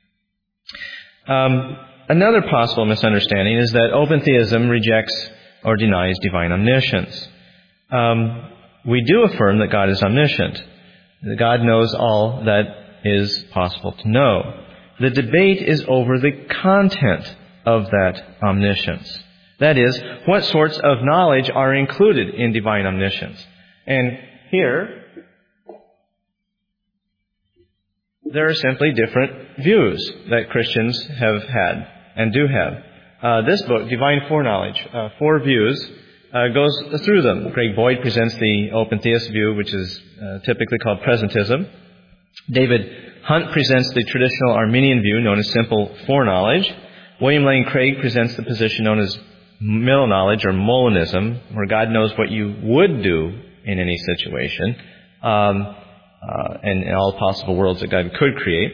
Another possible misunderstanding is that open theism rejects or denies divine omniscience. We do affirm that God is omniscient, that God knows all that is possible to know. The debate is over the content of that omniscience. That is, what sorts of knowledge are included in divine omniscience. And here, there are simply different views that Christians have had and do have. This book, Divine Foreknowledge, 4 views, goes through them. Greg Boyd presents the open theist view, which is typically called presentism. David Hunt presents the traditional Arminian view, known as simple foreknowledge. William Lane Craig presents the position known as middle knowledge, or Molinism, where God knows what you would do in any situation, and in all possible worlds that God could create.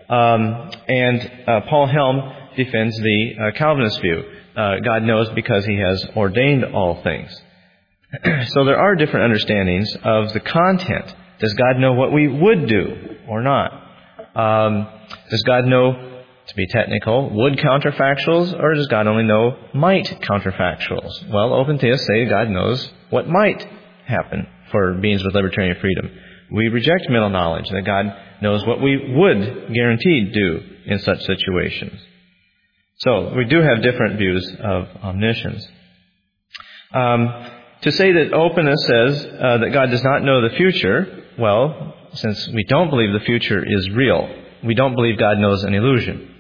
Paul Helm defends the Calvinist view. God knows because He has ordained all things. So there are different understandings of the content. Does God know what we would do or not? Does God know, to be technical, would counterfactuals, or does God only know might counterfactuals? Well, open theists say God knows what might happen for beings with libertarian freedom. We reject mental knowledge, that God knows what we would guaranteed do in such situations. So we do have different views of omniscience. To say that openness says that God does not know the future, well, since we don't believe the future is real, we don't believe God knows an illusion.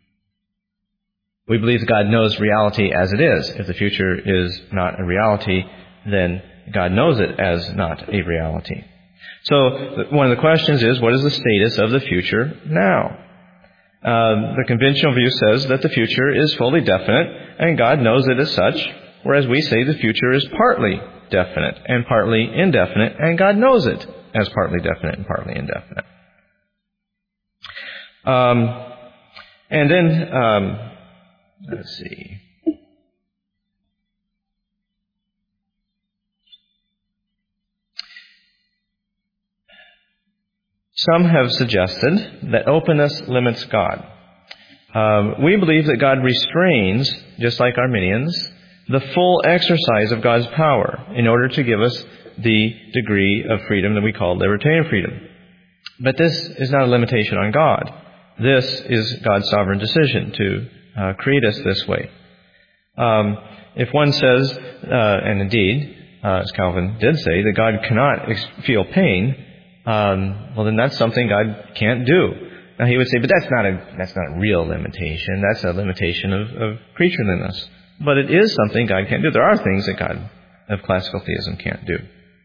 We believe God knows reality as it is. If the future is not a reality, then God knows it as not a reality. So one of the questions is, what is the status of the future now? The conventional view says that the future is fully definite, and God knows it as such, whereas we say the future is partly definite and partly indefinite, and God knows it as partly definite and partly indefinite. And then, let's see. Some have suggested that openness limits God. We believe that God restrains, just like Arminians, the full exercise of God's power in order to give us the degree of freedom that we call libertarian freedom. But this is not a limitation on God. This is God's sovereign decision to create us this way. If one says, and indeed, as Calvin did say, that God cannot feel pain, well, then that's something God can't do. Now he would say, but that's not a real limitation. That's a limitation of creatureliness. But it is something God can't do. There are things that God of classical theism can't do.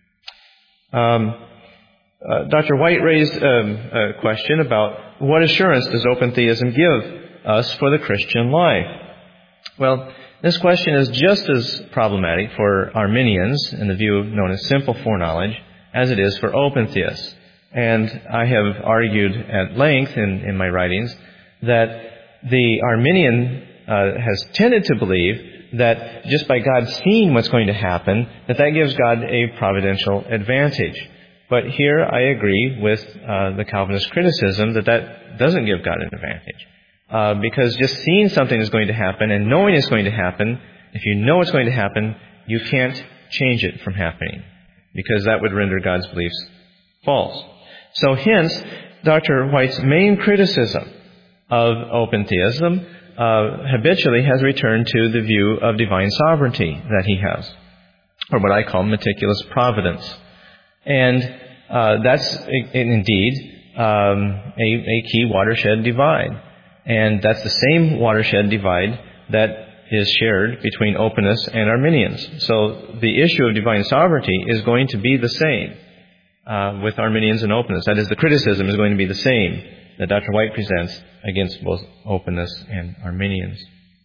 Dr. White raised a question about what assurance does open theism give us for the Christian life? Well, this question is just as problematic for Arminians in the view known as simple foreknowledge as it is for open theists. And I have argued at length in my writings that the Arminian has tended to believe that just by God seeing what's going to happen, that gives God a providential advantage. But here I agree with the Calvinist criticism that doesn't give God an advantage. Because just seeing something is going to happen and knowing it's going to happen, if you know it's going to happen, you can't change it from happening, because that would render God's beliefs false. So hence, Dr. White's main criticism of open theism habitually has returned to the view of divine sovereignty that he has, or what I call meticulous providence. And that's indeed a key watershed divide. And that's the same watershed divide that is shared between openness and Arminians. So the issue of divine sovereignty is going to be the same with Arminians and openness. That is, the criticism is going to be the same that Dr. White presents against both openness and Arminians.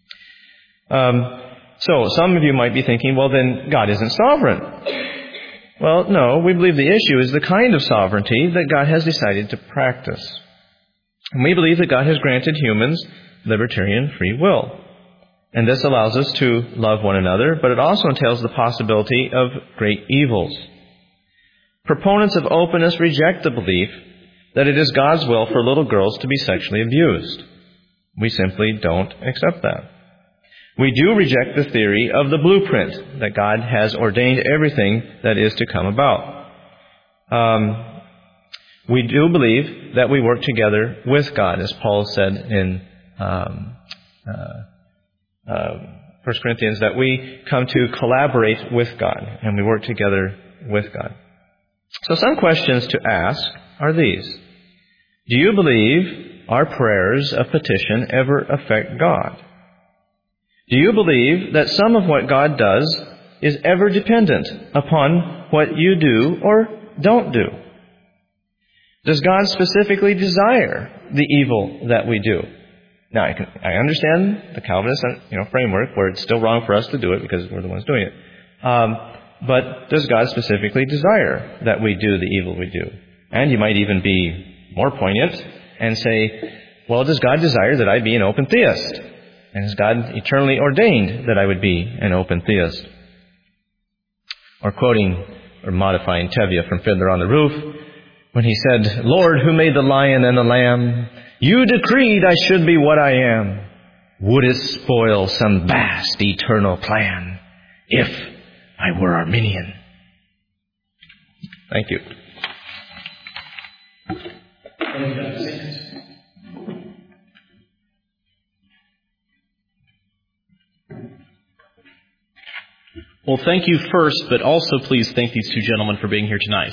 So some of you might be thinking, well, then God isn't sovereign. Well, no, we believe the issue is the kind of sovereignty that God has decided to practice. And we believe that God has granted humans libertarian free will. And this allows us to love one another, but it also entails the possibility of great evils. Proponents of openness reject the belief that it is God's will for little girls to be sexually abused. We simply don't accept that. We do reject the theory of the blueprint, that God has ordained everything that is to come about. We do believe that we work together with God, as Paul said in 1 Corinthians, that we come to collaborate with God, and we work together with God. So some questions to ask are these. Do you believe our prayers of petition ever affect God? Do you believe that some of what God does is ever dependent upon what you do or don't do? Does God specifically desire the evil that we do? Now, I understand the Calvinist framework where it's still wrong for us to do it because we're the ones doing it. but does God specifically desire that we do the evil we do? And you might even be more poignant and say, well, does God desire that I be an open theist? And has God eternally ordained that I would be an open theist? Or quoting or modifying Tevye from Fiddler on the Roof, when he said, Lord, who made the lion and the lamb, you decreed I should be what I am. Would it spoil some vast eternal plan if I were Arminian? Thank you. Well, thank you first, but also please thank these two gentlemen for being here tonight.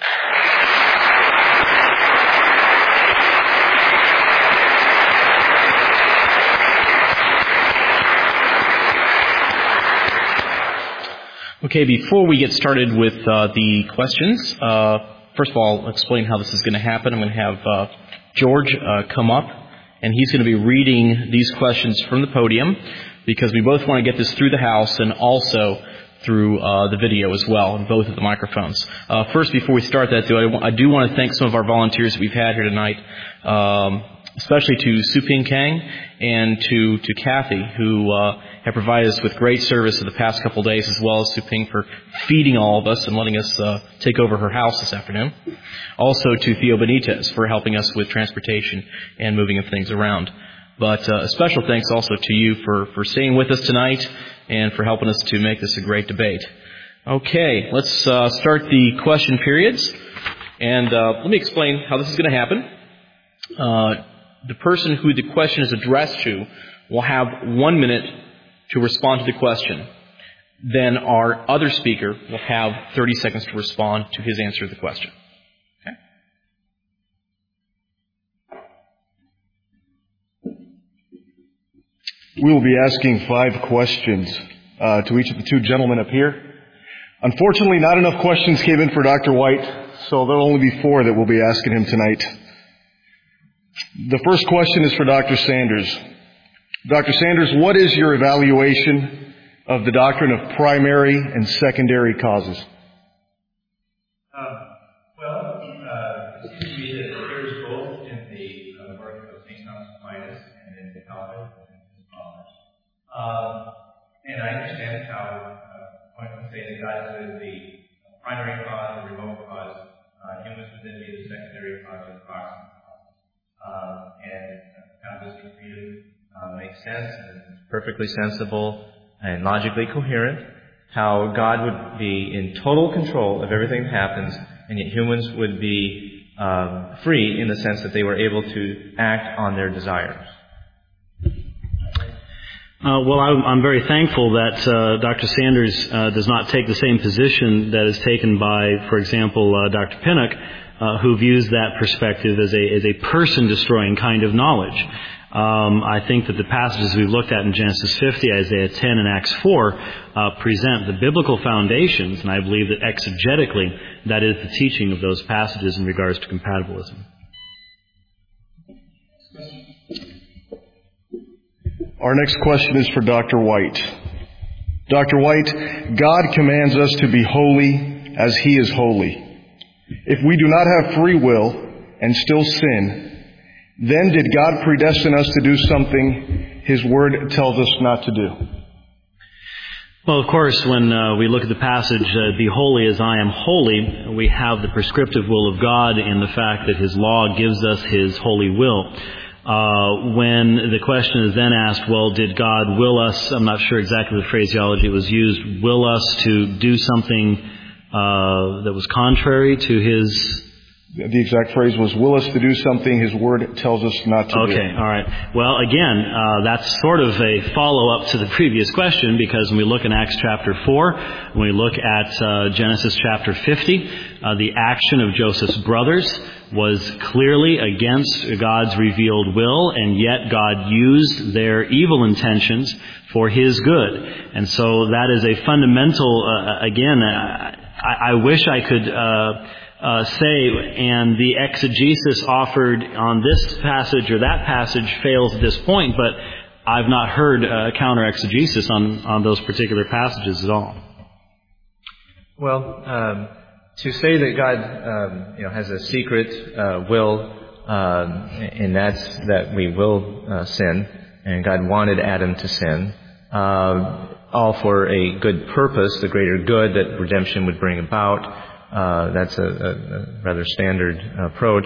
Okay, before we get started with the questions, first of all, I'll explain how this is going to happen. I'm going to have George come up, and he's going to be reading these questions from the podium, because we both want to get this through the house and also through the video as well, and both of the microphones. First, before we start that, though, I do want to thank some of our volunteers that we've had here tonight, especially to Su-Ping Kang and to Kathy, who have provided us with great service for the past couple of days, as well as Su-Ping for feeding all of us and letting us take over her house this afternoon. Also to Theo Benitez for helping us with transportation and moving of things around. But a special thanks also to you for staying with us tonight and for helping us to make this a great debate. Okay, let's start the question periods. And let me explain how this is going to happen. The person who the question is addressed to will have 1 minute to respond to the question. Then our other speaker will have 30 seconds to respond to his answer to the question. We will be asking 5 questions to each of the two gentlemen up here. Unfortunately, not enough questions came in for Dr. White, so there'll only be 4 that we'll be asking him tonight. The first question is for Dr. Sanders. Dr. Sanders, what is your evaluation of the doctrine of primary and secondary causes? It seems to me that it appears both in the work of St. Thomas Aquinas and in the Calvin and his scholars. And I understand how one can say that God is the primary cause, the remote cause, humans would then be the secondary cause or the proximate cause. And how this view makes sense and is perfectly sensible and logically coherent. How God would be in total control of everything that happens, and yet humans would be free in the sense that they were able to act on their desires. Well, I'm very thankful that Dr. Sanders does not take the same position that is taken by, for example, Dr. Pinnock, who views that perspective as a person-destroying kind of knowledge. I think that the passages we've looked at in Genesis 50, Isaiah 10, and Acts 4 present the biblical foundations, and I believe that exegetically that is the teaching of those passages in regards to compatibilism. Our next question is for Dr. White. Dr. White, God commands us to be holy as He is holy. If we do not have free will and still sin, then did God predestine us to do something His Word tells us not to do? Well, of course, when we look at the passage, be holy as I am holy, we have the prescriptive will of God in the fact that His law gives us His holy will. When the question is then asked, well, did God will us, I'm not sure exactly the phraseology was used, will us to do something that was contrary to His... The exact phrase was, will us to do something His Word tells us not to do. Okay, all right. Well, again, that's sort of a follow-up to the previous question, because when we look in Acts chapter 4, when we look at Genesis chapter 50, the action of Joseph's brothers was clearly against God's revealed will, and yet God used their evil intentions for His good. And so that is a fundamental, again, I wish I could... say, and the exegesis offered on this passage or that passage fails at this point, but I've not heard counter exegesis on those particular passages at all. Well, to say that God, has a secret will, and that's that we will sin, and God wanted Adam to sin, all for a good purpose, the greater good that redemption would bring about. That's a rather standard approach.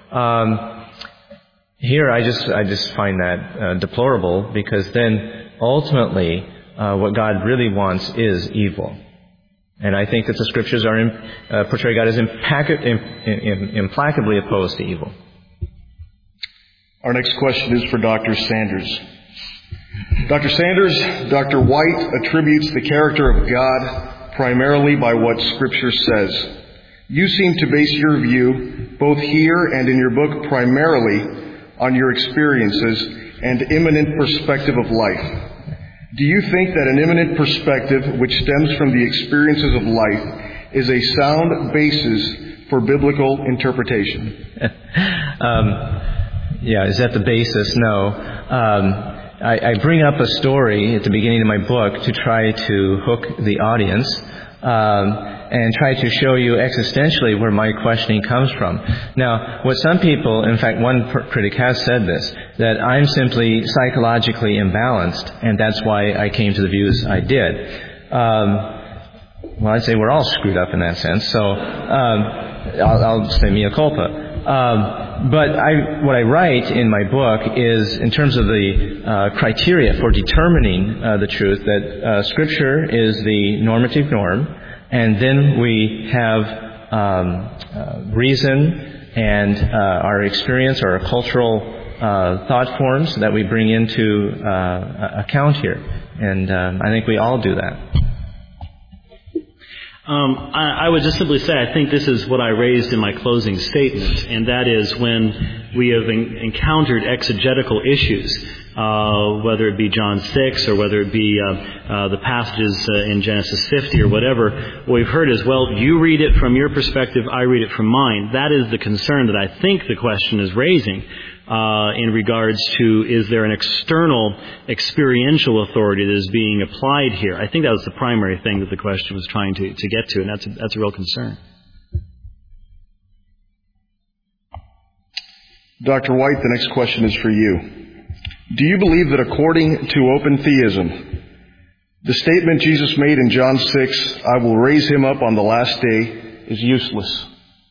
Here, I just find that deplorable, because then ultimately, what God really wants is evil. And I think that the Scriptures portray God as implacably opposed to evil. Our next question is for Dr. Sanders. Dr. Sanders, Dr. White attributes the character of God primarily by what Scripture says. You seem to base your view, both here and in your book, primarily on your experiences and immanent perspective of life. Do you think that an immanent perspective, which stems from the experiences of life, is a sound basis for biblical interpretation? Is that the basis? No. I bring up a story at the beginning of my book to try to hook the audience and try to show you existentially where my questioning comes from. Now, what some people, in fact, one critic has said this, that I'm simply psychologically imbalanced, and that's why I came to the views I did. Well, I'd say we're all screwed up in that sense, so I'll say mea culpa. But what I write in my book is, in terms of the criteria for determining the truth, that Scripture is the normative norm, and then we have reason and our experience or our cultural thought forms that we bring into account here. And I think we all do that. I would just simply say I think this is what I raised in my closing statement, and that is when we have encountered exegetical issues, whether it be John 6 or whether it be the passages in Genesis 50 or whatever, what we've heard is, well, you read it from your perspective, I read it from mine. That is the concern that I think the question is raising. In regards to, is there an external experiential authority that is being applied here? I think that was the primary thing that the question was trying to get to, and that's a real concern. Dr. White, the next question is for you. Do you believe that according to open theism, the statement Jesus made in John 6, I will raise him up on the last day, is useless?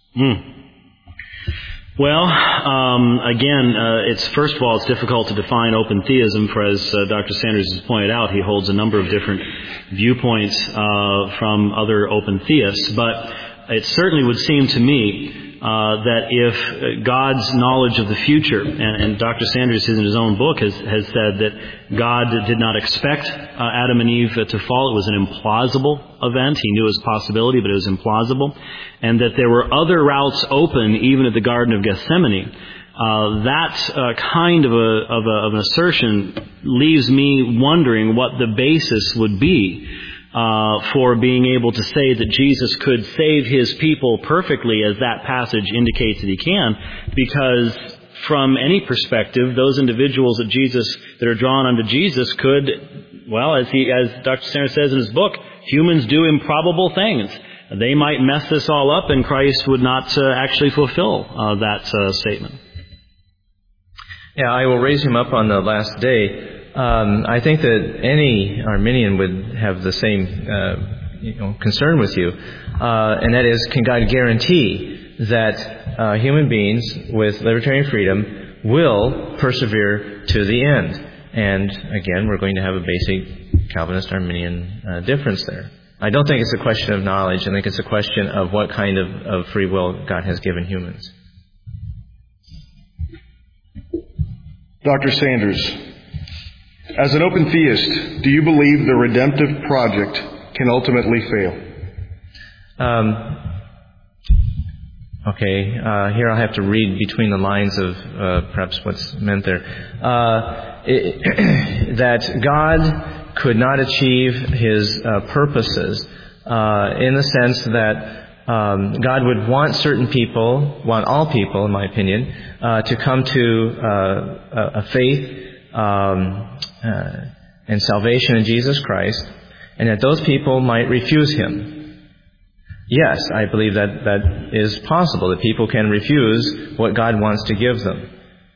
Well, again, first of all, it's difficult to define open theism, for as Dr. Sanders has pointed out, he holds a number of different viewpoints from other open theists. But it certainly would seem to me that if God's knowledge of the future, and Dr. Sanders in his own book has said that God did not expect Adam and Eve to fall. It was an implausible event. He knew it was a possibility, but it was implausible. And that there were other routes open, even at the Garden of Gethsemane. That kind of an assertion leaves me wondering what the basis would be for being able to say that Jesus could save his people perfectly, as that passage indicates that he can, because from any perspective, those individuals that are drawn unto Jesus could, well, as Dr. Sanders says in his book, humans do improbable things. They might mess this all up, and Christ would not actually fulfill that statement. Yeah, I will raise him up on the last day. I think that any Arminian would have the same concern with you, and that is, can God guarantee that human beings with libertarian freedom will persevere to the end? And again, we're going to have a basic Calvinist Arminian difference there. I don't think it's a question of knowledge. I think it's a question of what kind of free will God has given humans. Dr. Sanders, as an open theist, do you believe the redemptive project can ultimately fail? Here I'll have to read between the lines of perhaps what's meant there. That God could not achieve his purposes in the sense that God would want all people, in my opinion, to come to a faith and salvation in Jesus Christ, and that those people might refuse him. yes, I believe that is possible, that people can refuse what God wants to give them.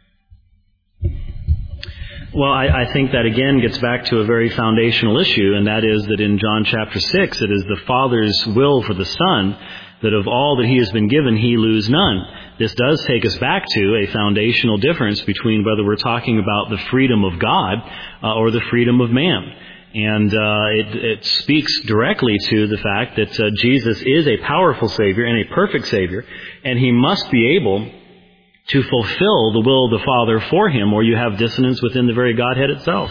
Well, I think that again gets back to a very foundational issue, and that is that in John chapter 6, it is the Father's will for the Son that of all that He has been given, He lose none. This does take us back to a foundational difference between whether we're talking about the freedom of God or the freedom of man. And it speaks directly to the fact that Jesus is a powerful Savior and a perfect Savior, and He must be able to fulfill the will of the Father for Him, or you have dissonance within the very Godhead itself.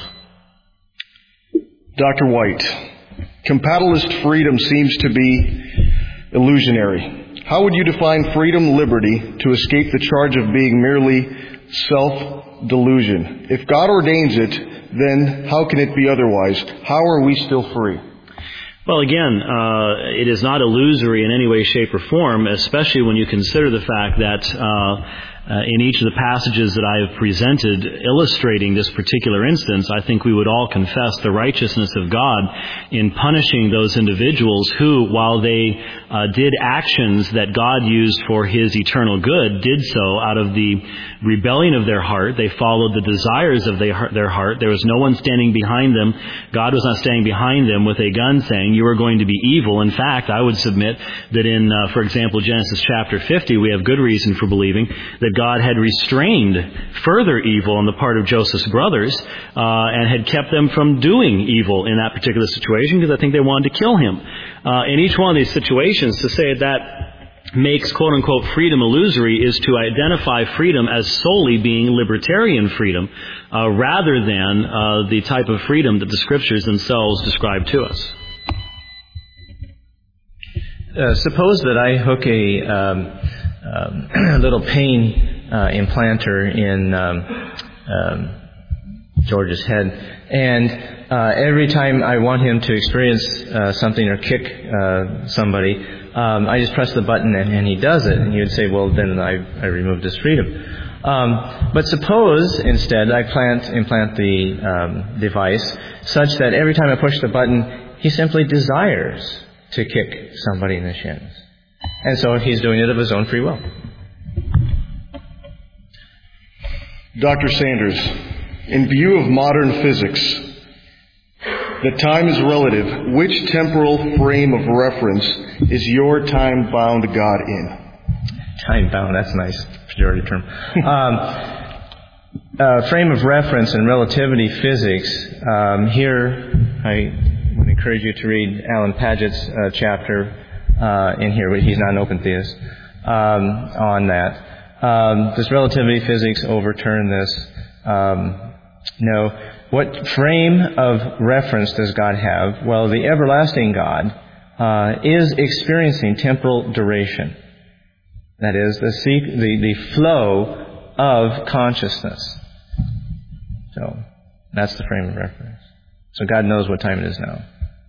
Dr. White, compatibilist freedom seems to be illusionary. How would you define freedom, liberty, to escape the charge of being merely self-delusion? If God ordains it, then how can it be otherwise? How are we still free? Well, again, it is not illusory in any way, shape, or form, especially when you consider the fact that in each of the passages that I have presented illustrating this particular instance, I think we would all confess the righteousness of God in punishing those individuals who, while they did actions that God used for His eternal good, did so out of the rebellion of their heart. They followed the desires of their heart. There was no one standing behind them. God was not standing behind them with a gun saying, you are going to be evil. In fact, I would submit that in, for example, Genesis chapter 50, we have good reason for believing that God had restrained further evil on the part of Joseph's brothers and had kept them from doing evil in that particular situation because I think they wanted to kill him. In each one of these situations, to say that makes quote-unquote freedom illusory is to identify freedom as solely being libertarian freedom rather than the type of freedom that the Scriptures themselves describe to us. Suppose that I hook a little pain implanter in George's head, and every time I want him to experience something or kick somebody, I just press the button and he does it. And you'd say, well, then I removed his freedom. But suppose instead I implant the device such that every time I push the button, he simply desires to kick somebody in the shins. And so he's doing it of his own free will. Dr. Sanders, in view of modern physics, that time is relative, which temporal frame of reference is your time-bound God in? Time-bound, that's a nice pejorative term. Frame of reference in relativity physics, here I would encourage you to read Alan Padgett's chapter in here. He's not an open theist on that. Does relativity physics overturn this? No. What frame of reference does God have? Well, the everlasting God is experiencing temporal duration. That is, the flow of consciousness. So, that's the frame of reference. So God knows what time it is now.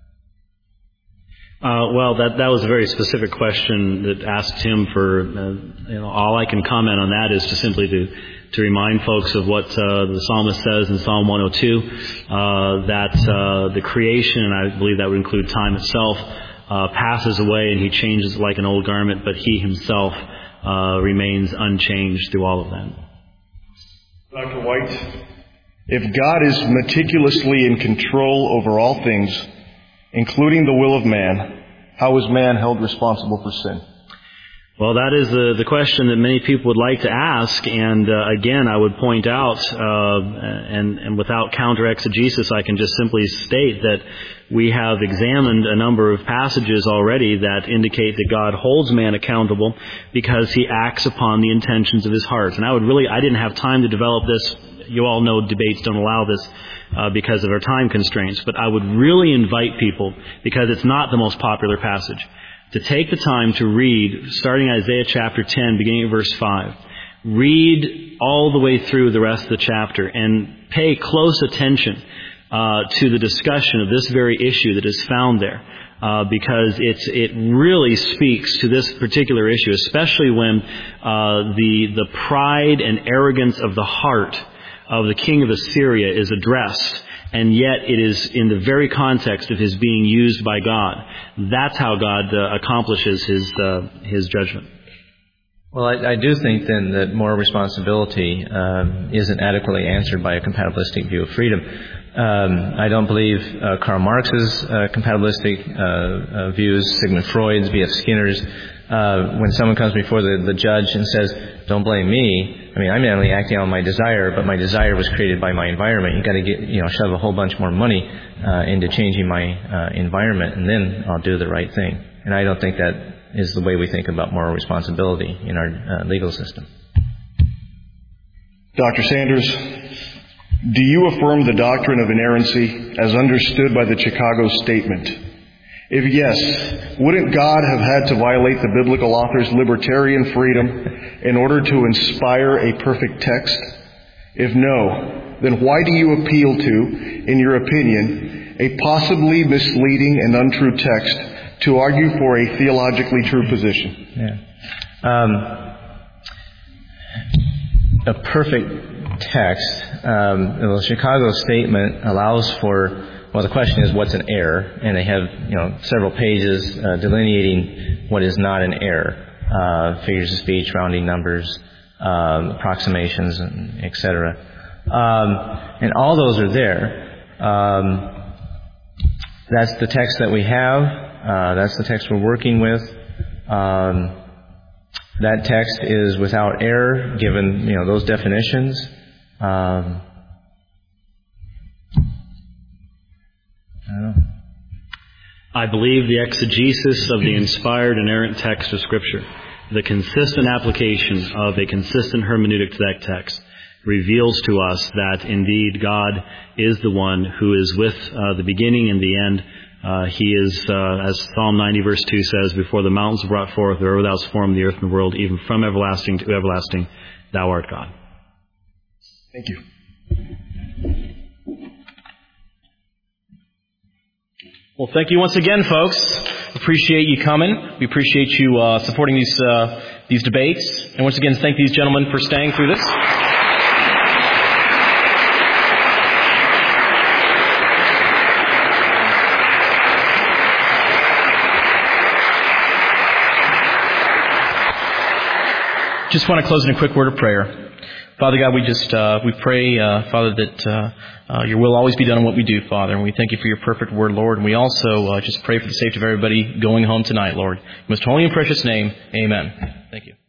Well, that was a very specific question that asked him for, all I can comment on that is to simply to remind folks of what the psalmist says in Psalm 102, that the creation, and I believe that would include time itself, passes away and He changes like an old garment, but He Himself remains unchanged through all of that. Dr. White, if God is meticulously in control over all things, including the will of man, how is man held responsible for sin? Well, that is the question that many people would like to ask, and again, I would point out, and without counter-exegesis, I can just simply state that we have examined a number of passages already that indicate that God holds man accountable because He acts upon the intentions of His heart. And I didn't have time to develop this. You all know debates don't allow this because of our time constraints, but I would really invite people, because it's not the most popular passage, to take the time to read, starting Isaiah chapter 10, beginning at verse 5. Read all the way through the rest of the chapter and pay close attention to the discussion of this very issue that is found there. Because it really speaks to this particular issue, especially when the pride and arrogance of the heart of the king of Assyria is addressed, and yet it is in the very context of his being used by God. That's how God accomplishes his judgment. Well, I do think then that moral responsibility isn't adequately answered by a compatibilistic view of freedom. I don't believe Karl Marx's compatibilistic views, Sigmund Freud's, B.F. Skinner's. When someone comes before the judge and says, "Don't blame me," I mean, I'm only acting on my desire, but my desire was created by my environment. You've got to shove a whole bunch more money into changing my environment, and then I'll do the right thing. And I don't think that is the way we think about moral responsibility in our legal system. Dr. Sanders, do you affirm the doctrine of inerrancy as understood by the Chicago Statement? If yes, wouldn't God have had to violate the biblical author's libertarian freedom in order to inspire a perfect text? If no, then why do you appeal to, in your opinion, a possibly misleading and untrue text to argue for a theologically true position? Yeah. A perfect text. The Chicago Statement allows for, well, the question is what's an error, and they have several pages delineating what is not an error, figures of speech, rounding numbers, approximations, etc. And all those are there. That's the text that we have. That's the text we're working with. That text is without error, given those definitions. I don't know. I believe the exegesis of the inspired, inerrant text of Scripture, the consistent application of a consistent hermeneutic to that text, reveals to us that indeed God is the one who is with the beginning and the end. He is, as Psalm 90 verse 2 says, before the mountains were brought forth, or thou hast formed the earth and the world, even from everlasting to everlasting, thou art God. Thank you. Well, thank you once again, folks. Appreciate you coming. We appreciate you supporting these debates. And once again, thank these gentlemen for staying through this. Just want to close in a quick word of prayer. Father God, we pray, Father, that your will always be done in what we do, Father. And we thank you for your perfect word, Lord. And we also just pray for the safety of everybody going home tonight, Lord. In most holy and precious name, amen. Thank you.